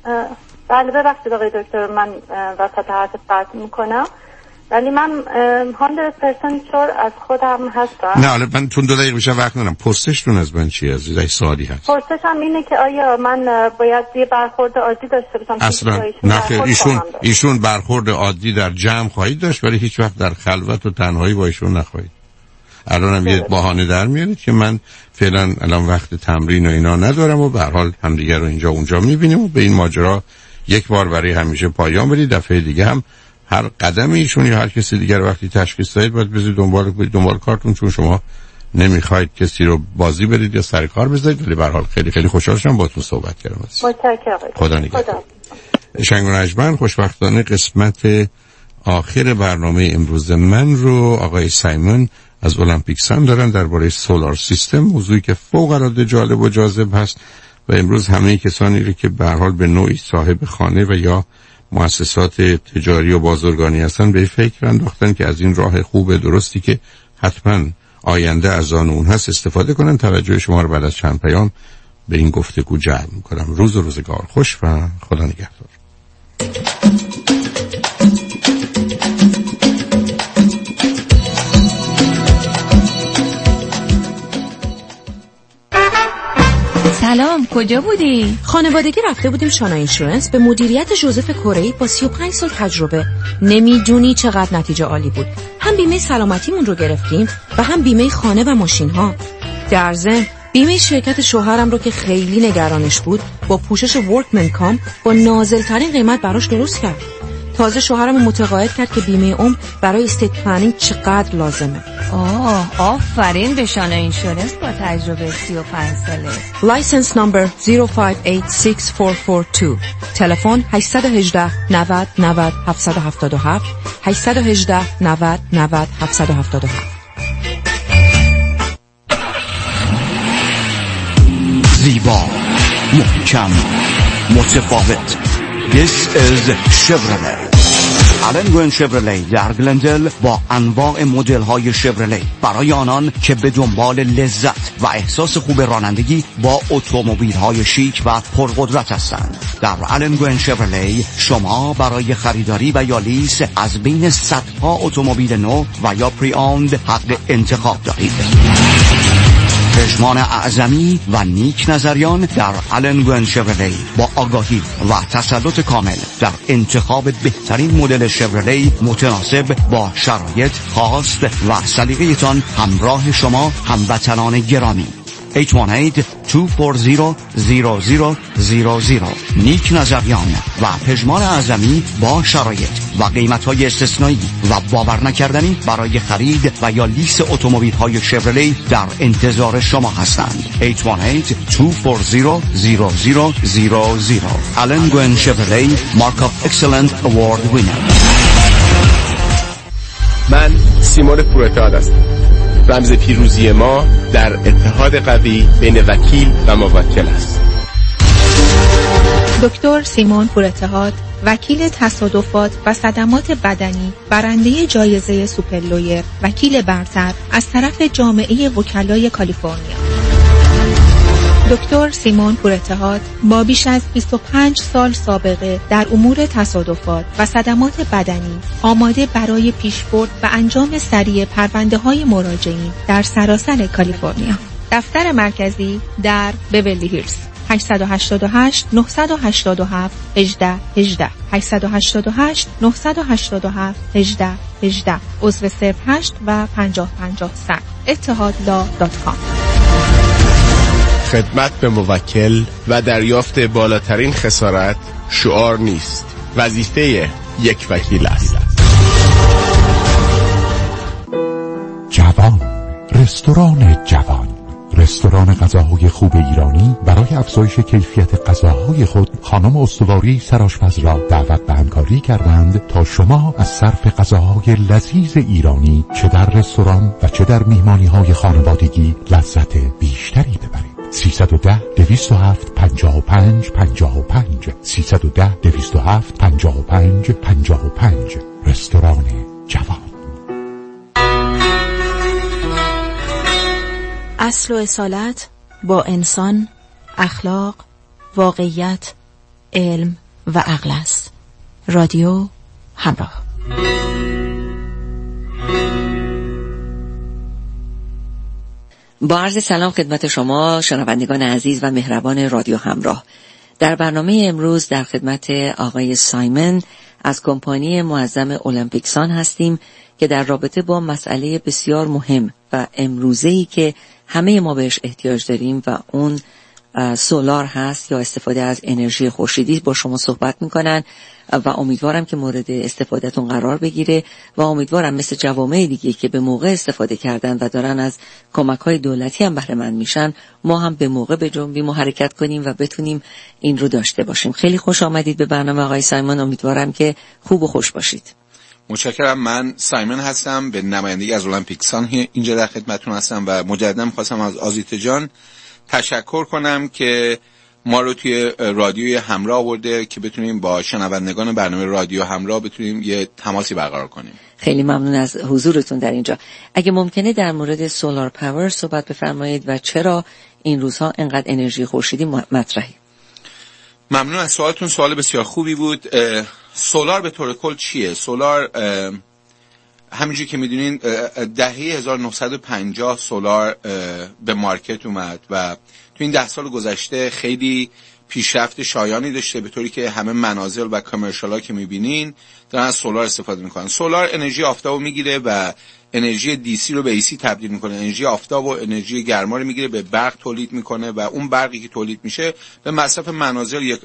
بله ببخشید آقای دکتر من وسط حرف قطع میکنم، ولی من هندرد پرسنت شور از خودم هستم.
نه حالا من تون دو دقیقه بیشتر وقت ندارم. پرسشتون از من چی عزیز؟ این سوالی هست.
پرسشم اینه که آیا من باید یه برخورد عادی داشته باشم؟
اصلا نه خیر، ایشون ایشون برخورد عادی در جمع خواهید داشت ولی هیچ وقت در خلوت و تنهایی با ایشون نخواهید. الانم یه بهانه در میارید که من فعلا الان وقت تمرین و اینا ندارم و به هر حال همدیگه رو اینجا اونجا میبینیم و به این ماجرا یک بار برای همیشه پایان بدید. دفعه دیگه هم هر قدم ایشون یا هر کسی دیگر وقتی تشخیص دادید باید بذارید دنبال دنبال کارتون، چون شما نمیخواید کسی رو بازی برید یا سر کار بذارید. ولی به هر حال خیلی خیلی خوشحال شدم باهاتون صحبت کردم.
متشکرم.
خدا نگهدار. شنگ و نجمن خوشبختانه قسمت آخر برنامه امروز من رو آقای سایمون از المپیک سن دارن درباره سولار سیستم، موضوعی که فوق العاده جالب و جاذب هست و امروز همه کسانی رو که به هر حال به نوعی صاحب خانه و یا مؤسسات تجاری و بازرگانی هستن به فکر انداختن که از این راه خوب درستی که حتما آینده از آن اون هست استفاده کنن. توجه شما رو بعد از چند پیام به این گفتگو جلب می‌کنم. روز و روزگار خوش و خدا نگهدار.
سلام، کجا بودی؟
خانوادگی رفته بودیم شانا اینشورنس به مدیریت جوزف کره‌ای با سی و پنج سال تجربه. نمیدونی چقدر نتیجه عالی بود. هم بیمه سلامتیمون رو گرفتیم و هم بیمه خانه و ماشین ها. در ضمن بیمه شرکت شوهرم رو که خیلی نگرانش بود با پوشش ورکمن کام با نازل‌ترین قیمت براش درست کرد. تازه شوهرم متقاعد کرد که بیمه عمر برای استیت پلنینگ چقدر لازمه.
آه، آفرین به شانا اینشورنس با تجربه سی و پنج ساله.
لایسنس نمبر صفر پنج هشت شش چهار چهار دو. تلفن هشت یک هشت نود نود هفت هفت هفت هشت یک هشت نود نود هفت هفت هفت.
زیبا، محکم، متفاوت. This is Chevrolet. آلن گوین شفرلی در گلندل با انواع مدل های شفرلی برای آنان که به دنبال لذت و احساس خوب رانندگی با اتومبیل های شیک و پرقدرت هستند. در آلن گوین شفرلی شما برای خریداری و یا لیز از بین صدها اتومبیل نو و یا پری اوند حق انتخاب دارید. چشمان اعظمی و نیک نظریان در آلن گوین شفرلی با آگاهی و تسلط کامل در انتخاب بهترین مدل شفرلی متناسب با شرایط خاص و سلیقه‌تان همراه شما هموطنان گرامی. هشت یک هشت دو چهار صفر صفر صفر صفر صفر. نیک نظریان و پژمان اعظمی با شرایط و قیمت‌های استثنایی و باور نکردنی برای خرید و یا لیز اتومبیل‌های شevrolet در انتظار شما هستند. هشت یک هشت دو چهار صفر صفر صفر صفر صفر. آلن گوین شevrolet مارک اف اکسلنت اوارد وینر.
من سیمون پورتاد هستم. رمز پیروزی ما در اتحاد قوی بین وکیل و موکل است.
دکتر سیمون پورتهاد، وکیل تصادفات و صدمات بدنی، برنده جایزه سوپرلویر، وکیل برتر از طرف جامعه وکلای کالیفرنیا. دکتر سیمون پورتهاد با بیش از بیست و پنج سال سابقه در امور تصادفات و صدمات بدنی آماده برای پیشبرد و انجام سریع پرونده‌های مراجعین در سراسر کالیفرنیا. دفتر مرکزی در بیولی هیلز. هشت هشت هشت نه هشت هفت یک هشت یک هشت هشت هشت نه هشت هفت یک هشت یک. عضو صفر هشت و پنجاه پنجاه صد. اتحاد لا دات کام.
خدمت به موکل و دریافت بالاترین خسارت شعار نیست، وظیفه یک وکیل است.
جوان، رستوران جوان، رستوران غذاهای خوب ایرانی برای افزایش کیفیت غذاهای خود خانم استواری سرآشپز را دعوت به همکاری کردند تا شما از صرف غذاهای لذیذ ایرانی چه در رستوران و چه در میهمانی‌های خانوادگی لذت بیشتری ببرید. سیصد و ده دویست و هفت پنجاه و پنج پنجاه و پنج سیصد و ده دویست و هفت پنجاه و پنج پنجاه و پنج. رستوران جوان.
اصل و اصالت با انسان، اخلاق، واقعیت، علم و عقل است. رادیو همراه.
با عرض سلام خدمت شما شنوندگان عزیز و مهربان رادیو همراه. در برنامه امروز در خدمت آقای سایمن از کمپانی معظم المپیکسان هستیم که در رابطه با مسئله بسیار مهم و امروزه‌ای که همه ما بهش احتیاج داریم و اون سولار هست یا استفاده از انرژی خورشیدی با شما صحبت میکنن و امیدوارم که مورد استفادهتون قرار بگیره و امیدوارم مثل جوامع دیگه که به موقع استفاده کردن و دارن از کمک‌های دولتی هم بهره مند میشن، ما هم به موقع بجنبیم و حرکت کنیم و بتونیم این رو داشته باشیم. خیلی خوش آمدید به برنامه آقای سایمون. امیدوارم که خوب و خوش باشید.
متشکرم. من سایمن هستم، به نمایندگی از المپیکسان اینجا در خدمتتون هستم و مجددا می‌خواستم از آزیتا جان تشکر کنم که ما رو توی رادیوی همراه آورده که بتونیم با شنوندگان برنامه رادیو همراه بتونیم یه تماسی برقرار کنیم.
خیلی ممنون از حضورتون در اینجا. اگه ممکنه در مورد سولار پاور صحبت بفرمایید و چرا این روزها انقدر انرژی خورشیدی مطرحه؟
ممنون از سوالتون. سوال بسیار خوبی بود. سولار به طور کل چیه؟ سولار همینجوری که میدونین دهه هزار و نهصد و پنجاه سولار به مارکت اومد و تو این ده سال گذشته خیلی پیشرفت شایانی داشته، به طوری که همه منازل و کامرشال ها که میبینین دارن از سولار استفاده میکنن. سولار انرژی آفتاب رو میگیره و انرژی دی سی رو به ای سی تبدیل میکنه. انرژی آفتاب و انرژی گرما رو میگیره، به برق تولید میکنه و اون برقی که تولید میشه به مصرف منازل یک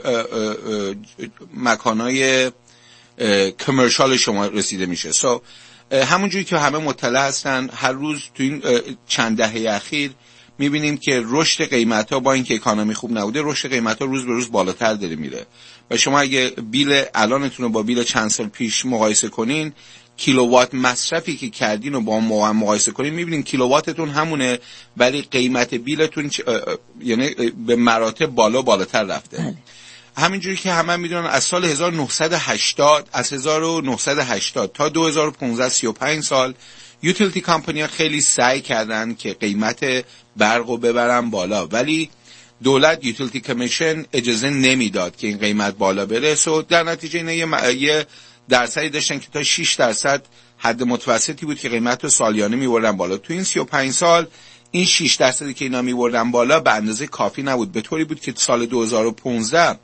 مکانهای کامرشال شما رسیده میشه. سو so, همونجوری که همه مطلع هستن، هر روز تو این چند دهه اخیر میبینیم که رشد قیمت ها با اینکه اکانومی خوب نبوده، رشد قیمت ها روز به روز بالاتر داره میره و شما اگه بیل الانتون رو با بیل چند سال پیش مقایسه کنین، کیلووات مصرفی که کردین و با اون موقع مقایسه کنین، میبینین کیلوواتتون همونه ولی قیمت بیلتون چ... یعنی به مراتب بالا بالاتر رفته. همینجوری که همه میدونن از سال هزار و نهصد و هشتاد از هزار و نهصد و هشتاد تا دو هزار و پانزده سی و پنج سال یوتیلیتی کمپانی‌ها خیلی سعی کردن که قیمت برق رو ببرن بالا، ولی دولت یوتیلیتی کمیشن اجازه نمیداد که این قیمت بالا بره. سو در نتیجه اینا یه, یه درصدی داشتن که تا شش درصد حد متوسطی بود که قیمت رو سالیانه میبردن بالا. تو این سی و پنج سال این شش درصدی که اینا میبردن بالا به اندازه کافی نبود، به طوری بود که سال دو هزار و پانزده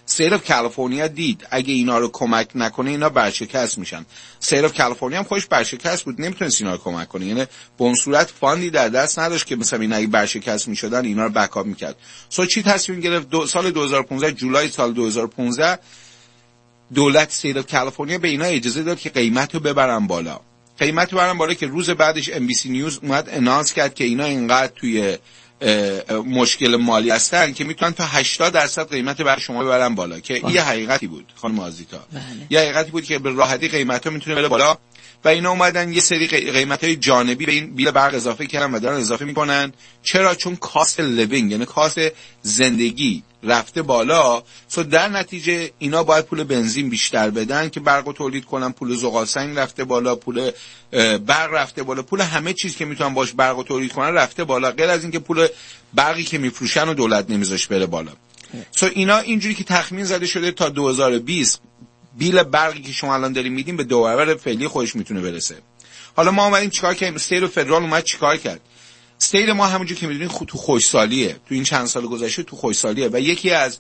استیت اف کالیفرنیا دید اگه اینا رو کمک نکنه اینا برشکست میشن. استیت اف کالیفرنیا هم خودش برشکست بود، نمیتونست اینا رو کمک کنه، یعنی به اون صورت فاندی در دست نداشت که مثلا اینا اگه برشکست میشدن اینا رو بکاپ میکرد. سو چی تصمیم گرفت؟ دو سال دو هزار و پانزده، جولای سال دو هزار و پانزده، دولت استیت اف کالیفرنیا به اینا اجازه داد که قیمت رو ببرن بالا. قیمت رو ببرن بالا که روز بعدش ام بی سی نیوز اومد انانس کرد که اینا اینقدر توی مشکل مالی هستن که میتونن تا هشتاد درصد قیمت بر شما ببرن بالا، که این حقیقتی بود خانم آزیتا. یه حقیقتی بود که به راحتی قیمت‌ها میتونه بره بالا و اینا اومدن یه سری قیمت‌های جانبی به این بیل برق اضافه کردن و دارن اضافه میکنن. چرا؟ چون کاست لیوینگ، یعنی کاست زندگی رفته بالا. سو در نتیجه اینا باید پول بنزین بیشتر بدن که برقو تولید کنن، پول زغال سنگ رفته بالا، پول برق رفته بالا، پول همه چیز که میتونن باش برقو تولید کنن رفته بالا، غیر از اینکه پول برقی که میفروشن و دولت نمیذاش بره بالا. سو اینا اینجوری که تخمین زده شده تا دو هزار و بیست بیل برقی که شما الان دارین میدین به دو برابر فعلی خودش میتونه برسه. حالا ما اومدیم چیکار کردیم؟ استیت و فدرال اومد چیکار کرد؟ استیت ما همونجور که میدونین خود تو خوشسالیه، تو این چند سال گذشته تو خوشسالیه و یکی از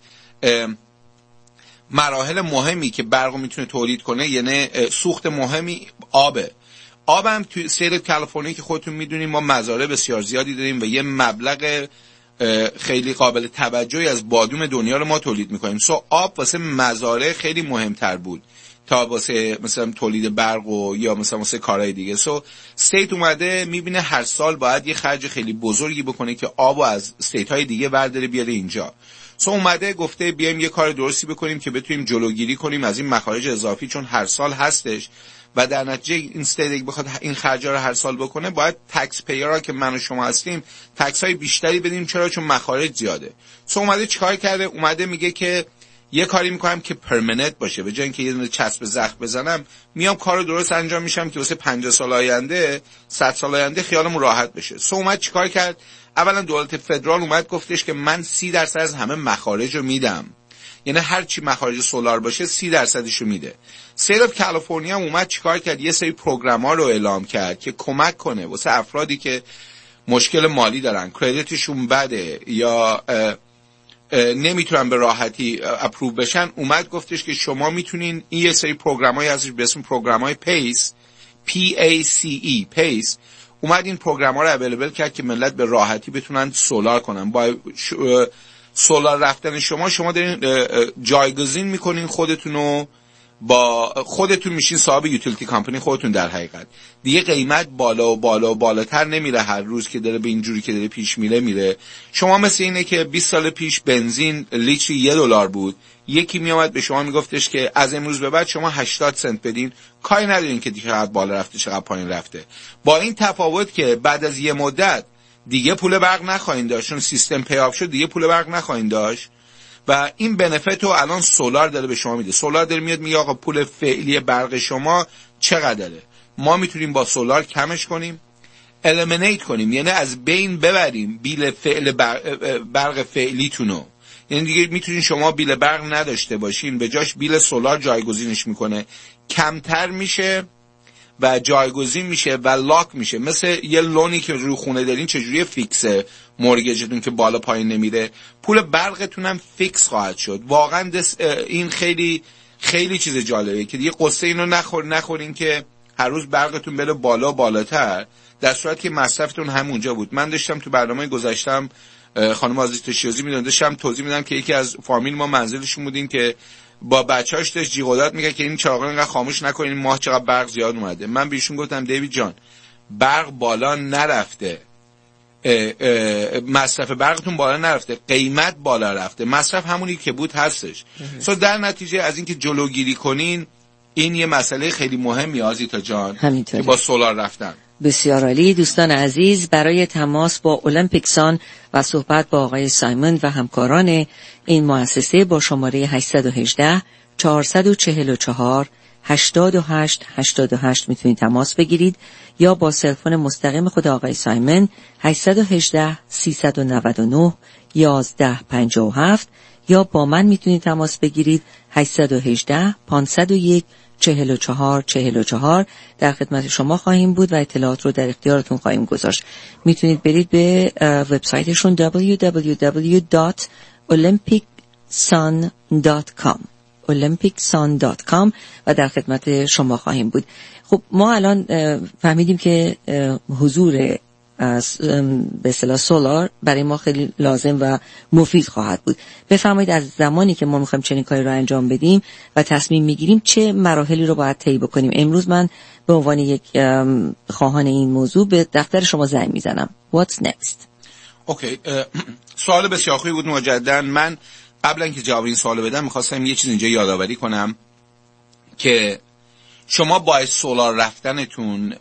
مراحل مهمی که برق میتونه تولید کنه، یعنی سوخت مهمی، آبه. آب هم تو استیت کالیفرنیا که خودتون میدونین ما مزارع بسیار زیادی داریم و یه مبلغ خیلی قابل توجهی از بادوم دنیا رو ما تولید میکنیم. سو آب واسه مزارع خیلی مهمتر بود تا واسه مثلا تولید برق و یا مثلا واسه کارهای دیگه. سو استیت اومده میبینه هر سال باید یه خرج خیلی بزرگی بکنه که آبو از استیت های دیگه برداره بیاره اینجا. سو اومده گفته بیایم یه کار درستی بکنیم که بتونیم جلوگیری کنیم از این مخارج اضافی، چون هر سال هستش و در نتیجه این استیت بخواد این خرجا رو هر سال بکنه باید تکس پیرها که من و شما هستیم تکس های بیشتری بدیم. چرا؟ چون مخارج زیاده. سو اومده چیکار کرده؟ اومده میگه که یه کاری میکنم که پرمننت باشه، به جای اینکه یه دونه چسب زخم بزنم میام کارو درست انجام میشم که واسه پنجاه سال آینده، صد سال آینده خیالمون راحت بشه. سو اومد چیکار کرد؟ اولا دولت فدرال اومد گفتش که من سی درصد از همه مخارج رو میدم، یعنی هر چی مخارج سولار باشه سی درصدشو میده. استیت اف کالیفرنیا اومد چیکار کرد؟ یه سری پروگرام‌ها رو اعلام کرد که کمک کنه واسه افرادی که مشکل مالی دارن، کردیتشون بده یا نمیتونن به راحتی اپروو بشن. اومد گفتش که شما میتونین این یه سری پروگرام‌های ازش به اسم پروگرام‌های پیس، پی ای سی ای، پیس، اومد این پروگرام‌ها رو اویلیبل کرد که ملت به راحتی بتونن سولار کنن. با سولار رفتن شما شما دارین جایگزین میکنین خودتونو، با خودتون میشین صاحب یوتیلیتی کمپانی خودتون. در حقیقت دیگه قیمت بالا و بالا و بالاتر نمیره، هر روز که داره به اینجوری که داره پیش میره میره. شما مثل اینه که بیست سال پیش بنزین لیتری یه دلار بود، یکی میامد به شما میگفتش که از امروز به بعد شما هشتاد سنت بدین، کاری ندارین که چقدر بالا رفته چقدر پایین رفته. با این تفاوت که بعد از یه مدت دیگه پول برق نخواهید داشت، چون سیستم پیاف شد دیگه پول برق نخواهید داشت و این بنفیت رو الان سولار داره به شما میده. سولار داره میاد میگه آقا پول فعلی برق شما چقدره، ما میتونیم با سولار کمش کنیم، الیمینیت کنیم، یعنی از بین ببریم بیل فعل برق فعلیتونو. یعنی دیگه میتونین شما بیل برق نداشته باشین، به جاش بیل سولار جایگزینش میکنه، کمتر میشه و جایگزین میشه و لاک میشه. مثل یه لونی که روی خونه دارین چجوری فیکسه مورگیجتون که بالا پایین نمیره، پول برقتون هم فیکس خواهد شد. واقعا این خیلی خیلی چیز جالبه که دیگه قصه اینو نخور نخورین که هر روز برقتون بره بالا بالاتر در صورتی که مصرفتون همونجا بود. من داشتم تو برنامه گذاشتم خانم عزیز تشیازی میدونم داشتم توضیح میدم که یکی از فامیل ما منزلشون بودین که با بچه‌اش داشت جیغ و داد میگه که این چراغا اینقدر خاموش نکنین، این ماه چقدر برق زیاد اومده. من بهشون گفتم دیوید جان برق بالا نرفته، اه اه مصرف برقتون بالا نرفته، قیمت بالا رفته، مصرف همونی که بود هستش. سو در نتیجه از اینکه جلوگیری کنین این یه مسئله خیلی مهمی آزیتا جان همینطوری. که با سولار رفتن. بسیار عالی. دوستان عزیز، برای تماس با المپیکسان و صحبت با آقای سایمون و همکاران این مؤسسه با شماره هشت یک هشت چهار چهار چهار هشت هشت هشت هشت میتونید تماس بگیرید یا با تلفن مستقیم خود آقای سایمون هشت یک هشت سه نه نه یک یک پنج هفت یا با من میتونید تماس بگیرید هشت یک هشت پنج صفر یک چهل و چهار چهل و چهار. در خدمت شما خواهیم بود و اطلاعات رو در اختیارتون خواهیم گذاشت. میتونید برید به وبسایتشون دبلیو دبلیو دبلیو دات olympic
sun dot com olympic sun dot com و در خدمت شما خواهیم بود. خب ما الان فهمیدیم که حضور به اصطلاح سولار برای ما خیلی لازم و مفید خواهد بود. بفرمایید از زمانی که ما میخوایم چنین کاری رو انجام بدیم و تصمیم میگیریم چه مراحلی رو باید طی بکنیم. امروز من به عنوان یک خواهان این موضوع به دفتر شما زنگ میزنم. What's next؟
اوکی، سوال بسیار خوبی بود مجددا. من قبل اینکه جواب این سوال بدم میخواستم یه چیز اینجا یادآوری کنم که شما با سولار رفتنتون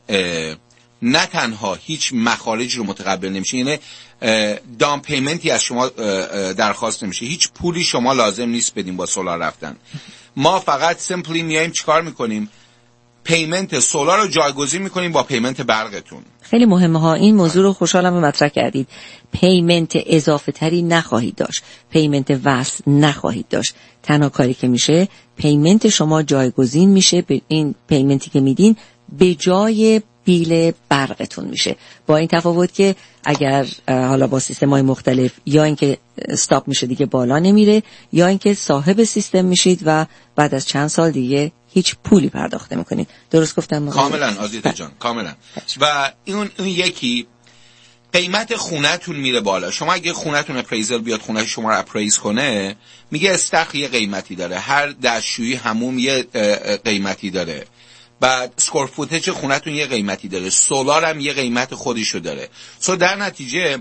نه تنها هیچ مخارج رو متقبل نمیشه، یعنی دام پیمنتی از شما درخواست نمیشه، هیچ پولی شما لازم نیست بدیم با سولار رفتن. ما فقط سیمپلی میایم چیکار میکنیم؟ پیمنت سولار رو جایگزین میکنیم با پیمنت برقتون.
خیلی مهمه ها، این موضوع رو خوشحالم به مطرح کردید. پیمنت اضافه تری نخواهید داشت، پیمنت وصل نخواهید داشت. تنها کاری که میشه پیمنت شما جایگزین میشه به این پیمنتی که میدین به جای بیل برقتون میشه، با این تفاوت که اگر حالا با سیستم‌های مختلف یا اینکه استاپ میشه دیگه بالا نمیره، یا اینکه صاحب سیستم میشید و بعد از چند سال دیگه هیچ پولی پرداخت نمی‌کنید. درست گفتم؟
کاملا آزیتا جان، کاملا. و اون اون یکی قیمت خونه‌تون میره بالا. شما اگه خونه‌تون اپریزل بیاد خونه شما رو اپریز کنه، میگه استخر یه قیمتی داره، هر دستشویی حموم یه قیمتی داره، بعد اسکوار فوتج خونه‌تون یه قیمتی داره، سولار هم یه قیمت خودشو داره. سو در نتیجه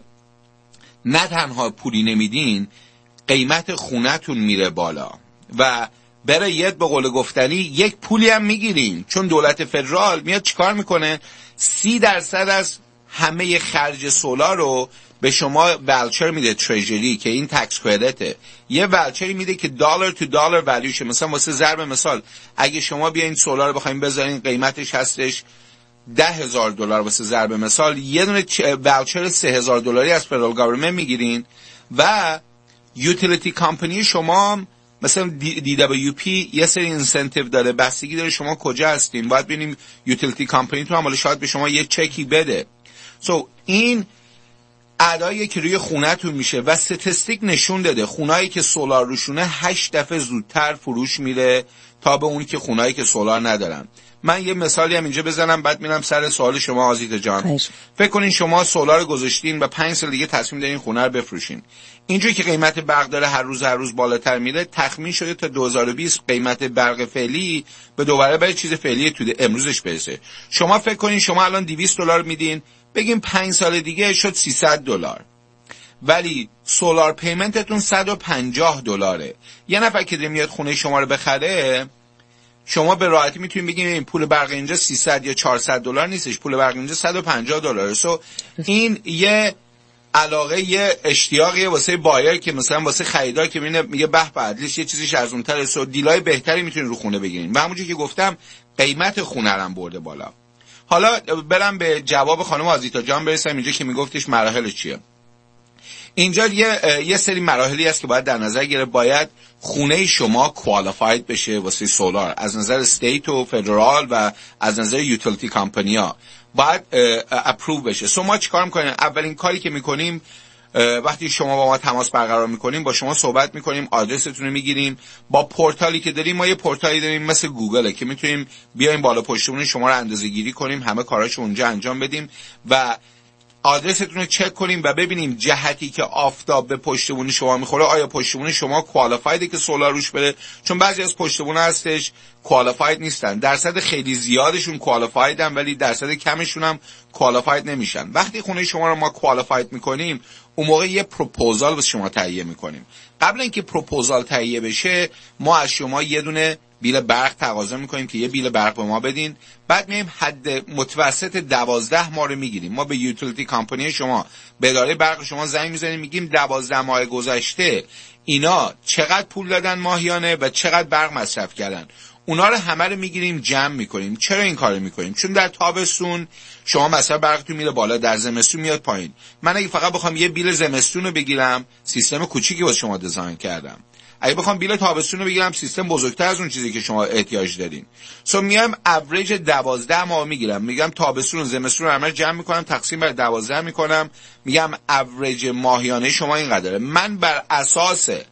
نه تنها پولی نمیدین، قیمت خونه‌تون میره بالا و برای یه به قول گفتنی یک پولی هم میگیرین، چون دولت فدرال میاد چیکار میکنه؟ سی درصد از همه خرج سولار رو به شما والچر میده تریجری که این تکس کردیته. یه والچری میده که دلار تو دلار ولیوشه. مثلا واسه ضرب مثال اگه شما بیاین سولار رو بخواید بذارین قیمتش هستش ده هزار دلار، واسه ضرب مثال یه دونه والچر سه هزار دلاری از فدرال گورنمنت میگیرین و یوتیلیتی کمپانی شما مثلا دی دبلیو پی یه سری اینسنتیو داره، بستگی داره شما کجا هستین، باید ببینیم یوتیلیتی کمپانی تو هم شاید به شما یه چکی بده. سو so, این ادایی که روی خونه‌تون میشه و استاتستیک نشون داده خونه‌ای که سولار روشونه هشت دفعه زودتر فروش میره تا به اون که خونه‌ای که سولار ندارن. من یه مثالی هم اینجا بزنم بعد میرم سر سوال شما آزیتا جان. خیش. فکر کنین شما سولار گذاشتین و پنج سال دیگه تصمیم دارین خونه رو بفروشین. اینجوری که قیمت برق داره هر روز هر روز بالاتر میره، تخمین شده تا دو هزار و بیست قیمت برق فعلی به دوباره برای چیز فعلی تو امروزش برسه. شما فکر کنین شما الان دویست دلار میدین، بگیم پنج سال دیگه شد سیصد دلار، ولی سولار پیمنتتون صد و پنجاه دلاره. یه نفر که میاد خونه شما رو بخره، شما به راحتی میتونید بگیم این پول برق اینجا سیصد یا چهارصد دلار نیستش، پول برق اینجا صد و پنجاه دلاره. سو این یه علاقه، یه اشتیاقیه واسه بایر که مثلا واسه خریدار که میبینه میگه به به ادلیش یه چیزیش ارزان‌تره، سو دیلای بهتری میتونید رو خونه بگیرین. و همونجوری که گفتم قیمت خونه رو برده بالا. حالا برم به جواب خانم آزیتا جان برسم اینجا که میگفتش مراحل چیه. اینجا یه یه سری مراحلی هست که باید در نظر گرفت. باید خونه شما کوالیفاید بشه واسه سولار از نظر استیت و فدرال و از نظر یوتیلیتی کمپانی‌ها باید اپروو بشه. سو ما چیکار می‌کنیم؟ اولین کاری که می‌کنیم وقتی شما با ما تماس برقرار می‌کنیم، با شما صحبت می‌کنیم، آدرستون رو می‌گیریم. با پورتالی که داریم، ما یه پورتالی داریم مثل گوگله که می‌تونیم بیایم بالا پشتمون شما رو اندازه‌گیری کنیم، همه کاراشو اونجا انجام بدیم و آدرستون رو چک کنیم و ببینیم جهتی که آفتاب به پشتبون شما میخوره آیا پشتبون شما کوالیفایده که سولار روش بره، چون بعضی از پشتبون هستش کوالیفاید نیستن، درصد خیلی زیادشون کوالیفایدن ولی درصد کمشون هم کوالیفاید نمیشن. وقتی خونه شما رو ما کوالیفاید میکنیم، اون موقع یه پروپوزال واسه شما تهیه میکنیم. قبل اینکه پروپوزال تهیه بشه، ما از شما یه دونه بیل برق تقاضا میکنیم که یه بیل برق به ما بدین. بعد میایم حد متوسط دوازده ماه رو میگیریم. ما به یوتیلیتی کمپانی شما، به اداره برق شما زنگ میزنیم، میگیم دوازده ماه گذشته اینا چقدر پول دادن ماهیانه و چقدر برق مصرف کردن. اونا رو همه رو میگیریم جمع میکنیم. چرا این کارو میکنیم؟ چون در تابستون شما مثلا برقتون میره بالا، در زمستون میاد پایین. من اگه فقط بخوام یه بیل زمستون رو بگیرم، سیستم کوچیکی واسه شما دیزاین کردم. اگه بخوام بیل تابستون رو بگیرم، سیستم بزرگتر از اون چیزی که شما احتیاج دارین. سو میام اوریج دوازده ماه میگیرم، میگم تابستون و زمستون رو همه جمع میکنم، تقسیم بر دوازده میکنم، میگم اوریج ماهیانه شما اینقدره. من بر اساس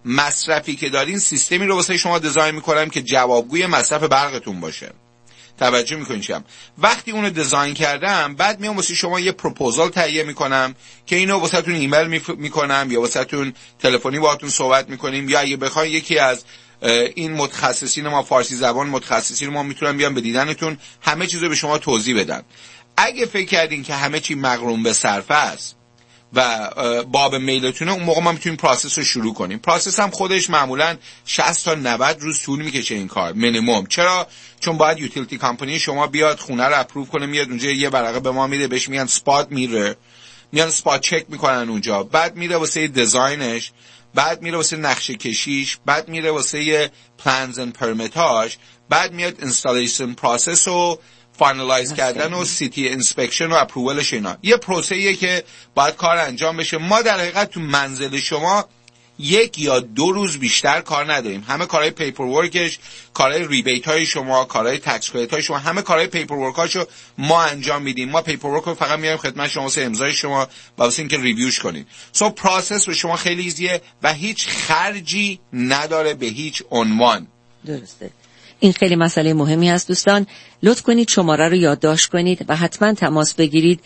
مصرفی که دارین سیستمی رو واسه شما دیزاین میکنم که جوابگوی مصرف برقتون باشه. توجه میکنین چیم؟ وقتی اونو دیزاین کردم بعد میام واسه شما یه پروپوزال تهیه میکنم که اینو واسهتون ایمیل میف... میکنم یا واسهتون تلفنی باهاتون صحبت میکنیم، یا اگه بخواید یکی از این متخصصین ما فارسی زبان متخصصین ما میتونن بیان به دیدنتون همه چیزو به شما توضیح بدن. اگه فکر کردین که همه چی مغروم به صرفه است و باب میلتونه، اون موقع ما میتونیم پروسس رو شروع کنیم. پروسس هم خودش معمولا شصت تا نود روز طول میکشه این کار مینیمم. چرا؟ چون باید یوتیلیتی کمپانی شما بیاد خونه رو اپروو کنه، میاد اونجا یه ورقه به ما میده، بهش میگن سپات میره، میان سپات چک میکنن اونجا، بعد میره واسه دیزاینش، بعد میره واسه نقشه کشیش، بعد میره واسه پلنز اند پرمیتاش، بعد میاد اینستالیشن پروسس و فاینالایز کردن و سیتی اینسپکشن و اپروولش. اینا یه پروسه‌ایه که باید کار انجام بشه. ما در حقیقت تو منزل شما یک یا دو روز بیشتر کار نداریم. همه کارهای پیپر ورکش، کارهای ریبیت های شما، کارهای تکس کردیت های شما، همه کارهای پیپر ورکاشو ما انجام میدیم. ما پیپر ورک رو فقط میاریم خدمت شما واسه امضای شما و واسه اینکه ریویوش کنید. سو پروسس به شما خیلی ایزیه و هیچ خرجی نداره به هیچ عنوان.
درسته. این خیلی مسئله مهمی هست دوستان. لطف کنید شماره رو یادداشت کنید و حتما تماس بگیرید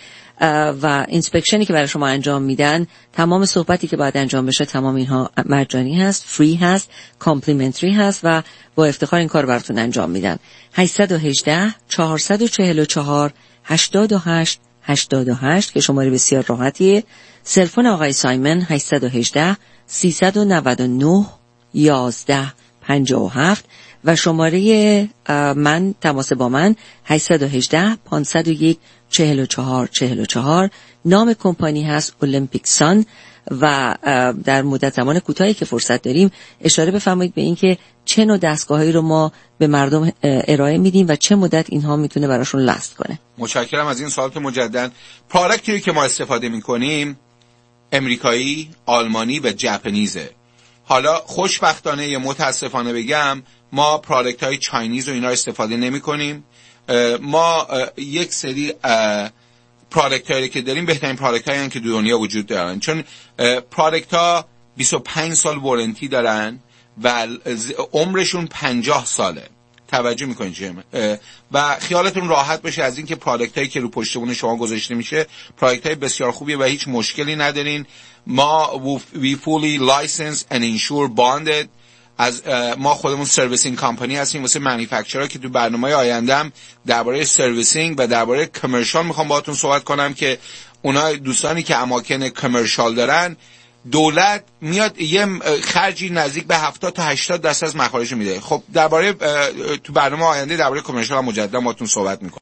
و اینسپکشنی که برای شما انجام میدن، تمام صحبتی که باید انجام بشه، تمام اینها مجانی هست، فری هست، کامپلیمنتری هست و با افتخار این کار براتون انجام میدن. هشت یک هشت چهار چهار چهار هشت هشت هشت هشت که شماره بسیار راحتیه. سلفون آقای سایمن هشت یک هشت سه نه نه یازده پنجاه و هفت و شماره من تماس با من هشت یک هشت پانصد و یک چهل و چهار چهل و چهار. نام کمپانی هست اولمپیک سان و در مدت زمان کوتاهی که فرصت داریم اشاره بفرمایید به این که چه نوع دستگاهایی رو ما به مردم ارائه میدیم و چه مدت اینها میتونه براشون لاست کنه.
متشکرم از این سوالات مجدد. پروداکتی که ما استفاده میکنیم امریکایی، آلمانی و ژاپنیزه. حالا خوشبختانه یا متاسفانه بگم ما پروداکت های چاینیز و اینا استفاده نمی کنیم. ما یک سری پروداکت هایی که داریم بهترین پروداکت هایی که دنیا وجود دارن، چون پروداکت ها بیست و پنج سال وارنتی دارن و عمرشون پنجاه ساله. توجه میکنید چیه؟ و خیالتون راحت باشه از این که پروداکت هایی که رو پشتمون شما گذاشته میشه پروداکت های بسیار خوبیه و هیچ مشکلی ندارین. ما we fully licensed and insure bonded. از ما خودمون سرویسینگ کمپانی هستیم واسه مانیفکتچرها که تو برنامه آیندهم درباره سرویسینگ و درباره کامرشال میخوام باهاتون صحبت کنم که اونا دوستانی که اماکن کامرشال دارن دولت میاد یه خرجی نزدیک به هفتاد تا هشتاد درصد از مخارج میده. خب درباره تو برنامه آینده درباره کامرشال هم مجددا باهاتون صحبت میکنم.